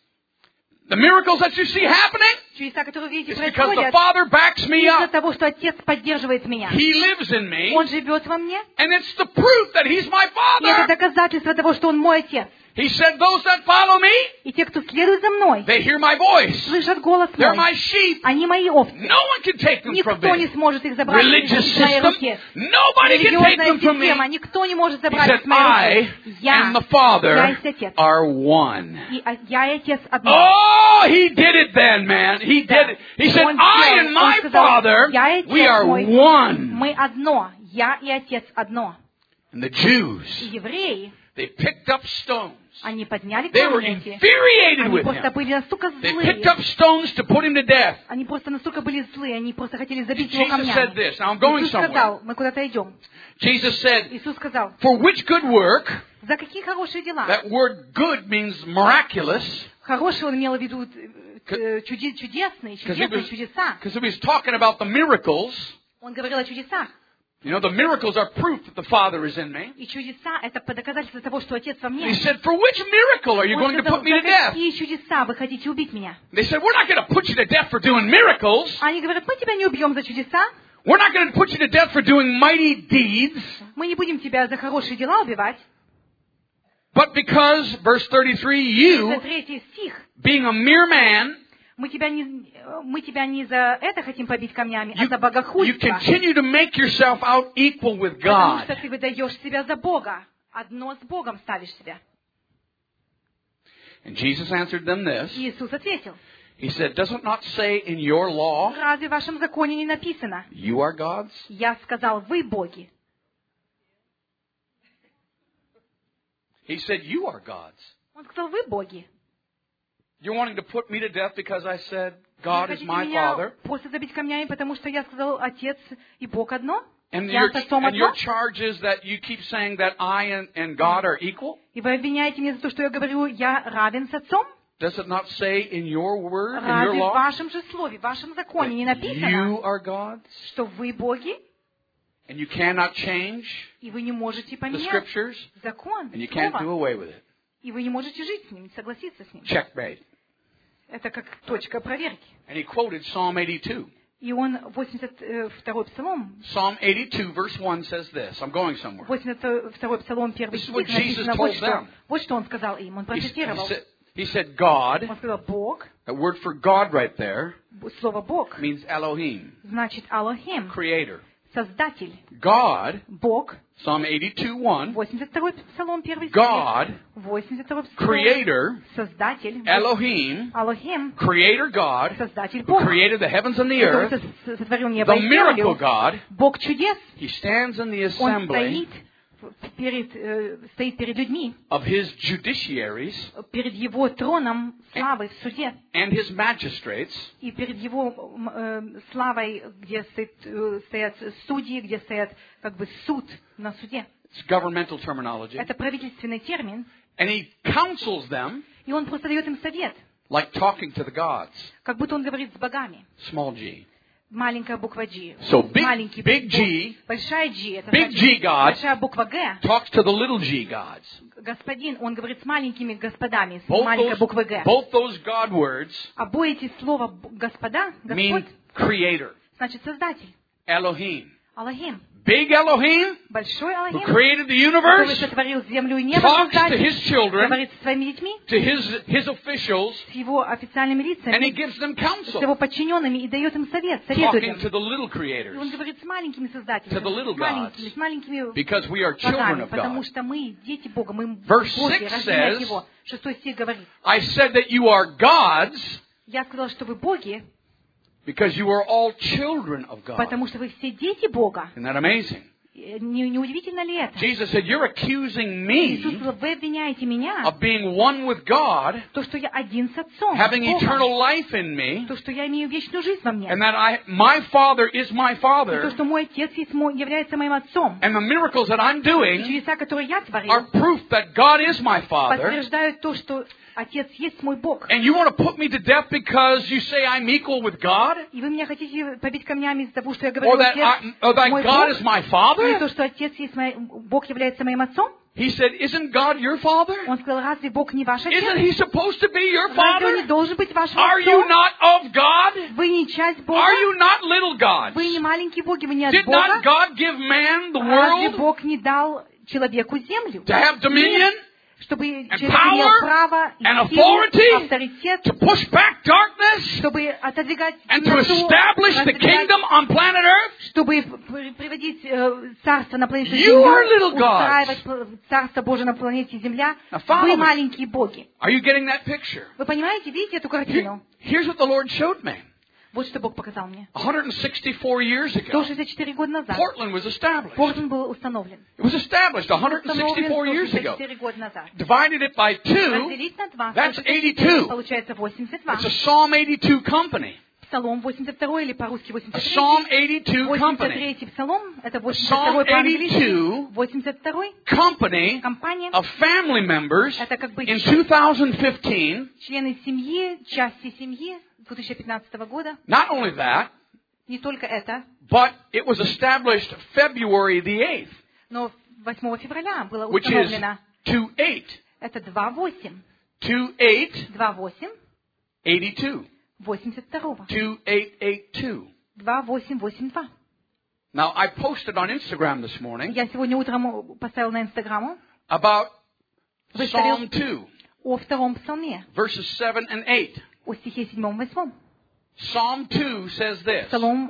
[SPEAKER 3] The miracles that you see happening,
[SPEAKER 1] Чудеса, которые вы видите,
[SPEAKER 3] it's because the
[SPEAKER 1] происходят
[SPEAKER 3] Father backs me
[SPEAKER 1] из-за
[SPEAKER 3] up.
[SPEAKER 1] того, что Отец поддерживает меня.
[SPEAKER 3] He lives in me,
[SPEAKER 1] Он живет во мне.
[SPEAKER 3] and it's the proof that He's my
[SPEAKER 1] И это
[SPEAKER 3] Father.
[SPEAKER 1] доказательство того, что Он мой Отец.
[SPEAKER 3] He said, those that follow me,
[SPEAKER 1] И те, кто следует за мной,
[SPEAKER 3] they hear my voice.
[SPEAKER 1] слышат голос
[SPEAKER 3] They're
[SPEAKER 1] мой.
[SPEAKER 3] my sheep.
[SPEAKER 1] Они мои овцы.
[SPEAKER 3] No one can take them from
[SPEAKER 1] Никто не
[SPEAKER 3] me.
[SPEAKER 1] сможет их забрать
[SPEAKER 3] Religious
[SPEAKER 1] из моей
[SPEAKER 3] system,
[SPEAKER 1] руки.
[SPEAKER 3] nobody can take
[SPEAKER 1] Религиозная
[SPEAKER 3] them from me.
[SPEAKER 1] система, никто не может
[SPEAKER 3] He
[SPEAKER 1] забрать
[SPEAKER 3] said,
[SPEAKER 1] из моей
[SPEAKER 3] I
[SPEAKER 1] руки. Я
[SPEAKER 3] and the Father
[SPEAKER 1] есть Отец.
[SPEAKER 3] are one.
[SPEAKER 1] И я и Отец одно.
[SPEAKER 3] Oh, He did it then, man. He did it. He said,
[SPEAKER 1] Он
[SPEAKER 3] I
[SPEAKER 1] сделал.
[SPEAKER 3] and my
[SPEAKER 1] Он сказал,
[SPEAKER 3] Father,
[SPEAKER 1] я и Отец
[SPEAKER 3] we are
[SPEAKER 1] мой.
[SPEAKER 3] one.
[SPEAKER 1] Мы одно. Я и Отец одно.
[SPEAKER 3] And the
[SPEAKER 1] И
[SPEAKER 3] Jews,
[SPEAKER 1] евреи,
[SPEAKER 3] they picked up stones.
[SPEAKER 1] они подняли
[SPEAKER 3] They were
[SPEAKER 1] камни эти.
[SPEAKER 3] infuriated
[SPEAKER 1] Они
[SPEAKER 3] with
[SPEAKER 1] просто
[SPEAKER 3] him.
[SPEAKER 1] были настолько
[SPEAKER 3] They
[SPEAKER 1] злые.
[SPEAKER 3] picked up stones to put him to death.
[SPEAKER 1] Они просто настолько были злые, они просто хотели забить его
[SPEAKER 3] Jesus said
[SPEAKER 1] камнями.
[SPEAKER 3] this. Now I'm going
[SPEAKER 1] Иисус
[SPEAKER 3] somewhere.
[SPEAKER 1] сказал, мы куда-то идем.
[SPEAKER 3] Jesus said,
[SPEAKER 1] Иисус сказал,
[SPEAKER 3] for which good work,
[SPEAKER 1] за какие хорошие дела?
[SPEAKER 3] that word good means miraculous,
[SPEAKER 1] Хорошие он имел в виду чудесные чудеса.
[SPEAKER 3] because he was talking about the miracles.
[SPEAKER 1] Он говорил о чудесах.
[SPEAKER 3] You know, the miracles are proof that the Father is in me.
[SPEAKER 1] И чудеса — это доказательство того, что Отец во мне.
[SPEAKER 3] He said, for which miracle are you
[SPEAKER 1] Он
[SPEAKER 3] going to
[SPEAKER 1] сказал,
[SPEAKER 3] put me to
[SPEAKER 1] за
[SPEAKER 3] death?
[SPEAKER 1] какие чудеса вы хотите убить меня?
[SPEAKER 3] They said, we're not going to put you to death for doing miracles.
[SPEAKER 1] Они говорят, мы тебя не убьем за чудеса,
[SPEAKER 3] We're not going to put you to death for doing mighty deeds.
[SPEAKER 1] мы не будем тебя за хорошие дела убивать.
[SPEAKER 3] But because, verse 33,
[SPEAKER 1] За
[SPEAKER 3] you,
[SPEAKER 1] 3 стих,
[SPEAKER 3] being a mere man,
[SPEAKER 1] мы тебя не за это хотим побить камнями, а за
[SPEAKER 3] you
[SPEAKER 1] богохульство.
[SPEAKER 3] continue to make yourself out equal with
[SPEAKER 1] Потому что
[SPEAKER 3] God.
[SPEAKER 1] ты выдаешь себя за Бога. Одно с Богом ставишь себя.
[SPEAKER 3] And Jesus answered them this.
[SPEAKER 1] И Иисус ответил,
[SPEAKER 3] He said, does it not say in your law,
[SPEAKER 1] разве в вашем законе не написано?
[SPEAKER 3] you are gods?
[SPEAKER 1] Я сказал, вы боги.
[SPEAKER 3] He said, you are gods.
[SPEAKER 1] Он сказал, вы боги.
[SPEAKER 3] You're wanting to put me to death because I said,
[SPEAKER 1] Вы
[SPEAKER 3] God is
[SPEAKER 1] хотите
[SPEAKER 3] my
[SPEAKER 1] меня
[SPEAKER 3] Father?
[SPEAKER 1] просто забить камнями, потому что я сказал, Отец и Бог одно?
[SPEAKER 3] And
[SPEAKER 1] Я с Отцом одно?
[SPEAKER 3] your charge is that you keep saying that I and God are equal?
[SPEAKER 1] И вы обвиняете меня за то, что я говорю, я равен с Отцом?
[SPEAKER 3] Does it not say in your word, in your
[SPEAKER 1] Разве в
[SPEAKER 3] law,
[SPEAKER 1] вашем же слове, в вашем законе не
[SPEAKER 3] that
[SPEAKER 1] написано,
[SPEAKER 3] you are gods?
[SPEAKER 1] что вы боги,
[SPEAKER 3] And you cannot change
[SPEAKER 1] и вы не можете
[SPEAKER 3] the
[SPEAKER 1] поменять
[SPEAKER 3] scriptures?
[SPEAKER 1] закон,
[SPEAKER 3] And you can't do
[SPEAKER 1] слово,
[SPEAKER 3] away with it.
[SPEAKER 1] и вы не можете жить с ним, согласиться с ним.
[SPEAKER 3] Checkmate.
[SPEAKER 1] Это как точка проверки.
[SPEAKER 3] And he quoted Psalm 82.
[SPEAKER 1] И он, 82-й псалом,
[SPEAKER 3] Psalm 82, verse 1 says this. I'm going somewhere.
[SPEAKER 1] 82-й псалом, 1
[SPEAKER 3] This is
[SPEAKER 1] стих,
[SPEAKER 3] what Jesus
[SPEAKER 1] написано
[SPEAKER 3] told
[SPEAKER 1] вот что.
[SPEAKER 3] them.
[SPEAKER 1] Вот что он сказал им. Он процитировал.
[SPEAKER 3] He said, God,
[SPEAKER 1] Он сказал, Бог,
[SPEAKER 3] that word for God right there,
[SPEAKER 1] слово Бог,
[SPEAKER 3] means Elohim,
[SPEAKER 1] значит Алохим,
[SPEAKER 3] creator.
[SPEAKER 1] Создатель.
[SPEAKER 3] God,
[SPEAKER 1] Бог,
[SPEAKER 3] Psalm 82:1,
[SPEAKER 1] 82-й псалом, 1 стих,
[SPEAKER 3] God,
[SPEAKER 1] 82-й псалом,
[SPEAKER 3] creator,
[SPEAKER 1] Создатель,
[SPEAKER 3] Elohim,
[SPEAKER 1] Алохим,
[SPEAKER 3] creator God,
[SPEAKER 1] Создатель
[SPEAKER 3] who
[SPEAKER 1] Бог,
[SPEAKER 3] created the heavens and the
[SPEAKER 1] который
[SPEAKER 3] earth,
[SPEAKER 1] сотворил небо
[SPEAKER 3] the
[SPEAKER 1] и
[SPEAKER 3] miracle
[SPEAKER 1] землю,
[SPEAKER 3] God.
[SPEAKER 1] Бог чудес.
[SPEAKER 3] He stands in the
[SPEAKER 1] Он
[SPEAKER 3] assembly
[SPEAKER 1] стоит перед людьми,
[SPEAKER 3] of his judiciaries
[SPEAKER 1] перед его троном славы в суде,
[SPEAKER 3] and his magistrates,
[SPEAKER 1] и перед его славой, где стоят судьи, где стоят как бы суд на суде.
[SPEAKER 3] it's governmental terminology,
[SPEAKER 1] Это правительственный термин,
[SPEAKER 3] and he counsels them
[SPEAKER 1] и он просто дает им совет,
[SPEAKER 3] like talking to the gods,
[SPEAKER 1] как будто он говорит с богами.
[SPEAKER 3] small g.
[SPEAKER 1] Маленькая буква G.
[SPEAKER 3] So
[SPEAKER 1] Маленький
[SPEAKER 3] big
[SPEAKER 1] Бог.
[SPEAKER 3] G,
[SPEAKER 1] Большая G. Это
[SPEAKER 3] big
[SPEAKER 1] значит,
[SPEAKER 3] G God
[SPEAKER 1] большая буква G.
[SPEAKER 3] talks to the little g gods.
[SPEAKER 1] Господин, он говорит с маленькими господами, с
[SPEAKER 3] Both
[SPEAKER 1] маленькой буквы G.
[SPEAKER 3] those God words
[SPEAKER 1] Обои эти слова господа,
[SPEAKER 3] mean
[SPEAKER 1] Господь,
[SPEAKER 3] creator,
[SPEAKER 1] значит создатель.
[SPEAKER 3] Elohim.
[SPEAKER 1] Алохим.
[SPEAKER 3] Big Elohim,
[SPEAKER 1] Большой
[SPEAKER 3] who
[SPEAKER 1] Алохим,
[SPEAKER 3] created the
[SPEAKER 1] который
[SPEAKER 3] universe,
[SPEAKER 1] сотворил землю и небо,
[SPEAKER 3] talks to
[SPEAKER 1] создатель,
[SPEAKER 3] his children,
[SPEAKER 1] говорит со своими детьми,
[SPEAKER 3] to his officials,
[SPEAKER 1] с его официальными
[SPEAKER 3] and he
[SPEAKER 1] лицами,
[SPEAKER 3] gives them
[SPEAKER 1] с
[SPEAKER 3] counsel,
[SPEAKER 1] его подчиненными и дает им совет, советует
[SPEAKER 3] talking
[SPEAKER 1] им.
[SPEAKER 3] to the little
[SPEAKER 1] И он
[SPEAKER 3] creators,
[SPEAKER 1] говорит с маленькими создателями,
[SPEAKER 3] to the little
[SPEAKER 1] с маленькими
[SPEAKER 3] because we are children
[SPEAKER 1] богами,
[SPEAKER 3] of
[SPEAKER 1] потому
[SPEAKER 3] God.
[SPEAKER 1] что мы дети Бога, мы
[SPEAKER 3] Verse
[SPEAKER 1] Боги,
[SPEAKER 3] 6
[SPEAKER 1] рождены от
[SPEAKER 3] says,
[SPEAKER 1] Него. 6 стих говорит,
[SPEAKER 3] I said that you are gods
[SPEAKER 1] я сказал, что вы боги,
[SPEAKER 3] because you are all children of God.
[SPEAKER 1] потому что вы все дети Бога.
[SPEAKER 3] Isn't that amazing?
[SPEAKER 1] Не удивительно ли это?
[SPEAKER 3] Jesus said, you're accusing
[SPEAKER 1] Иисус
[SPEAKER 3] me
[SPEAKER 1] сказал, вы обвиняете меня,
[SPEAKER 3] of being one with God,
[SPEAKER 1] то, что я один с Отцом,
[SPEAKER 3] having
[SPEAKER 1] с Богом,
[SPEAKER 3] eternal life in me,
[SPEAKER 1] то, что я имею вечную жизнь во мне,
[SPEAKER 3] and that my Father is my
[SPEAKER 1] и то,
[SPEAKER 3] Father,
[SPEAKER 1] что мой Отец является моим Отцом.
[SPEAKER 3] and the miracles that I'm
[SPEAKER 1] И
[SPEAKER 3] doing
[SPEAKER 1] чудеса, которые я творил,
[SPEAKER 3] are proof that God is my Father,
[SPEAKER 1] подтверждают то, что Отец есть мой Бог.
[SPEAKER 3] and you want to put me to death because you say I'm equal with God,
[SPEAKER 1] И вы меня хотите побить камнями из-за того, что я говорю,
[SPEAKER 3] or that,
[SPEAKER 1] Отец мой
[SPEAKER 3] God
[SPEAKER 1] Бог,
[SPEAKER 3] is my
[SPEAKER 1] или
[SPEAKER 3] Father?
[SPEAKER 1] то, что Отец есть Бог является моим Отцом?
[SPEAKER 3] He said, isn't God your Father?
[SPEAKER 1] Он сказал, разве Бог не ваш Отец?
[SPEAKER 3] Isn't He supposed to be your
[SPEAKER 1] Разве Он не
[SPEAKER 3] Father?
[SPEAKER 1] должен быть вашим
[SPEAKER 3] Are you
[SPEAKER 1] Отцом?
[SPEAKER 3] not of God?
[SPEAKER 1] Вы не часть Бога?
[SPEAKER 3] Are you not little gods?
[SPEAKER 1] Вы не маленькие боги, вы не от
[SPEAKER 3] Did
[SPEAKER 1] Бога?
[SPEAKER 3] not God give man the
[SPEAKER 1] Разве
[SPEAKER 3] world
[SPEAKER 1] Бог не дал человеку землю?
[SPEAKER 3] to have dominion,
[SPEAKER 1] Чтобы человек
[SPEAKER 3] power,
[SPEAKER 1] имел право и
[SPEAKER 3] and
[SPEAKER 1] силу,
[SPEAKER 3] authority,
[SPEAKER 1] авторитет,
[SPEAKER 3] to push back darkness,
[SPEAKER 1] чтобы отодвигать
[SPEAKER 3] and to
[SPEAKER 1] темноту,
[SPEAKER 3] establish the
[SPEAKER 1] раздвигать,
[SPEAKER 3] kingdom on planet Earth?
[SPEAKER 1] чтобы приводить царство на планете
[SPEAKER 3] You are
[SPEAKER 1] Земля,
[SPEAKER 3] little gods.
[SPEAKER 1] устраивать царство Божие на планете Земля.
[SPEAKER 3] Now follow
[SPEAKER 1] Вы
[SPEAKER 3] me.
[SPEAKER 1] маленькие боги.
[SPEAKER 3] Are you getting that picture?
[SPEAKER 1] Вы понимаете, видите эту картину?
[SPEAKER 3] Here's what the Lord showed me.
[SPEAKER 1] Вот что Бог показал мне.
[SPEAKER 3] 164 years ago,
[SPEAKER 1] 164 года назад
[SPEAKER 3] Portland was established.
[SPEAKER 1] Портленд был установлен.
[SPEAKER 3] It was established 164 years ago.
[SPEAKER 1] 164 года назад.
[SPEAKER 3] Divided it by two,
[SPEAKER 1] Разделить на 2.
[SPEAKER 3] that's 82.
[SPEAKER 1] Получается 82.
[SPEAKER 3] It's a Psalm 82 company.
[SPEAKER 1] Псалом 82, или по-русски
[SPEAKER 3] A
[SPEAKER 1] 83.
[SPEAKER 3] Psalm 82 company.
[SPEAKER 1] 83 псалом, это
[SPEAKER 3] Psalm
[SPEAKER 1] 82 по-английски.
[SPEAKER 3] 82
[SPEAKER 1] 82
[SPEAKER 3] company
[SPEAKER 1] компания,
[SPEAKER 3] of family members
[SPEAKER 1] это как бы
[SPEAKER 3] in 2015.
[SPEAKER 1] члены семьи, части семьи 2015 года.
[SPEAKER 3] Not only that,
[SPEAKER 1] Не только это,
[SPEAKER 3] but it was established February the 8th,
[SPEAKER 1] но 8 февраля было
[SPEAKER 3] which is
[SPEAKER 1] установлено.
[SPEAKER 3] 2/8.
[SPEAKER 1] Это 2-8.
[SPEAKER 3] 2/8,
[SPEAKER 1] 2-8,
[SPEAKER 3] 82.
[SPEAKER 1] 82.
[SPEAKER 3] 2882.
[SPEAKER 1] 2-8-8-2.
[SPEAKER 3] Now, I posted on Instagram this morning
[SPEAKER 1] Я сегодня утром поставил на Инстаграму
[SPEAKER 3] about
[SPEAKER 1] выставил
[SPEAKER 3] Psalm 2,
[SPEAKER 1] о втором псалме,
[SPEAKER 3] verses 7 and 8.
[SPEAKER 1] о стихе 7-8.
[SPEAKER 3] Psalm 2 says this.
[SPEAKER 1] Псалом,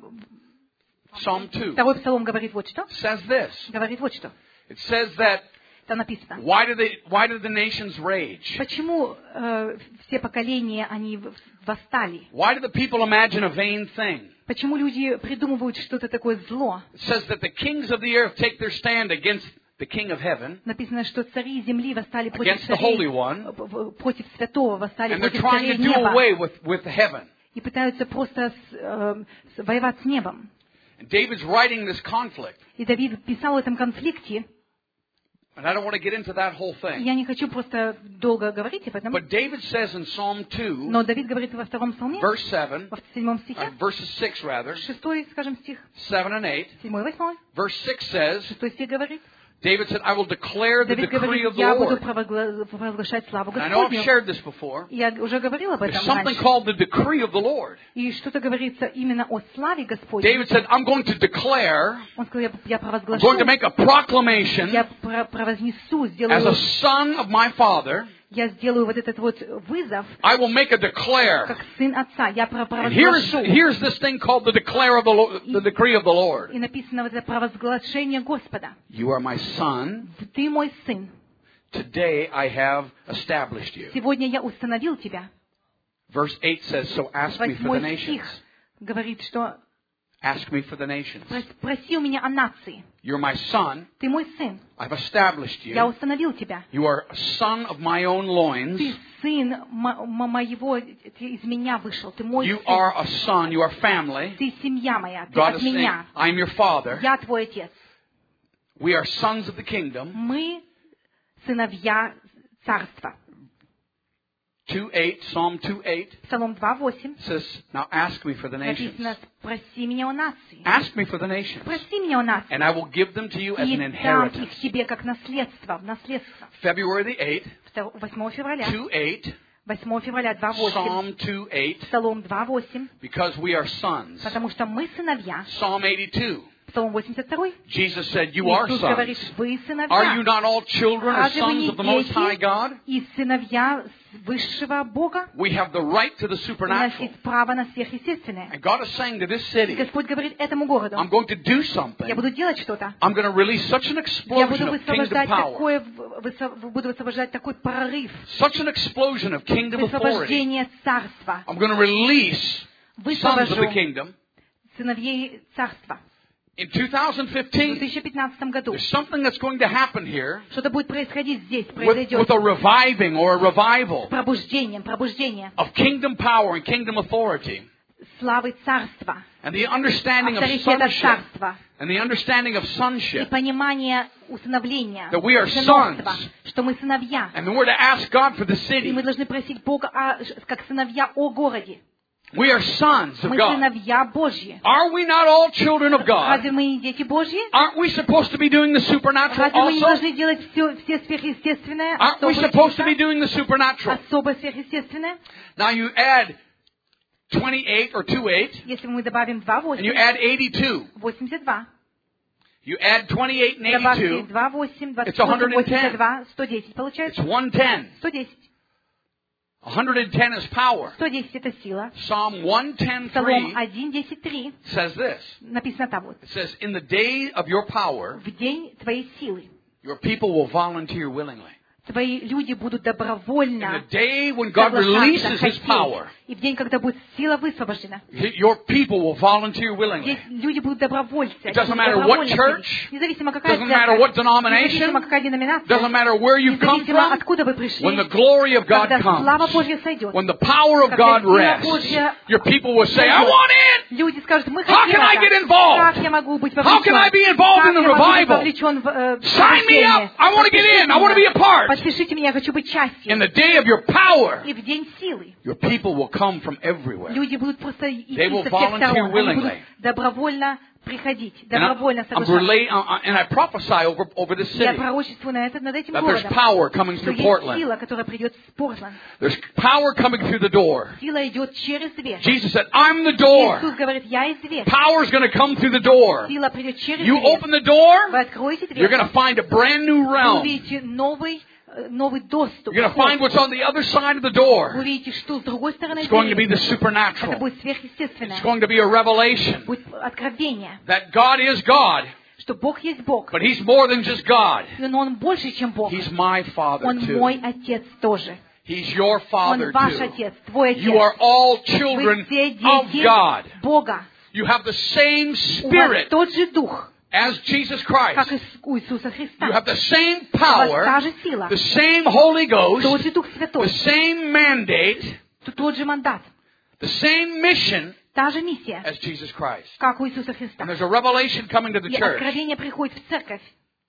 [SPEAKER 3] Psalm 2
[SPEAKER 1] второй псалом говорит вот что.
[SPEAKER 3] says this.
[SPEAKER 1] Говорит вот что.
[SPEAKER 3] It says that,
[SPEAKER 1] Там написано.
[SPEAKER 3] why do the nations rage?
[SPEAKER 1] Почему все поколения, они восстали?
[SPEAKER 3] Why do the people imagine a vain thing?
[SPEAKER 1] Почему люди придумывают что-то такое зло?
[SPEAKER 3] It says that the kings of the earth take their stand against the King of heaven,
[SPEAKER 1] Написано, что цари земли восстали против
[SPEAKER 3] against the Holy
[SPEAKER 1] царей,
[SPEAKER 3] One,
[SPEAKER 1] против святого, восстали
[SPEAKER 3] and they're
[SPEAKER 1] против
[SPEAKER 3] trying
[SPEAKER 1] царей
[SPEAKER 3] to do
[SPEAKER 1] неба.
[SPEAKER 3] away with heaven.
[SPEAKER 1] И пытаются просто воевать с небом.
[SPEAKER 3] And David's writing this conflict.
[SPEAKER 1] И Давид писал о этом конфликте.
[SPEAKER 3] And I don't want to get into that whole thing.
[SPEAKER 1] Я не хочу просто долго говорить об этом.
[SPEAKER 3] But David says in Psalm 2,
[SPEAKER 1] Но Давид говорит во втором псалме,
[SPEAKER 3] verse 7,
[SPEAKER 1] во 7 стихе,
[SPEAKER 3] verses 6 rather,
[SPEAKER 1] 6, скажем, стих,
[SPEAKER 3] 7 and 8,
[SPEAKER 1] 7 и 8,
[SPEAKER 3] verse 6 says,
[SPEAKER 1] 6 стих говорит,
[SPEAKER 3] David said, I will declare the
[SPEAKER 1] Давид
[SPEAKER 3] decree
[SPEAKER 1] говорит,
[SPEAKER 3] of the
[SPEAKER 1] я буду
[SPEAKER 3] Lord.
[SPEAKER 1] провозглашать славу
[SPEAKER 3] And I know I've
[SPEAKER 1] Господню.
[SPEAKER 3] shared this before.
[SPEAKER 1] Я уже говорила об
[SPEAKER 3] There's
[SPEAKER 1] этом
[SPEAKER 3] something
[SPEAKER 1] раньше.
[SPEAKER 3] called the decree of the Lord.
[SPEAKER 1] И что-то говорится именно о славе Господней.
[SPEAKER 3] David said, I'm going to declare,
[SPEAKER 1] Он сказал, я
[SPEAKER 3] I'm
[SPEAKER 1] провозглашу,
[SPEAKER 3] going to make a proclamation
[SPEAKER 1] я провознесу,
[SPEAKER 3] as a
[SPEAKER 1] сделаю,
[SPEAKER 3] son of my father.
[SPEAKER 1] я сделаю вот этот вот вызов,
[SPEAKER 3] I will make a declare.
[SPEAKER 1] как сын отца. Я
[SPEAKER 3] And
[SPEAKER 1] провозглашу.
[SPEAKER 3] here's this thing called the declare of the decree of the Lord.
[SPEAKER 1] И написано вот это провозглашение Господа.
[SPEAKER 3] You are my son.
[SPEAKER 1] Ты мой сын.
[SPEAKER 3] Today I have established you.
[SPEAKER 1] Сегодня я установил тебя.
[SPEAKER 3] Verse 8 says, so ask me for the
[SPEAKER 1] 8
[SPEAKER 3] nations.
[SPEAKER 1] стих говорит, что
[SPEAKER 3] Ask me for the nations.
[SPEAKER 1] проси у меня о нации.
[SPEAKER 3] You're my son.
[SPEAKER 1] Ты мой сын.
[SPEAKER 3] I've established
[SPEAKER 1] Я
[SPEAKER 3] you.
[SPEAKER 1] установил тебя.
[SPEAKER 3] You are a son of my own loins.
[SPEAKER 1] Ты сын моего, ты из меня вышел. Ты мой
[SPEAKER 3] You
[SPEAKER 1] сын.
[SPEAKER 3] are a son. You are family.
[SPEAKER 1] Ты семья моя. Ты
[SPEAKER 3] God
[SPEAKER 1] от
[SPEAKER 3] is saying,
[SPEAKER 1] меня.
[SPEAKER 3] I'm your father.
[SPEAKER 1] Я твой отец.
[SPEAKER 3] We are sons of the kingdom.
[SPEAKER 1] Мы сыновья царства.
[SPEAKER 3] 2:8, Psalm 2:8
[SPEAKER 1] Псалом 2:8
[SPEAKER 3] says, now ask me for the nations.
[SPEAKER 1] написано, проси меня о нации.
[SPEAKER 3] Ask me for the nations.
[SPEAKER 1] Проси меня о нации.
[SPEAKER 3] And I will give them to you as
[SPEAKER 1] И
[SPEAKER 3] an
[SPEAKER 1] дам
[SPEAKER 3] inheritance.
[SPEAKER 1] их тебе как наследство, в наследство.
[SPEAKER 3] February the 8th,
[SPEAKER 1] 8 февраля.
[SPEAKER 3] 2:8,
[SPEAKER 1] 8 февраля 2:8.
[SPEAKER 3] Psalm 2:8,
[SPEAKER 1] Псалом 2:8.
[SPEAKER 3] because we are sons.
[SPEAKER 1] Потому что мы сыновья.
[SPEAKER 3] Psalm 82,
[SPEAKER 1] Псалом 82.
[SPEAKER 3] Jesus said, you are
[SPEAKER 1] Иисус
[SPEAKER 3] sons.
[SPEAKER 1] говорит, вы сыновья.
[SPEAKER 3] Are you not all children or
[SPEAKER 1] Разве вы
[SPEAKER 3] sons
[SPEAKER 1] не
[SPEAKER 3] of the Most High
[SPEAKER 1] дети
[SPEAKER 3] God?
[SPEAKER 1] и сыновья высшего Бога?
[SPEAKER 3] We have the right to the
[SPEAKER 1] У нас
[SPEAKER 3] supernatural.
[SPEAKER 1] есть право на сверхъестественное.
[SPEAKER 3] And God is saying to this
[SPEAKER 1] И
[SPEAKER 3] city,
[SPEAKER 1] Господь говорит этому городу,
[SPEAKER 3] I'm going to do
[SPEAKER 1] я
[SPEAKER 3] something.
[SPEAKER 1] буду делать что-то.
[SPEAKER 3] I'm going to release such an
[SPEAKER 1] Я
[SPEAKER 3] explosion
[SPEAKER 1] буду
[SPEAKER 3] of kingdom
[SPEAKER 1] высвобождать
[SPEAKER 3] power.
[SPEAKER 1] буду высвобождать такой прорыв,
[SPEAKER 3] Such an explosion of kingdom authority.
[SPEAKER 1] высвобождение царства.
[SPEAKER 3] I'm going to release sons of the
[SPEAKER 1] Высвобожу
[SPEAKER 3] kingdom.
[SPEAKER 1] сыновей царства.
[SPEAKER 3] In
[SPEAKER 1] В
[SPEAKER 3] 2015,
[SPEAKER 1] 2015 году
[SPEAKER 3] there's something that's going to happen here
[SPEAKER 1] что-то будет происходить здесь,
[SPEAKER 3] with
[SPEAKER 1] произойдет
[SPEAKER 3] a reviving or a revival
[SPEAKER 1] пробуждение
[SPEAKER 3] of kingdom power and kingdom authority.
[SPEAKER 1] славы царства,
[SPEAKER 3] And the understanding of
[SPEAKER 1] авторитета
[SPEAKER 3] sonship.
[SPEAKER 1] царства
[SPEAKER 3] And the understanding of
[SPEAKER 1] и
[SPEAKER 3] sonship.
[SPEAKER 1] понимание усыновления,
[SPEAKER 3] That we are
[SPEAKER 1] сыновства,
[SPEAKER 3] sons.
[SPEAKER 1] что мы сыновья.
[SPEAKER 3] And then we're to ask God for the
[SPEAKER 1] И мы
[SPEAKER 3] city.
[SPEAKER 1] должны просить Бога как сыновья о городе.
[SPEAKER 3] We are sons of
[SPEAKER 1] Мы
[SPEAKER 3] God.
[SPEAKER 1] сыновья Божьи.
[SPEAKER 3] Are we not all children of God?
[SPEAKER 1] Разве мы не дети Божьи?
[SPEAKER 3] Aren't we supposed to be doing the supernatural
[SPEAKER 1] Разве мы не
[SPEAKER 3] also?
[SPEAKER 1] должны делать все сверхъестественное?
[SPEAKER 3] Aren't we supposed to be doing the supernatural?
[SPEAKER 1] Особо сверхъестественное?
[SPEAKER 3] Now you add 28 or 2:8,
[SPEAKER 1] Если мы добавим
[SPEAKER 3] and you
[SPEAKER 1] 2:8,
[SPEAKER 3] add 82.
[SPEAKER 1] 82,
[SPEAKER 3] You add 28 and
[SPEAKER 1] добавьте
[SPEAKER 3] 82,
[SPEAKER 1] 2:8,
[SPEAKER 3] It's
[SPEAKER 1] 28,
[SPEAKER 3] 110.
[SPEAKER 1] 82, 110
[SPEAKER 3] it's
[SPEAKER 1] получается?
[SPEAKER 3] 110.
[SPEAKER 1] 110.
[SPEAKER 3] 110 is power.
[SPEAKER 1] 110 это сила.
[SPEAKER 3] Psalm
[SPEAKER 1] Псалом
[SPEAKER 3] 110:3
[SPEAKER 1] 1:10:3
[SPEAKER 3] says this.
[SPEAKER 1] написано там вот.
[SPEAKER 3] It says, in the day of your power,
[SPEAKER 1] В день твоей силы
[SPEAKER 3] your people will volunteer willingly.
[SPEAKER 1] твои люди будут
[SPEAKER 3] In the
[SPEAKER 1] добровольно
[SPEAKER 3] day when God
[SPEAKER 1] соглашаться,
[SPEAKER 3] releases His
[SPEAKER 1] хотеть.
[SPEAKER 3] power,
[SPEAKER 1] И в день, когда будет сила высвобождена,
[SPEAKER 3] your people will volunteer willingly.
[SPEAKER 1] здесь люди будут добровольцы.
[SPEAKER 3] It doesn't
[SPEAKER 1] они будут
[SPEAKER 3] matter what
[SPEAKER 1] добровольно
[SPEAKER 3] church,
[SPEAKER 1] ходить. Независимо какая
[SPEAKER 3] doesn't matter what
[SPEAKER 1] церковь,
[SPEAKER 3] denomination,
[SPEAKER 1] независимо какая деноминация,
[SPEAKER 3] doesn't matter where you've come
[SPEAKER 1] независимо
[SPEAKER 3] from,
[SPEAKER 1] откуда вы пришли,
[SPEAKER 3] when the glory of God
[SPEAKER 1] когда слава
[SPEAKER 3] comes,
[SPEAKER 1] Божья сойдет,
[SPEAKER 3] when the power of
[SPEAKER 1] когда
[SPEAKER 3] God
[SPEAKER 1] сила
[SPEAKER 3] rests,
[SPEAKER 1] Божья
[SPEAKER 3] your people will say, I want in!
[SPEAKER 1] люди скажут, мы
[SPEAKER 3] How
[SPEAKER 1] хотим
[SPEAKER 3] can I
[SPEAKER 1] это.
[SPEAKER 3] get involved?
[SPEAKER 1] Как я могу быть
[SPEAKER 3] How can I be
[SPEAKER 1] вовлечен?
[SPEAKER 3] involved in
[SPEAKER 1] Как
[SPEAKER 3] the
[SPEAKER 1] я могу быть
[SPEAKER 3] revival?
[SPEAKER 1] вовлечен в
[SPEAKER 3] Sign me up! I want to get in! I want to be a part!
[SPEAKER 1] Подпишите меня, я хочу быть частью.
[SPEAKER 3] In the day of your power,
[SPEAKER 1] И в день силы
[SPEAKER 3] your people will come from everywhere.
[SPEAKER 1] люди будут просто идти
[SPEAKER 3] They will
[SPEAKER 1] со всех
[SPEAKER 3] volunteer
[SPEAKER 1] сторон. Они будут
[SPEAKER 3] willingly.
[SPEAKER 1] добровольно приходить,
[SPEAKER 3] And
[SPEAKER 1] добровольно
[SPEAKER 3] I'm
[SPEAKER 1] соглашаться.
[SPEAKER 3] and I prophesy over this
[SPEAKER 1] Я
[SPEAKER 3] city
[SPEAKER 1] пророчествую над этим
[SPEAKER 3] that there's
[SPEAKER 1] городом,
[SPEAKER 3] power coming
[SPEAKER 1] что
[SPEAKER 3] through
[SPEAKER 1] есть
[SPEAKER 3] Portland.
[SPEAKER 1] сила, которая придет с Портленд.
[SPEAKER 3] There's power coming through the door.
[SPEAKER 1] Сила идет через дверь.
[SPEAKER 3] Jesus said, I'm the door.
[SPEAKER 1] Иисус говорит, я из дверь.
[SPEAKER 3] Power is going to come through the door.
[SPEAKER 1] Сила придет через
[SPEAKER 3] You
[SPEAKER 1] дверь.
[SPEAKER 3] open the door,
[SPEAKER 1] Вы откроете
[SPEAKER 3] you're
[SPEAKER 1] дверь,
[SPEAKER 3] going to find a brand new
[SPEAKER 1] вы
[SPEAKER 3] realm.
[SPEAKER 1] увидите новый доступ.
[SPEAKER 3] You're going to find what's on the other side of the door.
[SPEAKER 1] Вы увидите, что с другой стороны
[SPEAKER 3] It's going to be
[SPEAKER 1] двери.
[SPEAKER 3] the supernatural.
[SPEAKER 1] Это будет сверхъестественное.
[SPEAKER 3] It's going to be a revelation
[SPEAKER 1] Будет откровение,
[SPEAKER 3] that God is God,
[SPEAKER 1] что Бог есть Бог.
[SPEAKER 3] but He's more than just God.
[SPEAKER 1] Но Он больше, чем Бог.
[SPEAKER 3] He's my Father
[SPEAKER 1] Он
[SPEAKER 3] too.
[SPEAKER 1] мой Отец тоже.
[SPEAKER 3] He's your Father
[SPEAKER 1] Он ваш
[SPEAKER 3] too.
[SPEAKER 1] Отец, твой Отец.
[SPEAKER 3] You are all
[SPEAKER 1] Вы
[SPEAKER 3] children
[SPEAKER 1] все
[SPEAKER 3] of
[SPEAKER 1] дети
[SPEAKER 3] God.
[SPEAKER 1] Бога.
[SPEAKER 3] You have the same
[SPEAKER 1] У вас
[SPEAKER 3] Spirit
[SPEAKER 1] тот же Дух,
[SPEAKER 3] as Jesus
[SPEAKER 1] как
[SPEAKER 3] Christ.
[SPEAKER 1] и у Иисуса Христа.
[SPEAKER 3] You have the same
[SPEAKER 1] У вас та
[SPEAKER 3] power,
[SPEAKER 1] же сила,
[SPEAKER 3] the same Holy
[SPEAKER 1] тот
[SPEAKER 3] Ghost,
[SPEAKER 1] же Дух
[SPEAKER 3] the
[SPEAKER 1] Святой,
[SPEAKER 3] same mandate,
[SPEAKER 1] тот же мандат,
[SPEAKER 3] the same mission
[SPEAKER 1] та же миссия,
[SPEAKER 3] as Jesus Christ.
[SPEAKER 1] как у Иисуса Христа.
[SPEAKER 3] And there's a revelation coming to the
[SPEAKER 1] И
[SPEAKER 3] church.
[SPEAKER 1] откровение приходит в церковь.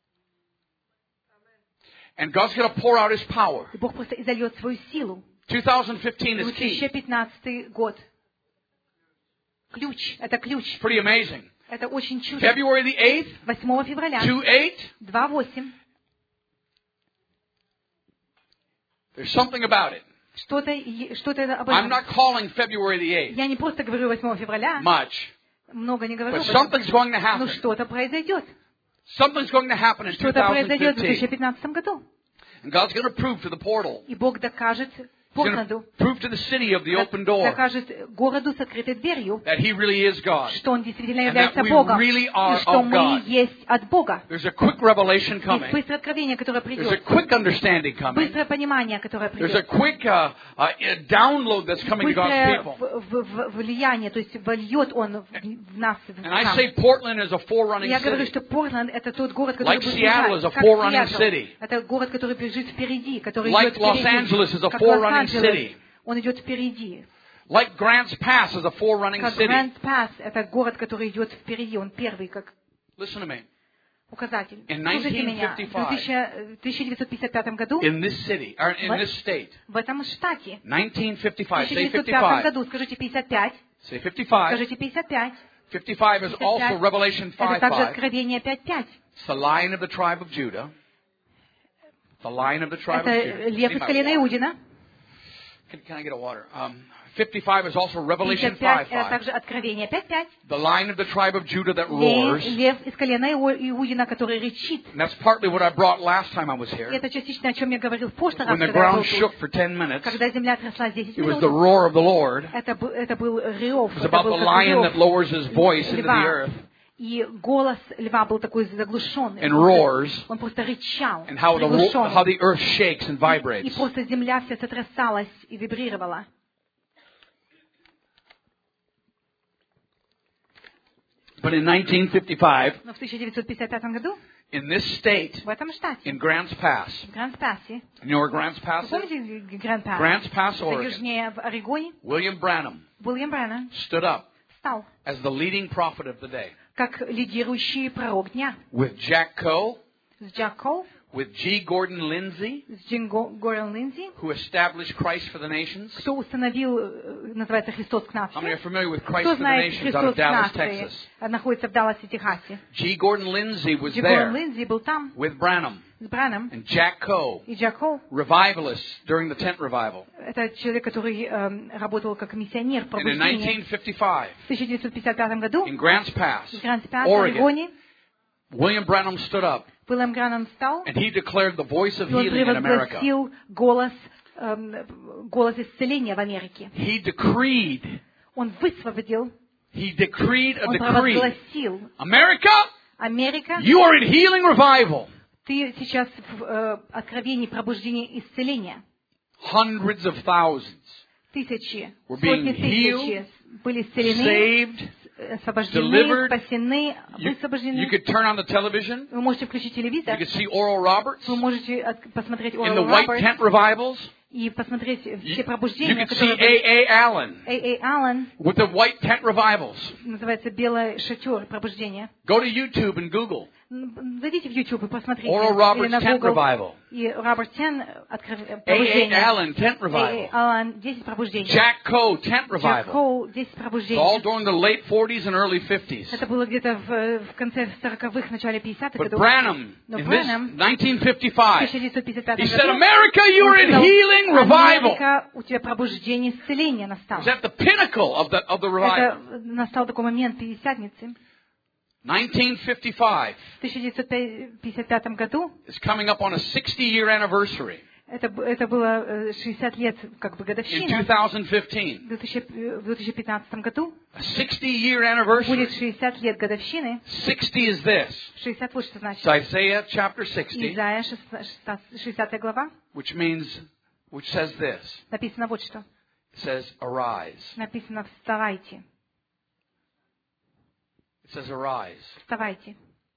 [SPEAKER 3] And God's going to pour out His power.
[SPEAKER 1] И Бог просто изольет свою силу.
[SPEAKER 3] 2015 is key.
[SPEAKER 1] 2015 год. Ключ. Это ключ.
[SPEAKER 3] Pretty amazing.
[SPEAKER 1] Это очень чудо.
[SPEAKER 3] February the 8th,
[SPEAKER 1] 8 февраля,
[SPEAKER 3] 2:8.
[SPEAKER 1] 2:8.
[SPEAKER 3] There's something about it.
[SPEAKER 1] Что-то об
[SPEAKER 3] I'm
[SPEAKER 1] этом.
[SPEAKER 3] not calling February the 8th
[SPEAKER 1] Я не просто говорю 8 февраля,
[SPEAKER 3] much,
[SPEAKER 1] много не говорю
[SPEAKER 3] but
[SPEAKER 1] об этом.
[SPEAKER 3] something's going to
[SPEAKER 1] Но
[SPEAKER 3] happen.
[SPEAKER 1] что-то произойдет.
[SPEAKER 3] Something's going to happen in
[SPEAKER 1] Что-то произойдет в
[SPEAKER 3] 2015.
[SPEAKER 1] 2015 году.
[SPEAKER 3] And God's going to prove to the portal.
[SPEAKER 1] И Бог докажет
[SPEAKER 3] He's going
[SPEAKER 1] Портленду,
[SPEAKER 3] to prove to the city of the open door
[SPEAKER 1] докажет городу с открытой дверью,
[SPEAKER 3] that He really is God.
[SPEAKER 1] что Он действительно
[SPEAKER 3] And
[SPEAKER 1] является
[SPEAKER 3] that we
[SPEAKER 1] Богом,
[SPEAKER 3] really are
[SPEAKER 1] и что
[SPEAKER 3] of
[SPEAKER 1] мы
[SPEAKER 3] God.
[SPEAKER 1] есть от Бога.
[SPEAKER 3] There's a quick revelation
[SPEAKER 1] Есть
[SPEAKER 3] coming.
[SPEAKER 1] быстрое откровение, которое
[SPEAKER 3] There's a
[SPEAKER 1] придет.
[SPEAKER 3] quick understanding coming.
[SPEAKER 1] Быстрое понимание, которое
[SPEAKER 3] There's a
[SPEAKER 1] придет.
[SPEAKER 3] quick download that's coming to God's
[SPEAKER 1] Быстрое
[SPEAKER 3] people.
[SPEAKER 1] влияние, то есть вольет Он в нас. в
[SPEAKER 3] And I
[SPEAKER 1] нас.
[SPEAKER 3] say Portland is a forerunning
[SPEAKER 1] Я говорю,
[SPEAKER 3] city.
[SPEAKER 1] что Портленд — это тот город, который
[SPEAKER 3] Like
[SPEAKER 1] будет
[SPEAKER 3] Seattle
[SPEAKER 1] бежать,
[SPEAKER 3] is a
[SPEAKER 1] как
[SPEAKER 3] forerunning
[SPEAKER 1] Сиэтл.
[SPEAKER 3] city.
[SPEAKER 1] Это город, который бежит впереди, который
[SPEAKER 3] Like
[SPEAKER 1] идет
[SPEAKER 3] Los
[SPEAKER 1] впереди.
[SPEAKER 3] Angeles is a
[SPEAKER 1] Как
[SPEAKER 3] forerunning
[SPEAKER 1] Лос-Анджелес,
[SPEAKER 3] city.
[SPEAKER 1] он идет впереди.
[SPEAKER 3] Like Grants Pass is a forerunning
[SPEAKER 1] Как
[SPEAKER 3] city.
[SPEAKER 1] Гранд Пасс — это город, который идет впереди, он первый, как
[SPEAKER 3] Listen to me.
[SPEAKER 1] указатель.
[SPEAKER 3] In
[SPEAKER 1] Слушайте меня.
[SPEAKER 3] 1955,
[SPEAKER 1] В 1955 году
[SPEAKER 3] In this city, or in
[SPEAKER 1] What?
[SPEAKER 3] this state,
[SPEAKER 1] в этом штате,
[SPEAKER 3] 1955,
[SPEAKER 1] в
[SPEAKER 3] say
[SPEAKER 1] 1905
[SPEAKER 3] 55,
[SPEAKER 1] году, скажите 55,
[SPEAKER 3] say 55.
[SPEAKER 1] скажите 55,
[SPEAKER 3] 55 is also Revelation
[SPEAKER 1] это также
[SPEAKER 3] 5:5.
[SPEAKER 1] Откровение 5:5.
[SPEAKER 3] It's the Lion of the tribe of Judah. The Lion of the tribe of
[SPEAKER 1] Это
[SPEAKER 3] Judah.
[SPEAKER 1] лев
[SPEAKER 3] Need
[SPEAKER 1] из
[SPEAKER 3] my
[SPEAKER 1] колена
[SPEAKER 3] water.
[SPEAKER 1] Иудина.
[SPEAKER 3] Can I get a water? 55 is also Revelation
[SPEAKER 1] 55 это
[SPEAKER 3] 5:5.
[SPEAKER 1] также Откровение 5:5.
[SPEAKER 3] The Lion of the tribe of Judah that roars.
[SPEAKER 1] Лев из колена Иудина, который рычит.
[SPEAKER 3] And that's partly what I brought last time I was
[SPEAKER 1] И
[SPEAKER 3] here.
[SPEAKER 1] это частично, о чем я говорил в прошлый раз,
[SPEAKER 3] When the
[SPEAKER 1] когда я был
[SPEAKER 3] ground
[SPEAKER 1] тут.
[SPEAKER 3] shook for 10 minutes,
[SPEAKER 1] Когда земля тряслась 10
[SPEAKER 3] it was the
[SPEAKER 1] минут.
[SPEAKER 3] roar of the Lord.
[SPEAKER 1] Это был рев.
[SPEAKER 3] It was
[SPEAKER 1] Это
[SPEAKER 3] about
[SPEAKER 1] был
[SPEAKER 3] the
[SPEAKER 1] как
[SPEAKER 3] lion that
[SPEAKER 1] рев
[SPEAKER 3] lowers his voice into the
[SPEAKER 1] льва.
[SPEAKER 3] earth
[SPEAKER 1] И голос льва был такой заглушенный.
[SPEAKER 3] and roars,
[SPEAKER 1] Он просто рычал,
[SPEAKER 3] and how
[SPEAKER 1] приглушенный.
[SPEAKER 3] the earth shakes and
[SPEAKER 1] И
[SPEAKER 3] vibrates.
[SPEAKER 1] просто земля вся сотрясалась и вибрировала.
[SPEAKER 3] But in 1955,
[SPEAKER 1] Но в 1955 году
[SPEAKER 3] in this state,
[SPEAKER 1] в этом штате,
[SPEAKER 3] in Grants Pass,
[SPEAKER 1] в Гранд-Пассе,
[SPEAKER 3] you know where Grants
[SPEAKER 1] вы
[SPEAKER 3] Pass is?
[SPEAKER 1] помните Гранд-Пасс?
[SPEAKER 3] Grants Pass,
[SPEAKER 1] Это
[SPEAKER 3] Oregon.
[SPEAKER 1] южнее в Орегоне.
[SPEAKER 3] William Branham
[SPEAKER 1] Уильям Брэннон
[SPEAKER 3] stood up
[SPEAKER 1] стал
[SPEAKER 3] as the leading prophet of the day
[SPEAKER 1] как лидирующий пророк дня
[SPEAKER 3] with Jack Coe,
[SPEAKER 1] с Джак Коу,
[SPEAKER 3] with G. Gordon Lindsay,
[SPEAKER 1] с Джин Гордон Линдзи,
[SPEAKER 3] who established Christ for the Nations.
[SPEAKER 1] кто установил, называется «Христос к
[SPEAKER 3] How many are
[SPEAKER 1] нации».
[SPEAKER 3] familiar with Christ
[SPEAKER 1] Кто
[SPEAKER 3] for the
[SPEAKER 1] знает
[SPEAKER 3] Nations out
[SPEAKER 1] «Христос
[SPEAKER 3] of
[SPEAKER 1] к
[SPEAKER 3] Dallas,
[SPEAKER 1] нации»,
[SPEAKER 3] Texas?
[SPEAKER 1] находится в Далласе, Техасе.
[SPEAKER 3] G. Gordon Lindsay was
[SPEAKER 1] Джи Гордон
[SPEAKER 3] there
[SPEAKER 1] Линдзи был там
[SPEAKER 3] with Branham
[SPEAKER 1] с Браном
[SPEAKER 3] and Jack Coe,
[SPEAKER 1] и Джак Коу.
[SPEAKER 3] revivalists during the tent revival.
[SPEAKER 1] Это человек, который работал как миссионер в
[SPEAKER 3] And in
[SPEAKER 1] пробуждении.
[SPEAKER 3] 1955,
[SPEAKER 1] В 1955 году
[SPEAKER 3] in Grants Pass,
[SPEAKER 1] в Гранд-Пассе, в
[SPEAKER 3] Oregon,
[SPEAKER 1] Орегоне,
[SPEAKER 3] William Branham stood up
[SPEAKER 1] Уильям Браннон встал,
[SPEAKER 3] and he declared the voice of
[SPEAKER 1] и он
[SPEAKER 3] healing in America.
[SPEAKER 1] провозгласил голос исцеления в Америке.
[SPEAKER 3] He decreed
[SPEAKER 1] Он высвободил,
[SPEAKER 3] a
[SPEAKER 1] он
[SPEAKER 3] decree.
[SPEAKER 1] провозгласил:
[SPEAKER 3] America,
[SPEAKER 1] Америка,
[SPEAKER 3] you are in healing revival.
[SPEAKER 1] ты сейчас в откровении пробуждения исцеления.
[SPEAKER 3] Hundreds of thousands
[SPEAKER 1] Тысячи,
[SPEAKER 3] were being
[SPEAKER 1] сотни тысяч были исцелены,
[SPEAKER 3] saved.
[SPEAKER 1] освобождены,
[SPEAKER 3] delivered.
[SPEAKER 1] спасены,
[SPEAKER 3] You
[SPEAKER 1] высвобождены.
[SPEAKER 3] could turn on the television.
[SPEAKER 1] Вы можете включить
[SPEAKER 3] You
[SPEAKER 1] телевизор,
[SPEAKER 3] could see Oral Roberts
[SPEAKER 1] вы можете посмотреть
[SPEAKER 3] in the
[SPEAKER 1] Oral
[SPEAKER 3] white
[SPEAKER 1] Roberts
[SPEAKER 3] tent revivals.
[SPEAKER 1] и посмотреть все
[SPEAKER 3] You
[SPEAKER 1] пробуждения,
[SPEAKER 3] could see
[SPEAKER 1] которые были.
[SPEAKER 3] A.A. Allen
[SPEAKER 1] A.A. Аллен,
[SPEAKER 3] with the white tent revivals.
[SPEAKER 1] называется «Белый шатер пробуждения».
[SPEAKER 3] Go to YouTube and Google
[SPEAKER 1] Зайдите в YouTube и посмотрите.
[SPEAKER 3] Oral
[SPEAKER 1] Или
[SPEAKER 3] Roberts
[SPEAKER 1] на
[SPEAKER 3] tent
[SPEAKER 1] Google.
[SPEAKER 3] revival.
[SPEAKER 1] И Роберт Тен
[SPEAKER 3] A.A.
[SPEAKER 1] пробуждение.
[SPEAKER 3] Allen tent
[SPEAKER 1] A.A.
[SPEAKER 3] revival.
[SPEAKER 1] Аллен 10 пробуждений.
[SPEAKER 3] Jack Coe tent
[SPEAKER 1] Джек
[SPEAKER 3] revival.
[SPEAKER 1] Коу 10
[SPEAKER 3] It's all
[SPEAKER 1] пробуждений.
[SPEAKER 3] during the late 40s and early 50s.
[SPEAKER 1] Это было где-то в конце 40-х, начале 50-х
[SPEAKER 3] But
[SPEAKER 1] годов.
[SPEAKER 3] Branham,
[SPEAKER 1] Но
[SPEAKER 3] in this
[SPEAKER 1] Браннам в
[SPEAKER 3] 1955,
[SPEAKER 1] 1955
[SPEAKER 3] he said,
[SPEAKER 1] году
[SPEAKER 3] America, you are in healing revival.
[SPEAKER 1] Америка, у тебя пробуждение, исцеление
[SPEAKER 3] It
[SPEAKER 1] настало.
[SPEAKER 3] was at the pinnacle of the revival.
[SPEAKER 1] Это настал такой момент Пятидесятницы.
[SPEAKER 3] 1955
[SPEAKER 1] В 1955 году
[SPEAKER 3] is coming up on a 60-year anniversary
[SPEAKER 1] это было 60 лет как бы
[SPEAKER 3] in
[SPEAKER 1] годовщина.
[SPEAKER 3] 2015.
[SPEAKER 1] В 2015 году
[SPEAKER 3] A 60-year
[SPEAKER 1] будет
[SPEAKER 3] anniversary.
[SPEAKER 1] 60 лет годовщины.
[SPEAKER 3] 60 is this.
[SPEAKER 1] 60 вот что значит.
[SPEAKER 3] It's Isaiah chapter 60,
[SPEAKER 1] Исайя 60 глава
[SPEAKER 3] which says this.
[SPEAKER 1] написано вот что.
[SPEAKER 3] It says, arise.
[SPEAKER 1] Написано «Вставайте».
[SPEAKER 3] It says, arise.
[SPEAKER 1] Вставайте.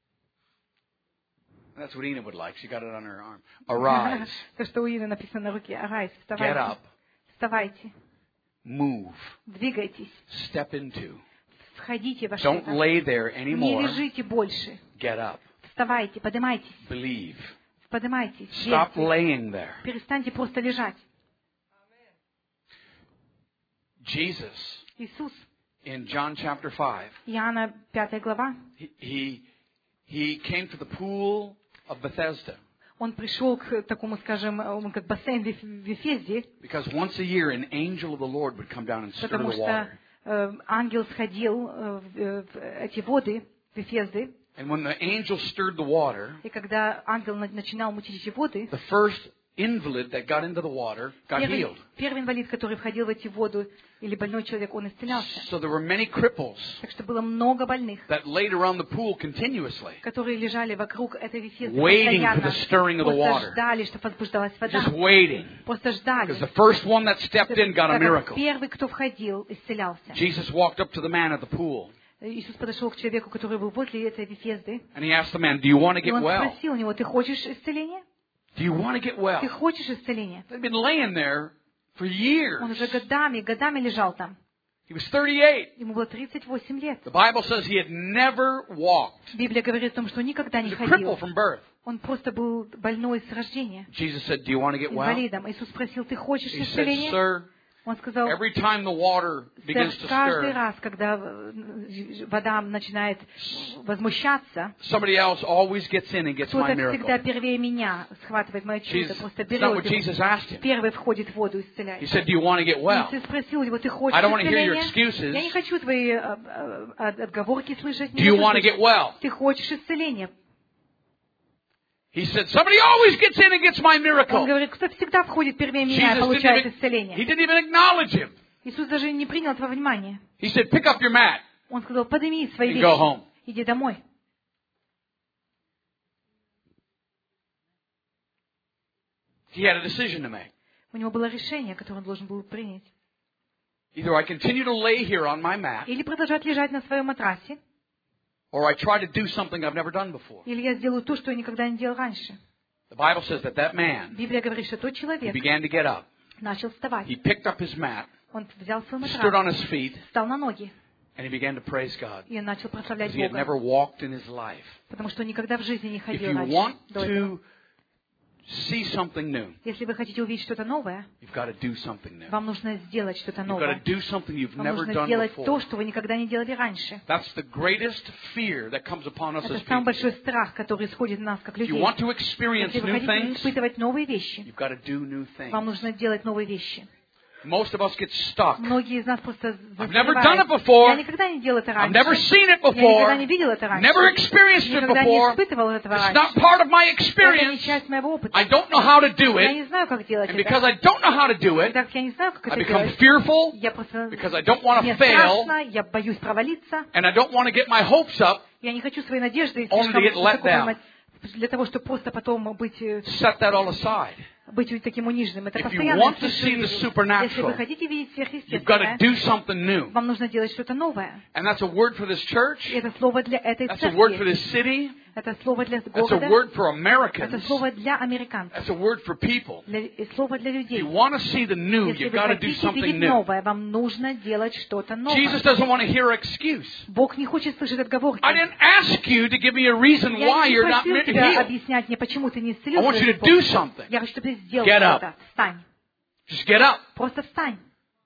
[SPEAKER 3] That's what Ina would like. She got it on her arm. Arise.
[SPEAKER 1] То, что у Ины написано на руке. «Arise».
[SPEAKER 3] Get
[SPEAKER 1] Вставайте.
[SPEAKER 3] up.
[SPEAKER 1] Вставайте.
[SPEAKER 3] Move.
[SPEAKER 1] Двигайтесь.
[SPEAKER 3] Step into.
[SPEAKER 1] Входите во
[SPEAKER 3] Don't
[SPEAKER 1] что-то.
[SPEAKER 3] lay there
[SPEAKER 1] Не
[SPEAKER 3] anymore.
[SPEAKER 1] лежите больше.
[SPEAKER 3] Get up.
[SPEAKER 1] Вставайте, поднимайтесь.
[SPEAKER 3] Believe.
[SPEAKER 1] Поднимайтесь.
[SPEAKER 3] Stop
[SPEAKER 1] Верьте.
[SPEAKER 3] laying there.
[SPEAKER 1] Перестаньте просто лежать.
[SPEAKER 3] Jesus,
[SPEAKER 1] Иисус,
[SPEAKER 3] in John chapter 5,
[SPEAKER 1] Иоанна 5 глава,
[SPEAKER 3] he came to the pool of Bethesda.
[SPEAKER 1] он пришел к такому, скажем, как бассейн в Вифезде,
[SPEAKER 3] Because once a year an angel of the Lord would come down and stir
[SPEAKER 1] потому
[SPEAKER 3] the water.
[SPEAKER 1] что ангел сходил в эти воды Вифезды,
[SPEAKER 3] And when the angel stirred the water,
[SPEAKER 1] и когда ангел начинал мутить эти воды,
[SPEAKER 3] the first invalid that got into the water got healed.
[SPEAKER 1] первый инвалид, который входил в эти воды, или больной человек, он исцелялся.
[SPEAKER 3] So there were many cripples
[SPEAKER 1] Так что было много больных,
[SPEAKER 3] that laid around the pool continuously,
[SPEAKER 1] которые лежали вокруг этой Вифезды
[SPEAKER 3] waiting for
[SPEAKER 1] постоянно,
[SPEAKER 3] the stirring of the
[SPEAKER 1] просто
[SPEAKER 3] water.
[SPEAKER 1] ждали, чтобы возбуждалась вода,
[SPEAKER 3] Just waiting.
[SPEAKER 1] просто ждали.
[SPEAKER 3] Because the first one that stepped in got a
[SPEAKER 1] Так как
[SPEAKER 3] miracle.
[SPEAKER 1] первый, кто входил, исцелялся.
[SPEAKER 3] Jesus walked up to the man at the pool
[SPEAKER 1] Иисус подошел к человеку, который был возле этой Вифезды,
[SPEAKER 3] and he asked the man, "Do you want to
[SPEAKER 1] и
[SPEAKER 3] get
[SPEAKER 1] он
[SPEAKER 3] well?
[SPEAKER 1] спросил у него: ты хочешь исцеления?
[SPEAKER 3] Do you want to get well?"
[SPEAKER 1] Ты хочешь исцеления?
[SPEAKER 3] They'd been laying there for years.
[SPEAKER 1] Он уже годами лежал там.
[SPEAKER 3] He was 38.
[SPEAKER 1] Ему было 38 лет.
[SPEAKER 3] The Bible says he had never walked.
[SPEAKER 1] Библия говорит о том, что он никогда
[SPEAKER 3] He
[SPEAKER 1] не
[SPEAKER 3] was a cripple
[SPEAKER 1] ходил.
[SPEAKER 3] from birth.
[SPEAKER 1] Он просто был больной с рождения,
[SPEAKER 3] Jesus said, "Do you want to get well?"
[SPEAKER 1] инвалидом. Иисус спросил: ты хочешь
[SPEAKER 3] He said,
[SPEAKER 1] исцеления?
[SPEAKER 3] "Sir,
[SPEAKER 1] Он сказал:
[SPEAKER 3] every time the water begins
[SPEAKER 1] сэр,
[SPEAKER 3] to
[SPEAKER 1] каждый
[SPEAKER 3] stir,
[SPEAKER 1] раз, когда вода начинает возмущаться,
[SPEAKER 3] somebody else always gets in and gets my
[SPEAKER 1] кто-то всегда
[SPEAKER 3] miracle."
[SPEAKER 1] первее меня схватывает мое чудо,
[SPEAKER 3] Jesus,
[SPEAKER 1] просто
[SPEAKER 3] that's not what
[SPEAKER 1] берет
[SPEAKER 3] Jesus
[SPEAKER 1] его,
[SPEAKER 3] asked him.
[SPEAKER 1] первый входит в воду и
[SPEAKER 3] He
[SPEAKER 1] исцеляет.
[SPEAKER 3] said, "Do you want to get well?"
[SPEAKER 1] Иисус спросил его: ты хочешь
[SPEAKER 3] I don't want to hear your
[SPEAKER 1] исцеления?
[SPEAKER 3] excuses.
[SPEAKER 1] Я не хочу твои отговорки слышать.
[SPEAKER 3] Do you want to get well?
[SPEAKER 1] Ты хочешь исцеления?
[SPEAKER 3] He said, "Somebody always gets in and gets my
[SPEAKER 1] Он
[SPEAKER 3] miracle."
[SPEAKER 1] говорит: кто всегда входит первее меня и
[SPEAKER 3] Jesus
[SPEAKER 1] получает
[SPEAKER 3] he
[SPEAKER 1] исцеление.
[SPEAKER 3] didn't even acknowledge him.
[SPEAKER 1] Иисус даже не принял этого внимания.
[SPEAKER 3] He said, "Pick up your mat
[SPEAKER 1] Он сказал: подними свои
[SPEAKER 3] and go
[SPEAKER 1] вещи,
[SPEAKER 3] home."
[SPEAKER 1] иди домой.
[SPEAKER 3] He had a decision to make.
[SPEAKER 1] У него было решение, которое он должен был принять.
[SPEAKER 3] Either I continue to lay here on my mat,
[SPEAKER 1] Или продолжать лежать на своем матрасе,
[SPEAKER 3] or I try to do something I've never done before.
[SPEAKER 1] или я сделаю то, что я никогда не делал раньше.
[SPEAKER 3] The Bible says that man,
[SPEAKER 1] Библия говорит, что тот
[SPEAKER 3] he
[SPEAKER 1] человек
[SPEAKER 3] began to get up.
[SPEAKER 1] начал вставать.
[SPEAKER 3] He picked up his mat,
[SPEAKER 1] Он взял свой
[SPEAKER 3] stood on
[SPEAKER 1] матрас,
[SPEAKER 3] his feet,
[SPEAKER 1] встал на ноги,
[SPEAKER 3] and he began to praise God.
[SPEAKER 1] и начал прославлять
[SPEAKER 3] Because he had
[SPEAKER 1] Бога.
[SPEAKER 3] never walked in his life.
[SPEAKER 1] Потому что он никогда в жизни не
[SPEAKER 3] If
[SPEAKER 1] ходил
[SPEAKER 3] you want
[SPEAKER 1] раньше. До этого.
[SPEAKER 3] to see something new,
[SPEAKER 1] Если вы хотите увидеть что-то новое,
[SPEAKER 3] you've got to do something new.
[SPEAKER 1] вам нужно сделать что-то
[SPEAKER 3] You've got
[SPEAKER 1] новое.
[SPEAKER 3] to do something you've
[SPEAKER 1] Вам
[SPEAKER 3] never
[SPEAKER 1] нужно
[SPEAKER 3] done
[SPEAKER 1] сделать то,
[SPEAKER 3] before.
[SPEAKER 1] что вы никогда не делали раньше.
[SPEAKER 3] That's the greatest fear that comes upon us
[SPEAKER 1] Это
[SPEAKER 3] as
[SPEAKER 1] самый
[SPEAKER 3] people.
[SPEAKER 1] большой страх, который исходит на нас, как
[SPEAKER 3] If you
[SPEAKER 1] людей.
[SPEAKER 3] want to experience
[SPEAKER 1] Если вы
[SPEAKER 3] new
[SPEAKER 1] хотите
[SPEAKER 3] things,
[SPEAKER 1] испытывать новые вещи,
[SPEAKER 3] you've got to do new
[SPEAKER 1] вам
[SPEAKER 3] things.
[SPEAKER 1] нужно делать новые вещи.
[SPEAKER 3] Most of us get stuck.
[SPEAKER 1] Многие из нас просто
[SPEAKER 3] I've never done it
[SPEAKER 1] застревают.
[SPEAKER 3] before.
[SPEAKER 1] Я никогда не делал это
[SPEAKER 3] I've
[SPEAKER 1] раньше.
[SPEAKER 3] never seen it
[SPEAKER 1] Я никогда
[SPEAKER 3] before.
[SPEAKER 1] не видел это раньше.
[SPEAKER 3] Never experienced it
[SPEAKER 1] Никогда не
[SPEAKER 3] before.
[SPEAKER 1] испытывал этого
[SPEAKER 3] It's
[SPEAKER 1] раньше.
[SPEAKER 3] not part of my
[SPEAKER 1] Это не
[SPEAKER 3] experience.
[SPEAKER 1] часть моего опыта.
[SPEAKER 3] I don't know how to do
[SPEAKER 1] Я
[SPEAKER 3] it.
[SPEAKER 1] не знаю, как делать
[SPEAKER 3] And because
[SPEAKER 1] это.
[SPEAKER 3] I don't know how to do
[SPEAKER 1] И
[SPEAKER 3] it,
[SPEAKER 1] так как я не знаю, как
[SPEAKER 3] I
[SPEAKER 1] это
[SPEAKER 3] become
[SPEAKER 1] делать.
[SPEAKER 3] fearful
[SPEAKER 1] Я просто...
[SPEAKER 3] because I don't want
[SPEAKER 1] Мне
[SPEAKER 3] to fail
[SPEAKER 1] страшно, я боюсь провалиться.
[SPEAKER 3] and I don't want to get my hopes up,
[SPEAKER 1] Я не хочу свои надежды
[SPEAKER 3] Only to get
[SPEAKER 1] слишком
[SPEAKER 3] let
[SPEAKER 1] высоко
[SPEAKER 3] down.
[SPEAKER 1] поднимать, для того, чтобы просто потом быть
[SPEAKER 3] set that all aside.
[SPEAKER 1] таким униженным. Это
[SPEAKER 3] If you
[SPEAKER 1] постоянно
[SPEAKER 3] want to see the supernatural,
[SPEAKER 1] Если вы хотите видеть
[SPEAKER 3] You've got to
[SPEAKER 1] сверхъестественное,
[SPEAKER 3] do something new.
[SPEAKER 1] вам нужно делать что-то новое.
[SPEAKER 3] And that's a word for this church.
[SPEAKER 1] И это слово для этой
[SPEAKER 3] That's a word for
[SPEAKER 1] церкви.
[SPEAKER 3] this city.
[SPEAKER 1] Это слово для
[SPEAKER 3] That's a
[SPEAKER 1] города.
[SPEAKER 3] word for
[SPEAKER 1] Это
[SPEAKER 3] Americans.
[SPEAKER 1] слово для американцев.
[SPEAKER 3] That's a word for people.
[SPEAKER 1] Слово для
[SPEAKER 3] If
[SPEAKER 1] людей.
[SPEAKER 3] you want to see the new,
[SPEAKER 1] Если
[SPEAKER 3] you've
[SPEAKER 1] вы
[SPEAKER 3] got to do
[SPEAKER 1] хотите
[SPEAKER 3] something
[SPEAKER 1] видеть
[SPEAKER 3] new.
[SPEAKER 1] новое, вам нужно делать что-то новое.
[SPEAKER 3] Jesus doesn't want to hear an excuse.
[SPEAKER 1] Бог не хочет слышать отговорки.
[SPEAKER 3] I didn't ask you to give me a reason why
[SPEAKER 1] Я не
[SPEAKER 3] you're not
[SPEAKER 1] просил тебя
[SPEAKER 3] healed.
[SPEAKER 1] объяснять мне, почему ты не
[SPEAKER 3] I
[SPEAKER 1] исцелил
[SPEAKER 3] want you
[SPEAKER 1] свою
[SPEAKER 3] to do
[SPEAKER 1] любовь.
[SPEAKER 3] something.
[SPEAKER 1] Я хочу, чтобы ты сделал
[SPEAKER 3] Get up.
[SPEAKER 1] что-то. Встань.
[SPEAKER 3] Just get up.
[SPEAKER 1] Просто встань.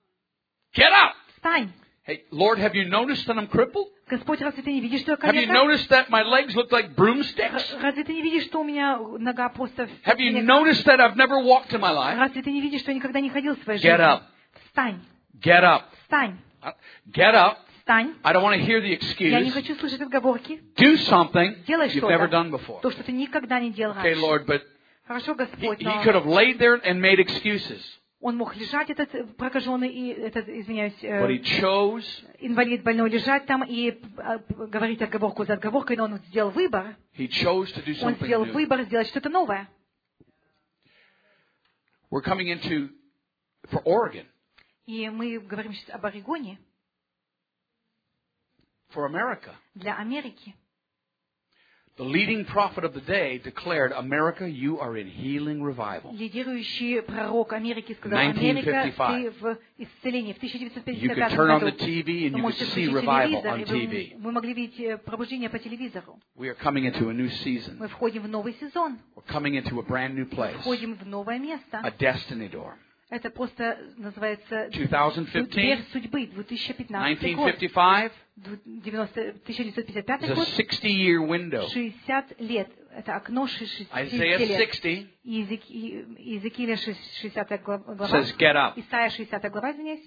[SPEAKER 3] Get up.
[SPEAKER 1] Встань.
[SPEAKER 3] Hey, Lord, have you noticed that I'm crippled?
[SPEAKER 1] Господь, разве ты не видишь, что я
[SPEAKER 3] Have you
[SPEAKER 1] калека?
[SPEAKER 3] noticed that my legs look like broomsticks?
[SPEAKER 1] Разве ты не видишь, что у меня нога просто...
[SPEAKER 3] Have you noticed that I've never walked in my life?
[SPEAKER 1] Разве ты не видишь, что я никогда не ходил в своей
[SPEAKER 3] Get
[SPEAKER 1] жизни?
[SPEAKER 3] up.
[SPEAKER 1] Встань.
[SPEAKER 3] Get up.
[SPEAKER 1] Встань.
[SPEAKER 3] Get up.
[SPEAKER 1] Встань.
[SPEAKER 3] I don't want to hear the
[SPEAKER 1] Я не
[SPEAKER 3] excuse.
[SPEAKER 1] хочу слышать отговорки.
[SPEAKER 3] Do something
[SPEAKER 1] Делай
[SPEAKER 3] you've never
[SPEAKER 1] что-то.
[SPEAKER 3] done before.
[SPEAKER 1] То, что ты никогда не делал
[SPEAKER 3] Okay,
[SPEAKER 1] раньше.
[SPEAKER 3] Lord, but
[SPEAKER 1] Хорошо,
[SPEAKER 3] he
[SPEAKER 1] Господь,
[SPEAKER 3] could have
[SPEAKER 1] но
[SPEAKER 3] laid there and made excuses.
[SPEAKER 1] он мог лежать, этот прокаженный, и этот, извиняюсь,
[SPEAKER 3] But he chose
[SPEAKER 1] инвалид больной лежать там и говорить отговорку за отговоркой, но он сделал выбор.
[SPEAKER 3] to do
[SPEAKER 1] Он
[SPEAKER 3] something
[SPEAKER 1] сделал
[SPEAKER 3] new.
[SPEAKER 1] выбор сделать что-то новое.
[SPEAKER 3] We're coming into for Oregon,
[SPEAKER 1] И мы говорим сейчас об Орегоне
[SPEAKER 3] for America.
[SPEAKER 1] для Америки.
[SPEAKER 3] The leading prophet of the day declared, "America, you are in healing revival."
[SPEAKER 1] Лидирующий пророк Америки сказал: Америка,
[SPEAKER 3] 1955.
[SPEAKER 1] ты в исцелении. В
[SPEAKER 3] You
[SPEAKER 1] 1955
[SPEAKER 3] could turn on the
[SPEAKER 1] году
[SPEAKER 3] TV and
[SPEAKER 1] вы
[SPEAKER 3] you could
[SPEAKER 1] можете
[SPEAKER 3] see
[SPEAKER 1] включить
[SPEAKER 3] revival
[SPEAKER 1] телевизор,
[SPEAKER 3] on
[SPEAKER 1] и
[SPEAKER 3] TV.
[SPEAKER 1] вы могли видеть пробуждение по телевизору.
[SPEAKER 3] We are coming into a new season.
[SPEAKER 1] Мы входим в новый сезон.
[SPEAKER 3] We're coming into a brand new place,
[SPEAKER 1] Входим в новое место.
[SPEAKER 3] a destiny door.
[SPEAKER 1] Это просто называется
[SPEAKER 3] 2015,
[SPEAKER 1] дверь судьбы, 2015 год.
[SPEAKER 3] 1955
[SPEAKER 1] 1955
[SPEAKER 3] is a
[SPEAKER 1] год,
[SPEAKER 3] 60-year window.
[SPEAKER 1] 60 лет. Это окно 60
[SPEAKER 3] Isaiah
[SPEAKER 1] лет.
[SPEAKER 3] 60
[SPEAKER 1] Иезекииля 60 глава,
[SPEAKER 3] says, "Get up."
[SPEAKER 1] Исайя 60 глава, извиняюсь.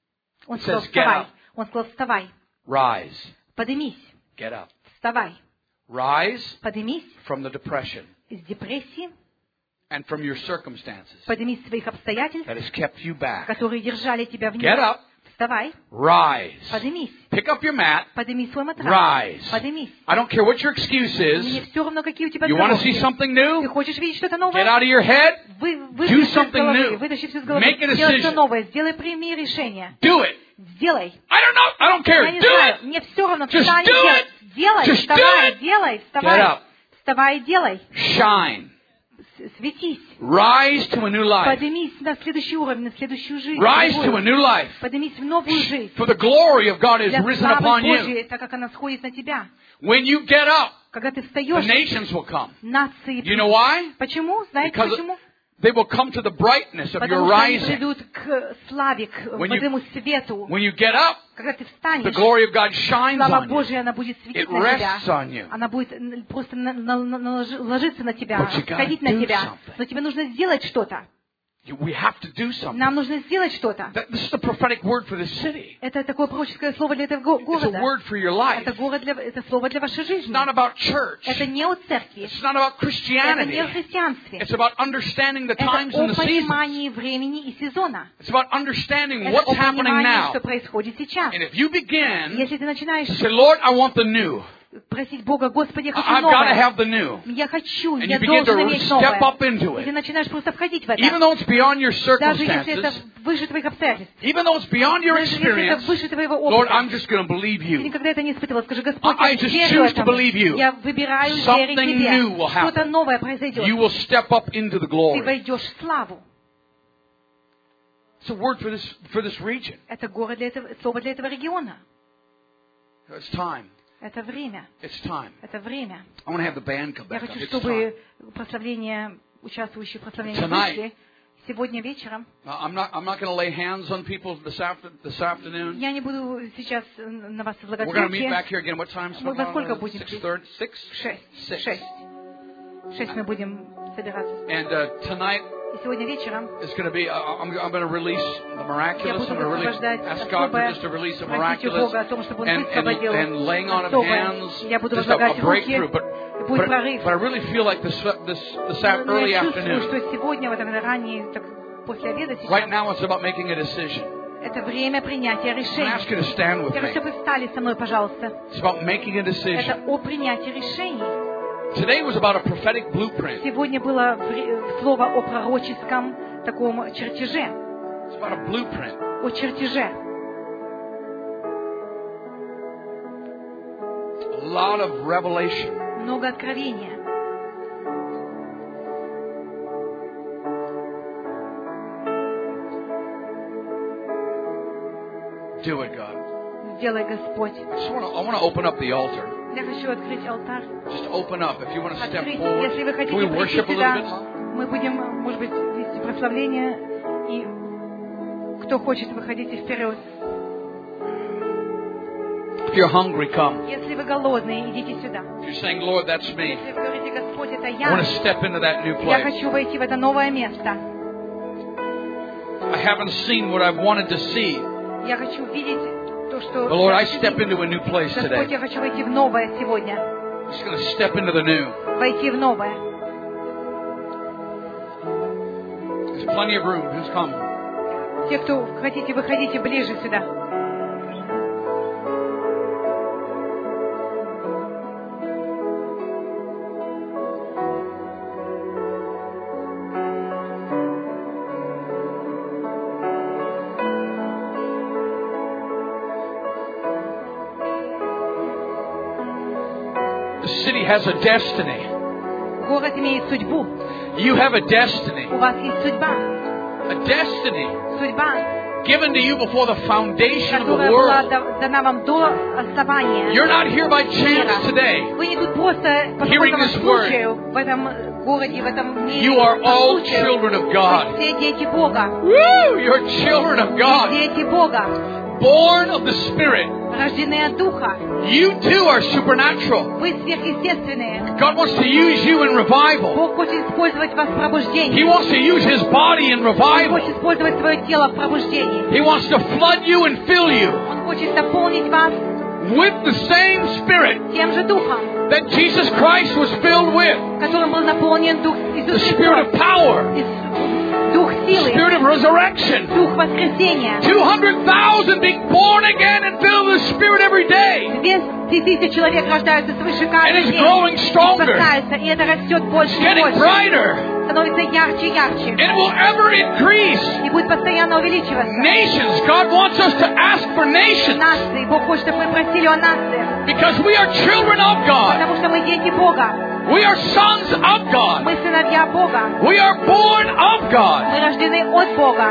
[SPEAKER 1] Он
[SPEAKER 3] It
[SPEAKER 1] сказал,
[SPEAKER 3] says, "Get
[SPEAKER 1] вставай.
[SPEAKER 3] up."
[SPEAKER 1] Он сказал, вставай,
[SPEAKER 3] Rise.
[SPEAKER 1] поднимись,
[SPEAKER 3] Get up.
[SPEAKER 1] вставай,
[SPEAKER 3] Rise
[SPEAKER 1] поднимись
[SPEAKER 3] from the depression
[SPEAKER 1] из депрессии,
[SPEAKER 3] and from your circumstances
[SPEAKER 1] поднимись из своих обстоятельств,
[SPEAKER 3] that has kept you back.
[SPEAKER 1] которые держали тебя вниз.
[SPEAKER 3] Get up.
[SPEAKER 1] Вставай,
[SPEAKER 3] Rise.
[SPEAKER 1] поднимись,
[SPEAKER 3] Pick up your mat.
[SPEAKER 1] подними свой матрас,
[SPEAKER 3] Rise.
[SPEAKER 1] поднимись.
[SPEAKER 3] I don't care what your excuse
[SPEAKER 1] Мне
[SPEAKER 3] is.
[SPEAKER 1] все равно, какие у тебя
[SPEAKER 3] You want to see
[SPEAKER 1] отговорки.
[SPEAKER 3] something
[SPEAKER 1] Ты
[SPEAKER 3] new?
[SPEAKER 1] хочешь видеть что-то
[SPEAKER 3] Get
[SPEAKER 1] новое?
[SPEAKER 3] out of your head.
[SPEAKER 1] Вытащи все с
[SPEAKER 3] something
[SPEAKER 1] головы,
[SPEAKER 3] new.
[SPEAKER 1] вытащи все с головы.
[SPEAKER 3] Make a
[SPEAKER 1] Сделай все
[SPEAKER 3] decision.
[SPEAKER 1] новое, сделай, прими решение.
[SPEAKER 3] Do it.
[SPEAKER 1] Сделай.
[SPEAKER 3] I don't know. I don't care.
[SPEAKER 1] Я не
[SPEAKER 3] Do
[SPEAKER 1] знаю,
[SPEAKER 3] it.
[SPEAKER 1] мне все равно,
[SPEAKER 3] Just
[SPEAKER 1] встань и
[SPEAKER 3] do
[SPEAKER 1] делай.
[SPEAKER 3] it.
[SPEAKER 1] Делай,
[SPEAKER 3] Just
[SPEAKER 1] вставай,
[SPEAKER 3] do it.
[SPEAKER 1] делай,
[SPEAKER 3] Get
[SPEAKER 1] вставай.
[SPEAKER 3] up.
[SPEAKER 1] Вставай и делай.
[SPEAKER 3] Shine.
[SPEAKER 1] Светись.
[SPEAKER 3] Rise to a new life.
[SPEAKER 1] Поднимись на следующий уровень, на следующую жизнь.
[SPEAKER 3] Rise to a
[SPEAKER 1] другую.
[SPEAKER 3] new life.
[SPEAKER 1] Поднимись в новую жизнь.
[SPEAKER 3] For the glory of God is
[SPEAKER 1] Для
[SPEAKER 3] risen
[SPEAKER 1] славы
[SPEAKER 3] upon you.
[SPEAKER 1] Божьей, так как она сходит на тебя.
[SPEAKER 3] When you get up,
[SPEAKER 1] Когда ты
[SPEAKER 3] the
[SPEAKER 1] встаешь,
[SPEAKER 3] nations will come.
[SPEAKER 1] нации
[SPEAKER 3] You know why?
[SPEAKER 1] Почему? Знаете
[SPEAKER 3] Because
[SPEAKER 1] почему?
[SPEAKER 3] they will come to the brightness of your
[SPEAKER 1] Потому что они
[SPEAKER 3] rising.
[SPEAKER 1] придут к славе, к
[SPEAKER 3] When you-
[SPEAKER 1] этому свету.
[SPEAKER 3] When you get up,
[SPEAKER 1] Когда ты
[SPEAKER 3] the
[SPEAKER 1] встанешь,
[SPEAKER 3] glory of God shines
[SPEAKER 1] слава
[SPEAKER 3] on you.
[SPEAKER 1] Божья, она будет светить
[SPEAKER 3] It
[SPEAKER 1] на тебя.
[SPEAKER 3] rests on you.
[SPEAKER 1] Она будет просто ложиться на тебя,
[SPEAKER 3] But you gotta
[SPEAKER 1] сходить на
[SPEAKER 3] do
[SPEAKER 1] тебя.
[SPEAKER 3] something.
[SPEAKER 1] Но тебе нужно сделать что-то.
[SPEAKER 3] We have to do something.
[SPEAKER 1] Нам нужно сделать что-то.
[SPEAKER 3] This is the prophetic word for this city.
[SPEAKER 1] Это такое пророческое слово для этого
[SPEAKER 3] It's a
[SPEAKER 1] города.
[SPEAKER 3] word for your life.
[SPEAKER 1] Это слово для вашей
[SPEAKER 3] It's
[SPEAKER 1] жизни.
[SPEAKER 3] not about church.
[SPEAKER 1] Это не о церкви.
[SPEAKER 3] It's not about
[SPEAKER 1] Это не о
[SPEAKER 3] Christianity.
[SPEAKER 1] христианстве.
[SPEAKER 3] It's about understanding the
[SPEAKER 1] Это
[SPEAKER 3] times
[SPEAKER 1] о
[SPEAKER 3] and the seasons.
[SPEAKER 1] понимании времени и сезона.
[SPEAKER 3] It's about understanding
[SPEAKER 1] Это
[SPEAKER 3] what's
[SPEAKER 1] о
[SPEAKER 3] happening
[SPEAKER 1] понимании,
[SPEAKER 3] now.
[SPEAKER 1] что происходит сейчас.
[SPEAKER 3] And if you begin
[SPEAKER 1] Если ты начинаешь
[SPEAKER 3] to say, Lord, I want the new.
[SPEAKER 1] просить Бога, Господи, я хочу
[SPEAKER 3] I've got to
[SPEAKER 1] новое.
[SPEAKER 3] have the new.
[SPEAKER 1] Я хочу,
[SPEAKER 3] And
[SPEAKER 1] я
[SPEAKER 3] you begin
[SPEAKER 1] должен
[SPEAKER 3] to
[SPEAKER 1] иметь
[SPEAKER 3] step
[SPEAKER 1] новое.
[SPEAKER 3] up into
[SPEAKER 1] И ты
[SPEAKER 3] it.
[SPEAKER 1] начинаешь просто входить в это.
[SPEAKER 3] Even though it's beyond your
[SPEAKER 1] Даже если это
[SPEAKER 3] circumstances,
[SPEAKER 1] выше твоих обстоятельств.
[SPEAKER 3] even though it's beyond your
[SPEAKER 1] Даже если это
[SPEAKER 3] experience,
[SPEAKER 1] выше твоего
[SPEAKER 3] Lord,
[SPEAKER 1] опыта.
[SPEAKER 3] I'm just going to believe
[SPEAKER 1] Ты
[SPEAKER 3] you.
[SPEAKER 1] никогда это не испытывал. Скажи, Господь,
[SPEAKER 3] I
[SPEAKER 1] я
[SPEAKER 3] just
[SPEAKER 1] верю
[SPEAKER 3] choose to
[SPEAKER 1] этому.
[SPEAKER 3] believe you.
[SPEAKER 1] Я выбираю верить
[SPEAKER 3] Something
[SPEAKER 1] Тебе.
[SPEAKER 3] new will happen.
[SPEAKER 1] Что-то новое произойдет.
[SPEAKER 3] You will step up into the
[SPEAKER 1] Ты
[SPEAKER 3] glory.
[SPEAKER 1] войдешь в славу.
[SPEAKER 3] It's a word for this region.
[SPEAKER 1] Это город для этого, слово для этого региона.
[SPEAKER 3] It's time.
[SPEAKER 1] Это время.
[SPEAKER 3] It's time.
[SPEAKER 1] Это время.
[SPEAKER 3] I want to have the band come
[SPEAKER 1] Я
[SPEAKER 3] back up.
[SPEAKER 1] хочу,
[SPEAKER 3] It's time.
[SPEAKER 1] чтобы прославление, участвующие в прославлении
[SPEAKER 3] Tonight.
[SPEAKER 1] вышли сегодня вечером.
[SPEAKER 3] I'm not going to lay hands on people this afternoon.
[SPEAKER 1] Я не буду сейчас на вас возлагать
[SPEAKER 3] We're going to meet
[SPEAKER 1] руки.
[SPEAKER 3] back here again. What time?
[SPEAKER 1] Мы во сколько будем
[SPEAKER 3] 6:30? 6?
[SPEAKER 1] 6. 6 мы будем собираться.
[SPEAKER 3] And tonight
[SPEAKER 1] И сегодня вечером
[SPEAKER 3] is going to be, I'm going to release the
[SPEAKER 1] я
[SPEAKER 3] miraculous.
[SPEAKER 1] буду
[SPEAKER 3] I'm going to really
[SPEAKER 1] высвобождать
[SPEAKER 3] ask God for
[SPEAKER 1] особое,
[SPEAKER 3] just to release the
[SPEAKER 1] просить у
[SPEAKER 3] miraculous
[SPEAKER 1] Бога о том, чтобы Он
[SPEAKER 3] and
[SPEAKER 1] высвободил
[SPEAKER 3] laying on of
[SPEAKER 1] особое.
[SPEAKER 3] hands,
[SPEAKER 1] Я буду
[SPEAKER 3] just
[SPEAKER 1] возлагать
[SPEAKER 3] a
[SPEAKER 1] руки,
[SPEAKER 3] breakthrough.
[SPEAKER 1] и будет прорыв.
[SPEAKER 3] But I really feel like this
[SPEAKER 1] Но
[SPEAKER 3] early
[SPEAKER 1] я чувствую,
[SPEAKER 3] afternoon,
[SPEAKER 1] что сегодня, в это раннее, так, после обеда
[SPEAKER 3] right
[SPEAKER 1] сейчас,
[SPEAKER 3] now it's about making a decision.
[SPEAKER 1] это время принятия
[SPEAKER 3] I'm going to ask you
[SPEAKER 1] решений.
[SPEAKER 3] to stand with
[SPEAKER 1] Я хочу,
[SPEAKER 3] me.
[SPEAKER 1] чтобы вы встали со мной, пожалуйста.
[SPEAKER 3] It's about making a decision.
[SPEAKER 1] Это о принятии решений.
[SPEAKER 3] Today was about a prophetic blueprint.
[SPEAKER 1] Сегодня было слово о пророческом таком чертеже.
[SPEAKER 3] It's about a blueprint.
[SPEAKER 1] О чертеже.
[SPEAKER 3] A lot of revelation.
[SPEAKER 1] Много откровения.
[SPEAKER 3] Do it, God.
[SPEAKER 1] Сделай, Господь.
[SPEAKER 3] I want to open up the altar.
[SPEAKER 1] Я хочу открыть алтарь.
[SPEAKER 3] Just open up. If you want to step
[SPEAKER 1] Открыть.
[SPEAKER 3] forward,
[SPEAKER 1] Если вы
[SPEAKER 3] can
[SPEAKER 1] хотите
[SPEAKER 3] we
[SPEAKER 1] прийти
[SPEAKER 3] worship a
[SPEAKER 1] сюда,
[SPEAKER 3] little bit?
[SPEAKER 1] мы будем, может быть, вести прославление. И кто хочет, выходите вперед.
[SPEAKER 3] If you're hungry, come.
[SPEAKER 1] Если вы голодные, идите сюда.
[SPEAKER 3] If you're saying, Lord, that's me.
[SPEAKER 1] Если вы говорите, Господь, это
[SPEAKER 3] I
[SPEAKER 1] я,
[SPEAKER 3] want to step into that new
[SPEAKER 1] я
[SPEAKER 3] place.
[SPEAKER 1] хочу войти в это новое место.
[SPEAKER 3] I haven't seen what I've wanted to see.
[SPEAKER 1] Я хочу видеть то, что...
[SPEAKER 3] But Lord, I
[SPEAKER 1] я хочу
[SPEAKER 3] step
[SPEAKER 1] видеть.
[SPEAKER 3] into a new place
[SPEAKER 1] Господь,
[SPEAKER 3] today.
[SPEAKER 1] я хочу войти в новое сегодня.
[SPEAKER 3] I'm just going to step into the new.
[SPEAKER 1] Войти в новое.
[SPEAKER 3] There's plenty of room. Who's come?
[SPEAKER 1] Те, кто хотите, выходите ближе сюда.
[SPEAKER 3] The city has a destiny.
[SPEAKER 1] Город имеет судьбу.
[SPEAKER 3] You have a destiny.
[SPEAKER 1] У вас есть судьба.
[SPEAKER 3] A destiny
[SPEAKER 1] Судьба
[SPEAKER 3] given to you before the foundation of the
[SPEAKER 1] которая была
[SPEAKER 3] world.
[SPEAKER 1] дана вам до основания
[SPEAKER 3] You're not here by chance today.
[SPEAKER 1] Вы не тут просто по
[SPEAKER 3] Hearing
[SPEAKER 1] какому-то
[SPEAKER 3] this word.
[SPEAKER 1] случаю в этом городе, в этом мире.
[SPEAKER 3] You are
[SPEAKER 1] по
[SPEAKER 3] all
[SPEAKER 1] случаю.
[SPEAKER 3] children of
[SPEAKER 1] Вы
[SPEAKER 3] God.
[SPEAKER 1] все дети Бога.
[SPEAKER 3] Woo! You're children of God.
[SPEAKER 1] Дети Бога.
[SPEAKER 3] Born of the Spirit.
[SPEAKER 1] Рождены от Духа.
[SPEAKER 3] You too are supernatural.
[SPEAKER 1] Вы сверхъестественные.
[SPEAKER 3] God wants to use you in revival.
[SPEAKER 1] Бог хочет использовать вас в
[SPEAKER 3] He
[SPEAKER 1] пробуждении.
[SPEAKER 3] wants to use His body in
[SPEAKER 1] Он
[SPEAKER 3] revival.
[SPEAKER 1] хочет использовать свое тело в пробуждении.
[SPEAKER 3] He wants to flood you and fill you
[SPEAKER 1] Он хочет наполнить вас
[SPEAKER 3] with the same Spirit
[SPEAKER 1] тем же Духом,
[SPEAKER 3] that Jesus Christ was filled with.
[SPEAKER 1] которым был наполнен Дух
[SPEAKER 3] The
[SPEAKER 1] Иисус
[SPEAKER 3] Spirit of
[SPEAKER 1] Христос.
[SPEAKER 3] power,
[SPEAKER 1] Дух силы,
[SPEAKER 3] Spirit of resurrection.
[SPEAKER 1] Дух воскресения.
[SPEAKER 3] 200,000 being born again and filled with the Spirit every day.
[SPEAKER 1] 200 000 человек рождаются свыше
[SPEAKER 3] And
[SPEAKER 1] каждый
[SPEAKER 3] it's
[SPEAKER 1] день.
[SPEAKER 3] growing
[SPEAKER 1] И
[SPEAKER 3] stronger.
[SPEAKER 1] спасаются, и это растет больше
[SPEAKER 3] It's
[SPEAKER 1] и
[SPEAKER 3] getting
[SPEAKER 1] больше.
[SPEAKER 3] brighter.
[SPEAKER 1] Становится ярче и ярче.
[SPEAKER 3] And it will ever increase.
[SPEAKER 1] И будет постоянно увеличиваться.
[SPEAKER 3] Nations, God wants us to ask for nations
[SPEAKER 1] Нации. Бог хочет, чтобы мы просили о нациях.
[SPEAKER 3] because we are children of God.
[SPEAKER 1] Потому что мы дети Бога.
[SPEAKER 3] We are sons of God.
[SPEAKER 1] Мы сыновья Бога.
[SPEAKER 3] We are born of God
[SPEAKER 1] Мы рождены от Бога,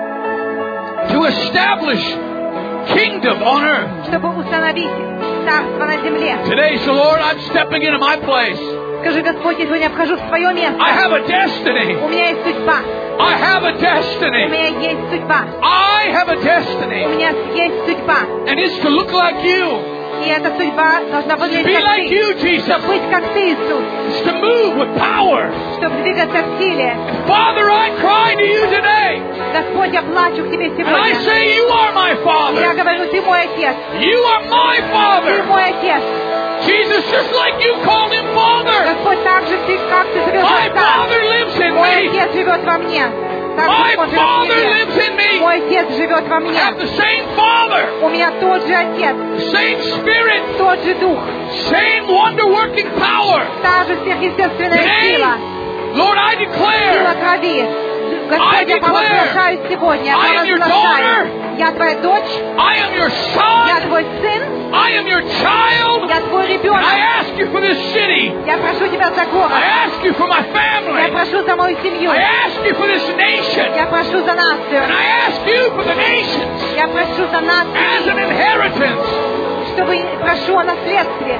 [SPEAKER 3] to establish kingdom on earth.
[SPEAKER 1] чтобы установить царство на земле.
[SPEAKER 3] Today, so Lord, I'm stepping into my place.
[SPEAKER 1] Скажи, Господь, я сегодня вхожу в свое место.
[SPEAKER 3] I have a destiny.
[SPEAKER 1] У меня есть судьба.
[SPEAKER 3] I have a
[SPEAKER 1] У
[SPEAKER 3] destiny.
[SPEAKER 1] меня есть судьба.
[SPEAKER 3] I have a
[SPEAKER 1] У
[SPEAKER 3] destiny.
[SPEAKER 1] меня есть судьба.
[SPEAKER 3] And it's to look like you.
[SPEAKER 1] И эта судьба должна выглядеть
[SPEAKER 3] Be
[SPEAKER 1] как
[SPEAKER 3] like
[SPEAKER 1] ты.
[SPEAKER 3] you, Jesus.
[SPEAKER 1] Чтобы быть как ты, Иисус.
[SPEAKER 3] It's to move with power.
[SPEAKER 1] Чтобы двигаться в силе.
[SPEAKER 3] Father, I cry to you today.
[SPEAKER 1] Господь, я плачу к Тебе
[SPEAKER 3] And I
[SPEAKER 1] сегодня.
[SPEAKER 3] say, you are my
[SPEAKER 1] Я
[SPEAKER 3] Father.
[SPEAKER 1] говорю, Ты мой Отец.
[SPEAKER 3] You are my
[SPEAKER 1] Ты
[SPEAKER 3] Father.
[SPEAKER 1] мой Отец.
[SPEAKER 3] Jesus, just like you called him Father.
[SPEAKER 1] Господь, так же Ты, как Ты зовешь
[SPEAKER 3] My
[SPEAKER 1] Отца.
[SPEAKER 3] Father lives in
[SPEAKER 1] Мой
[SPEAKER 3] me.
[SPEAKER 1] Отец живет во мне. Так
[SPEAKER 3] My
[SPEAKER 1] же Он живет в
[SPEAKER 3] Father
[SPEAKER 1] тебе.
[SPEAKER 3] lives in me.
[SPEAKER 1] Мой Отец живет во
[SPEAKER 3] I
[SPEAKER 1] мне.
[SPEAKER 3] have the same Father,
[SPEAKER 1] У меня тот же Отец,
[SPEAKER 3] same Spirit,
[SPEAKER 1] тот же Дух,
[SPEAKER 3] same wonder-working power.
[SPEAKER 1] та же сверхъестественная
[SPEAKER 3] Today,
[SPEAKER 1] сила,
[SPEAKER 3] Lord, I
[SPEAKER 1] сила
[SPEAKER 3] declare
[SPEAKER 1] крови. Господь, я провозглашаю сегодня, я
[SPEAKER 3] I am your
[SPEAKER 1] провозглашаю. Я твоя дочь,
[SPEAKER 3] I am your
[SPEAKER 1] я
[SPEAKER 3] son.
[SPEAKER 1] твой сын,
[SPEAKER 3] I am your child.
[SPEAKER 1] я твой
[SPEAKER 3] And I
[SPEAKER 1] ребенок.
[SPEAKER 3] ask you for this city.
[SPEAKER 1] Я прошу тебя за город,
[SPEAKER 3] I ask you for my
[SPEAKER 1] я
[SPEAKER 3] family.
[SPEAKER 1] прошу за мою семью,
[SPEAKER 3] I ask you for this nation.
[SPEAKER 1] я прошу за
[SPEAKER 3] And
[SPEAKER 1] нацию,
[SPEAKER 3] I ask you for the nations
[SPEAKER 1] я прошу за
[SPEAKER 3] as
[SPEAKER 1] нацию,
[SPEAKER 3] an inheritance.
[SPEAKER 1] чтобы прошу о наследстве.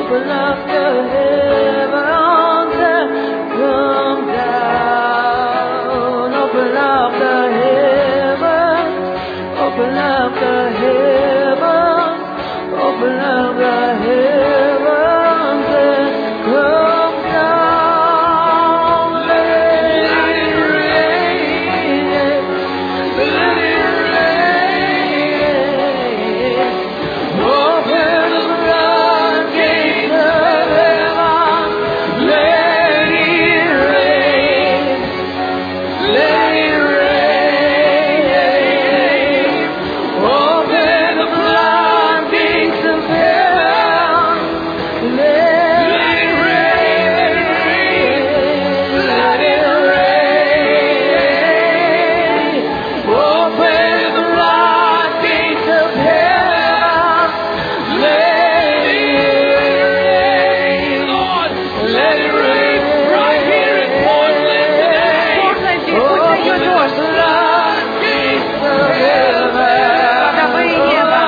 [SPEAKER 4] Open up the heavens and come down. Open up the heavens. Open up the heavens. Open up the heavens and come down. Let it rain. Let it rain. Open the floodgates of heaven. Let it rain. Let it rain. Open the floodgates of heaven. Let it rain. Let it rain. Open the floodgates of heaven. Let it rain. Lord, let it rain right here in Portland today.
[SPEAKER 1] Portland,
[SPEAKER 4] Open
[SPEAKER 1] пусть
[SPEAKER 4] the
[SPEAKER 1] дождь.
[SPEAKER 4] floodgates of heaven.
[SPEAKER 1] Водовые неба.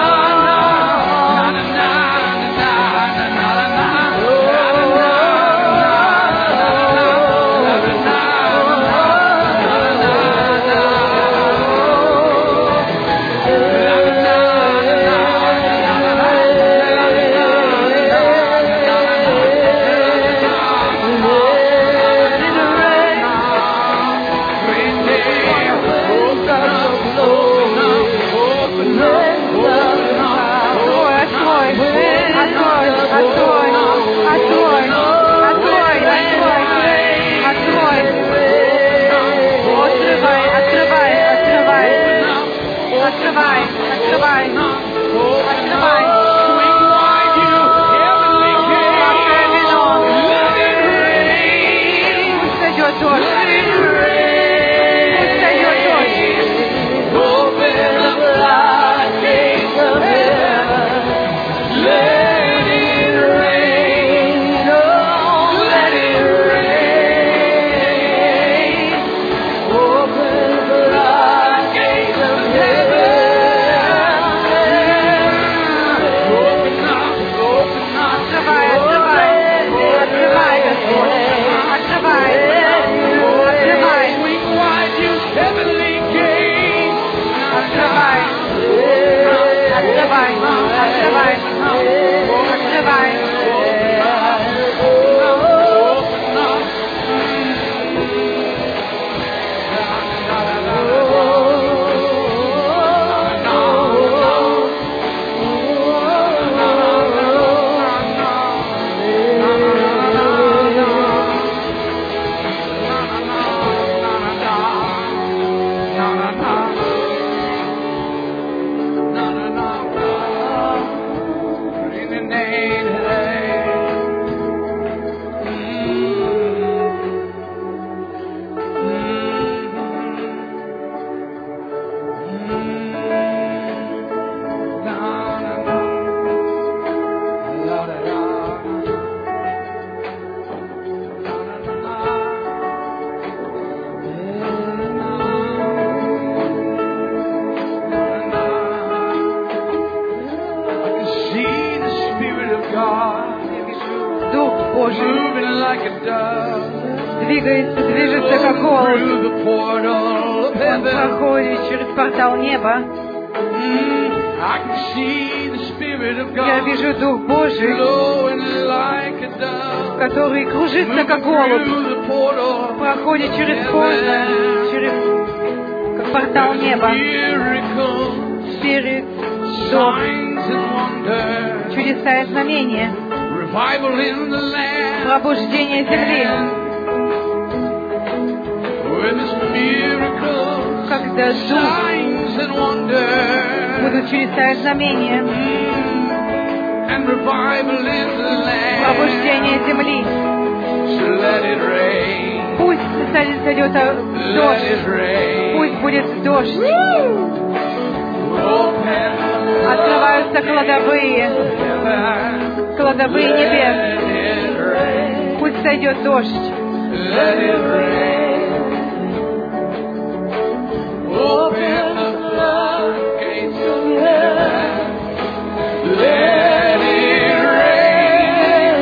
[SPEAKER 1] Движется как голубь. Он проходит через портал неба. Я вижу Дух Божий, который кружится как голубь, проходит через как портал неба. Спирит, Дух, чудеса и знамения, пробуждение земли. Когда Дух будут чудеса и знамения, пробуждение земли. Пусть сойдет дождь, пусть будет дождь. Открываются кладовые небес. Пусть сойдет дождь. Open the floodgates of heaven. Let it rain.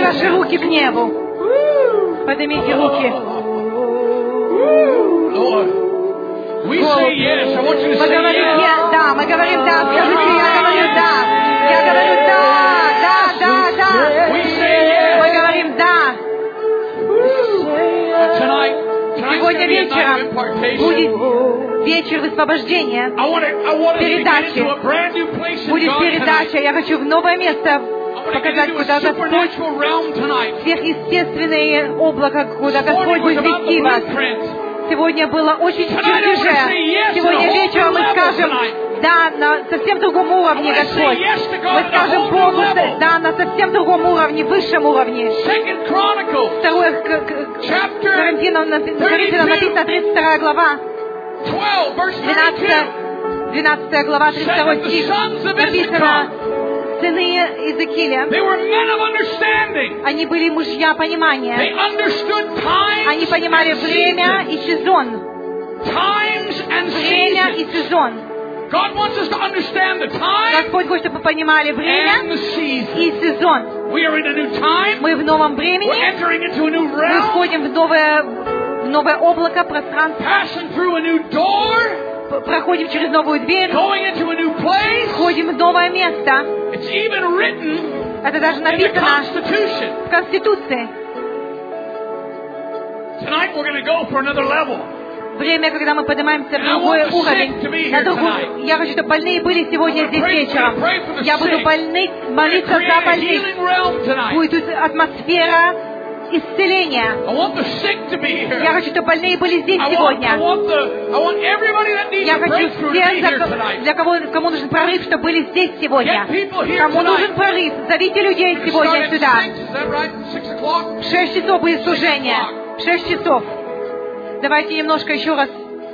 [SPEAKER 1] ваши руки к небу. Поднимите руки.
[SPEAKER 4] Lord, we say yes. I want you to
[SPEAKER 1] Мы
[SPEAKER 4] say
[SPEAKER 1] говорим
[SPEAKER 4] yes.
[SPEAKER 1] да, мы говорим да. Скажите, я говорю да. Я говорю да.
[SPEAKER 4] We say yes.
[SPEAKER 1] Мы говорим да.
[SPEAKER 4] Tonight's
[SPEAKER 1] Сегодня
[SPEAKER 4] going to be a night of
[SPEAKER 1] вечером
[SPEAKER 4] impartation.
[SPEAKER 1] будет вечер высвобождения.
[SPEAKER 4] I want to get
[SPEAKER 1] Передачи.
[SPEAKER 4] into a brand new place in
[SPEAKER 1] Будет
[SPEAKER 4] God tonight.
[SPEAKER 1] передача. Я хочу в новое место
[SPEAKER 4] I want to get
[SPEAKER 1] показать,
[SPEAKER 4] into a
[SPEAKER 1] куда Господь,
[SPEAKER 4] supernatural realm tonight.
[SPEAKER 1] сверхъестественное облако, куда
[SPEAKER 4] This
[SPEAKER 1] Господь
[SPEAKER 4] morning was
[SPEAKER 1] будет
[SPEAKER 4] about the
[SPEAKER 1] вести вас.
[SPEAKER 4] blueprint.
[SPEAKER 1] Сегодня было очень
[SPEAKER 4] Tonight I wanna
[SPEAKER 1] чертеже.
[SPEAKER 4] say yes
[SPEAKER 1] Сегодня
[SPEAKER 4] to a whole
[SPEAKER 1] вечером мы
[SPEAKER 4] new level
[SPEAKER 1] скажем
[SPEAKER 4] tonight.
[SPEAKER 1] да на совсем другом уровне,
[SPEAKER 4] I wanna say
[SPEAKER 1] Господь.
[SPEAKER 4] yes to God
[SPEAKER 1] Мы
[SPEAKER 4] at a
[SPEAKER 1] скажем
[SPEAKER 4] whole
[SPEAKER 1] Богу
[SPEAKER 4] new level.
[SPEAKER 1] да на совсем другом уровне, высшем уровне.
[SPEAKER 4] Second Chronicles,
[SPEAKER 1] Второе
[SPEAKER 4] chapter
[SPEAKER 1] Коринфянам написано 32 глава,
[SPEAKER 4] 12, verse 32.
[SPEAKER 1] 12 глава, 32 стих. Написано, сыны Иезекииля,
[SPEAKER 4] They were men of understanding.
[SPEAKER 1] они были мужья
[SPEAKER 4] They
[SPEAKER 1] понимания.
[SPEAKER 4] understood times
[SPEAKER 1] Они понимали
[SPEAKER 4] and
[SPEAKER 1] время
[SPEAKER 4] seasons.
[SPEAKER 1] и сезон.
[SPEAKER 4] Times and
[SPEAKER 1] Время и
[SPEAKER 4] seasons.
[SPEAKER 1] сезон.
[SPEAKER 4] God wants us to understand the time
[SPEAKER 1] Господь хочет, чтобы вы понимали
[SPEAKER 4] and
[SPEAKER 1] время
[SPEAKER 4] the season.
[SPEAKER 1] и сезон.
[SPEAKER 4] We are in a new time.
[SPEAKER 1] Мы в новом
[SPEAKER 4] We're
[SPEAKER 1] времени,
[SPEAKER 4] entering into a new
[SPEAKER 1] мы
[SPEAKER 4] realm.
[SPEAKER 1] входим в новое облако, пространство,
[SPEAKER 4] Passing through a new door.
[SPEAKER 1] проходим через новую дверь,
[SPEAKER 4] Going into a new place.
[SPEAKER 1] входим в новое место.
[SPEAKER 4] It's even written
[SPEAKER 1] Это даже
[SPEAKER 4] in the
[SPEAKER 1] написано
[SPEAKER 4] Constitution.
[SPEAKER 1] в Конституции.
[SPEAKER 4] Tonight we're going to go for another level.
[SPEAKER 1] Время, когда мы поднимаемся в
[SPEAKER 4] And I
[SPEAKER 1] другой
[SPEAKER 4] want the
[SPEAKER 1] уровень.
[SPEAKER 4] sick to be
[SPEAKER 1] На
[SPEAKER 4] here
[SPEAKER 1] другую-
[SPEAKER 4] tonight.
[SPEAKER 1] Я хочу, чтобы больные были сегодня
[SPEAKER 4] I'm gonna
[SPEAKER 1] здесь
[SPEAKER 4] pray
[SPEAKER 1] вечером.
[SPEAKER 4] for the
[SPEAKER 1] Я буду
[SPEAKER 4] sick.
[SPEAKER 1] молиться
[SPEAKER 4] Create
[SPEAKER 1] за
[SPEAKER 4] a
[SPEAKER 1] больных.
[SPEAKER 4] healing realm tonight.
[SPEAKER 1] Будет тут атмосфера исцеления.
[SPEAKER 4] I want the sick to be here.
[SPEAKER 1] Я хочу, чтобы больные были здесь
[SPEAKER 4] I
[SPEAKER 1] сегодня.
[SPEAKER 4] want everybody that needs
[SPEAKER 1] Я
[SPEAKER 4] a
[SPEAKER 1] хочу
[SPEAKER 4] breakthrough to be
[SPEAKER 1] всех,
[SPEAKER 4] here tonight.
[SPEAKER 1] для кому нужен прорыв, чтобы были здесь сегодня.
[SPEAKER 4] Get people here
[SPEAKER 1] Кому
[SPEAKER 4] tonight.
[SPEAKER 1] нужен прорыв, зовите людей
[SPEAKER 4] We're
[SPEAKER 1] сегодня
[SPEAKER 4] starting
[SPEAKER 1] сюда.
[SPEAKER 4] at 6, is that right? 6 o'clock?
[SPEAKER 1] В 6 часов будет служение. В 6 часов. Давайте немножко еще раз.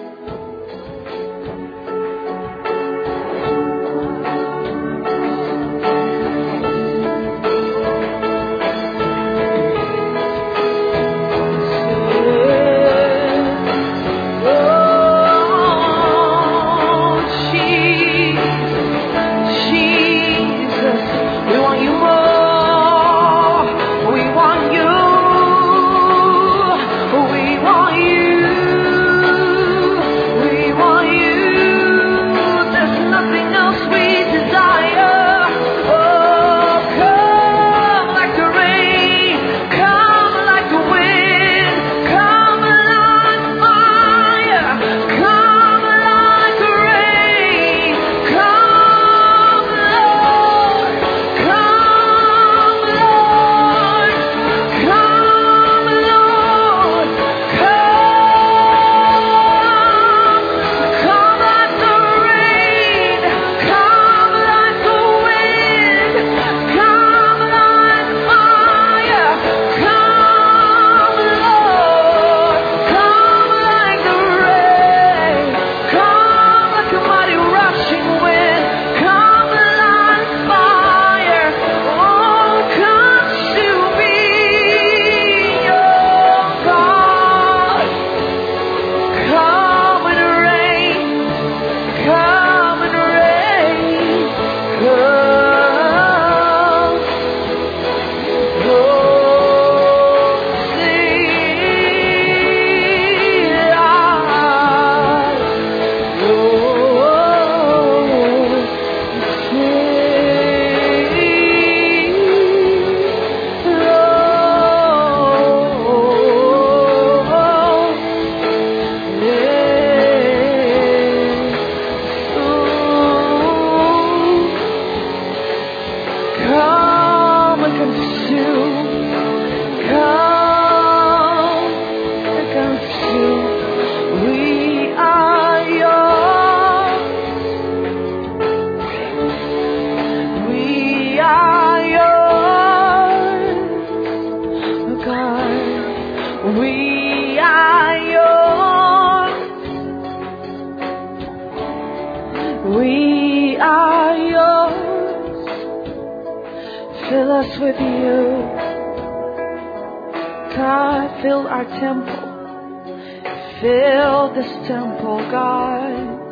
[SPEAKER 4] We are yours. Fill us with you. God, fill our temple. Fill this temple, God.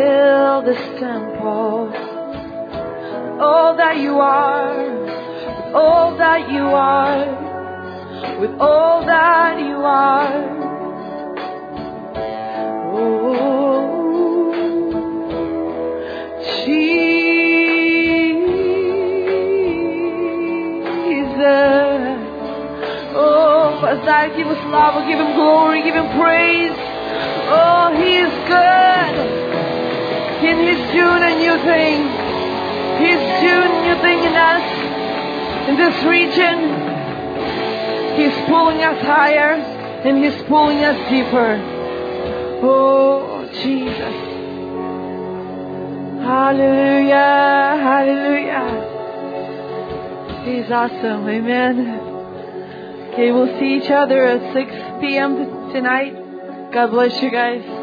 [SPEAKER 4] Fill this temple. All that you are, with all that you are, with all that you are. Oh, Jesus. Oh, Pastor, give us love, give Him glory, give Him praise. Oh, He is good. And He's doing a new thing. He's doing a new thing in us, in this region. He's pulling us higher and He's pulling us deeper. Oh, Jesus. Hallelujah. Hallelujah. He's awesome. Amen. Okay, we'll see each other at 6 p.m. tonight. God bless you guys.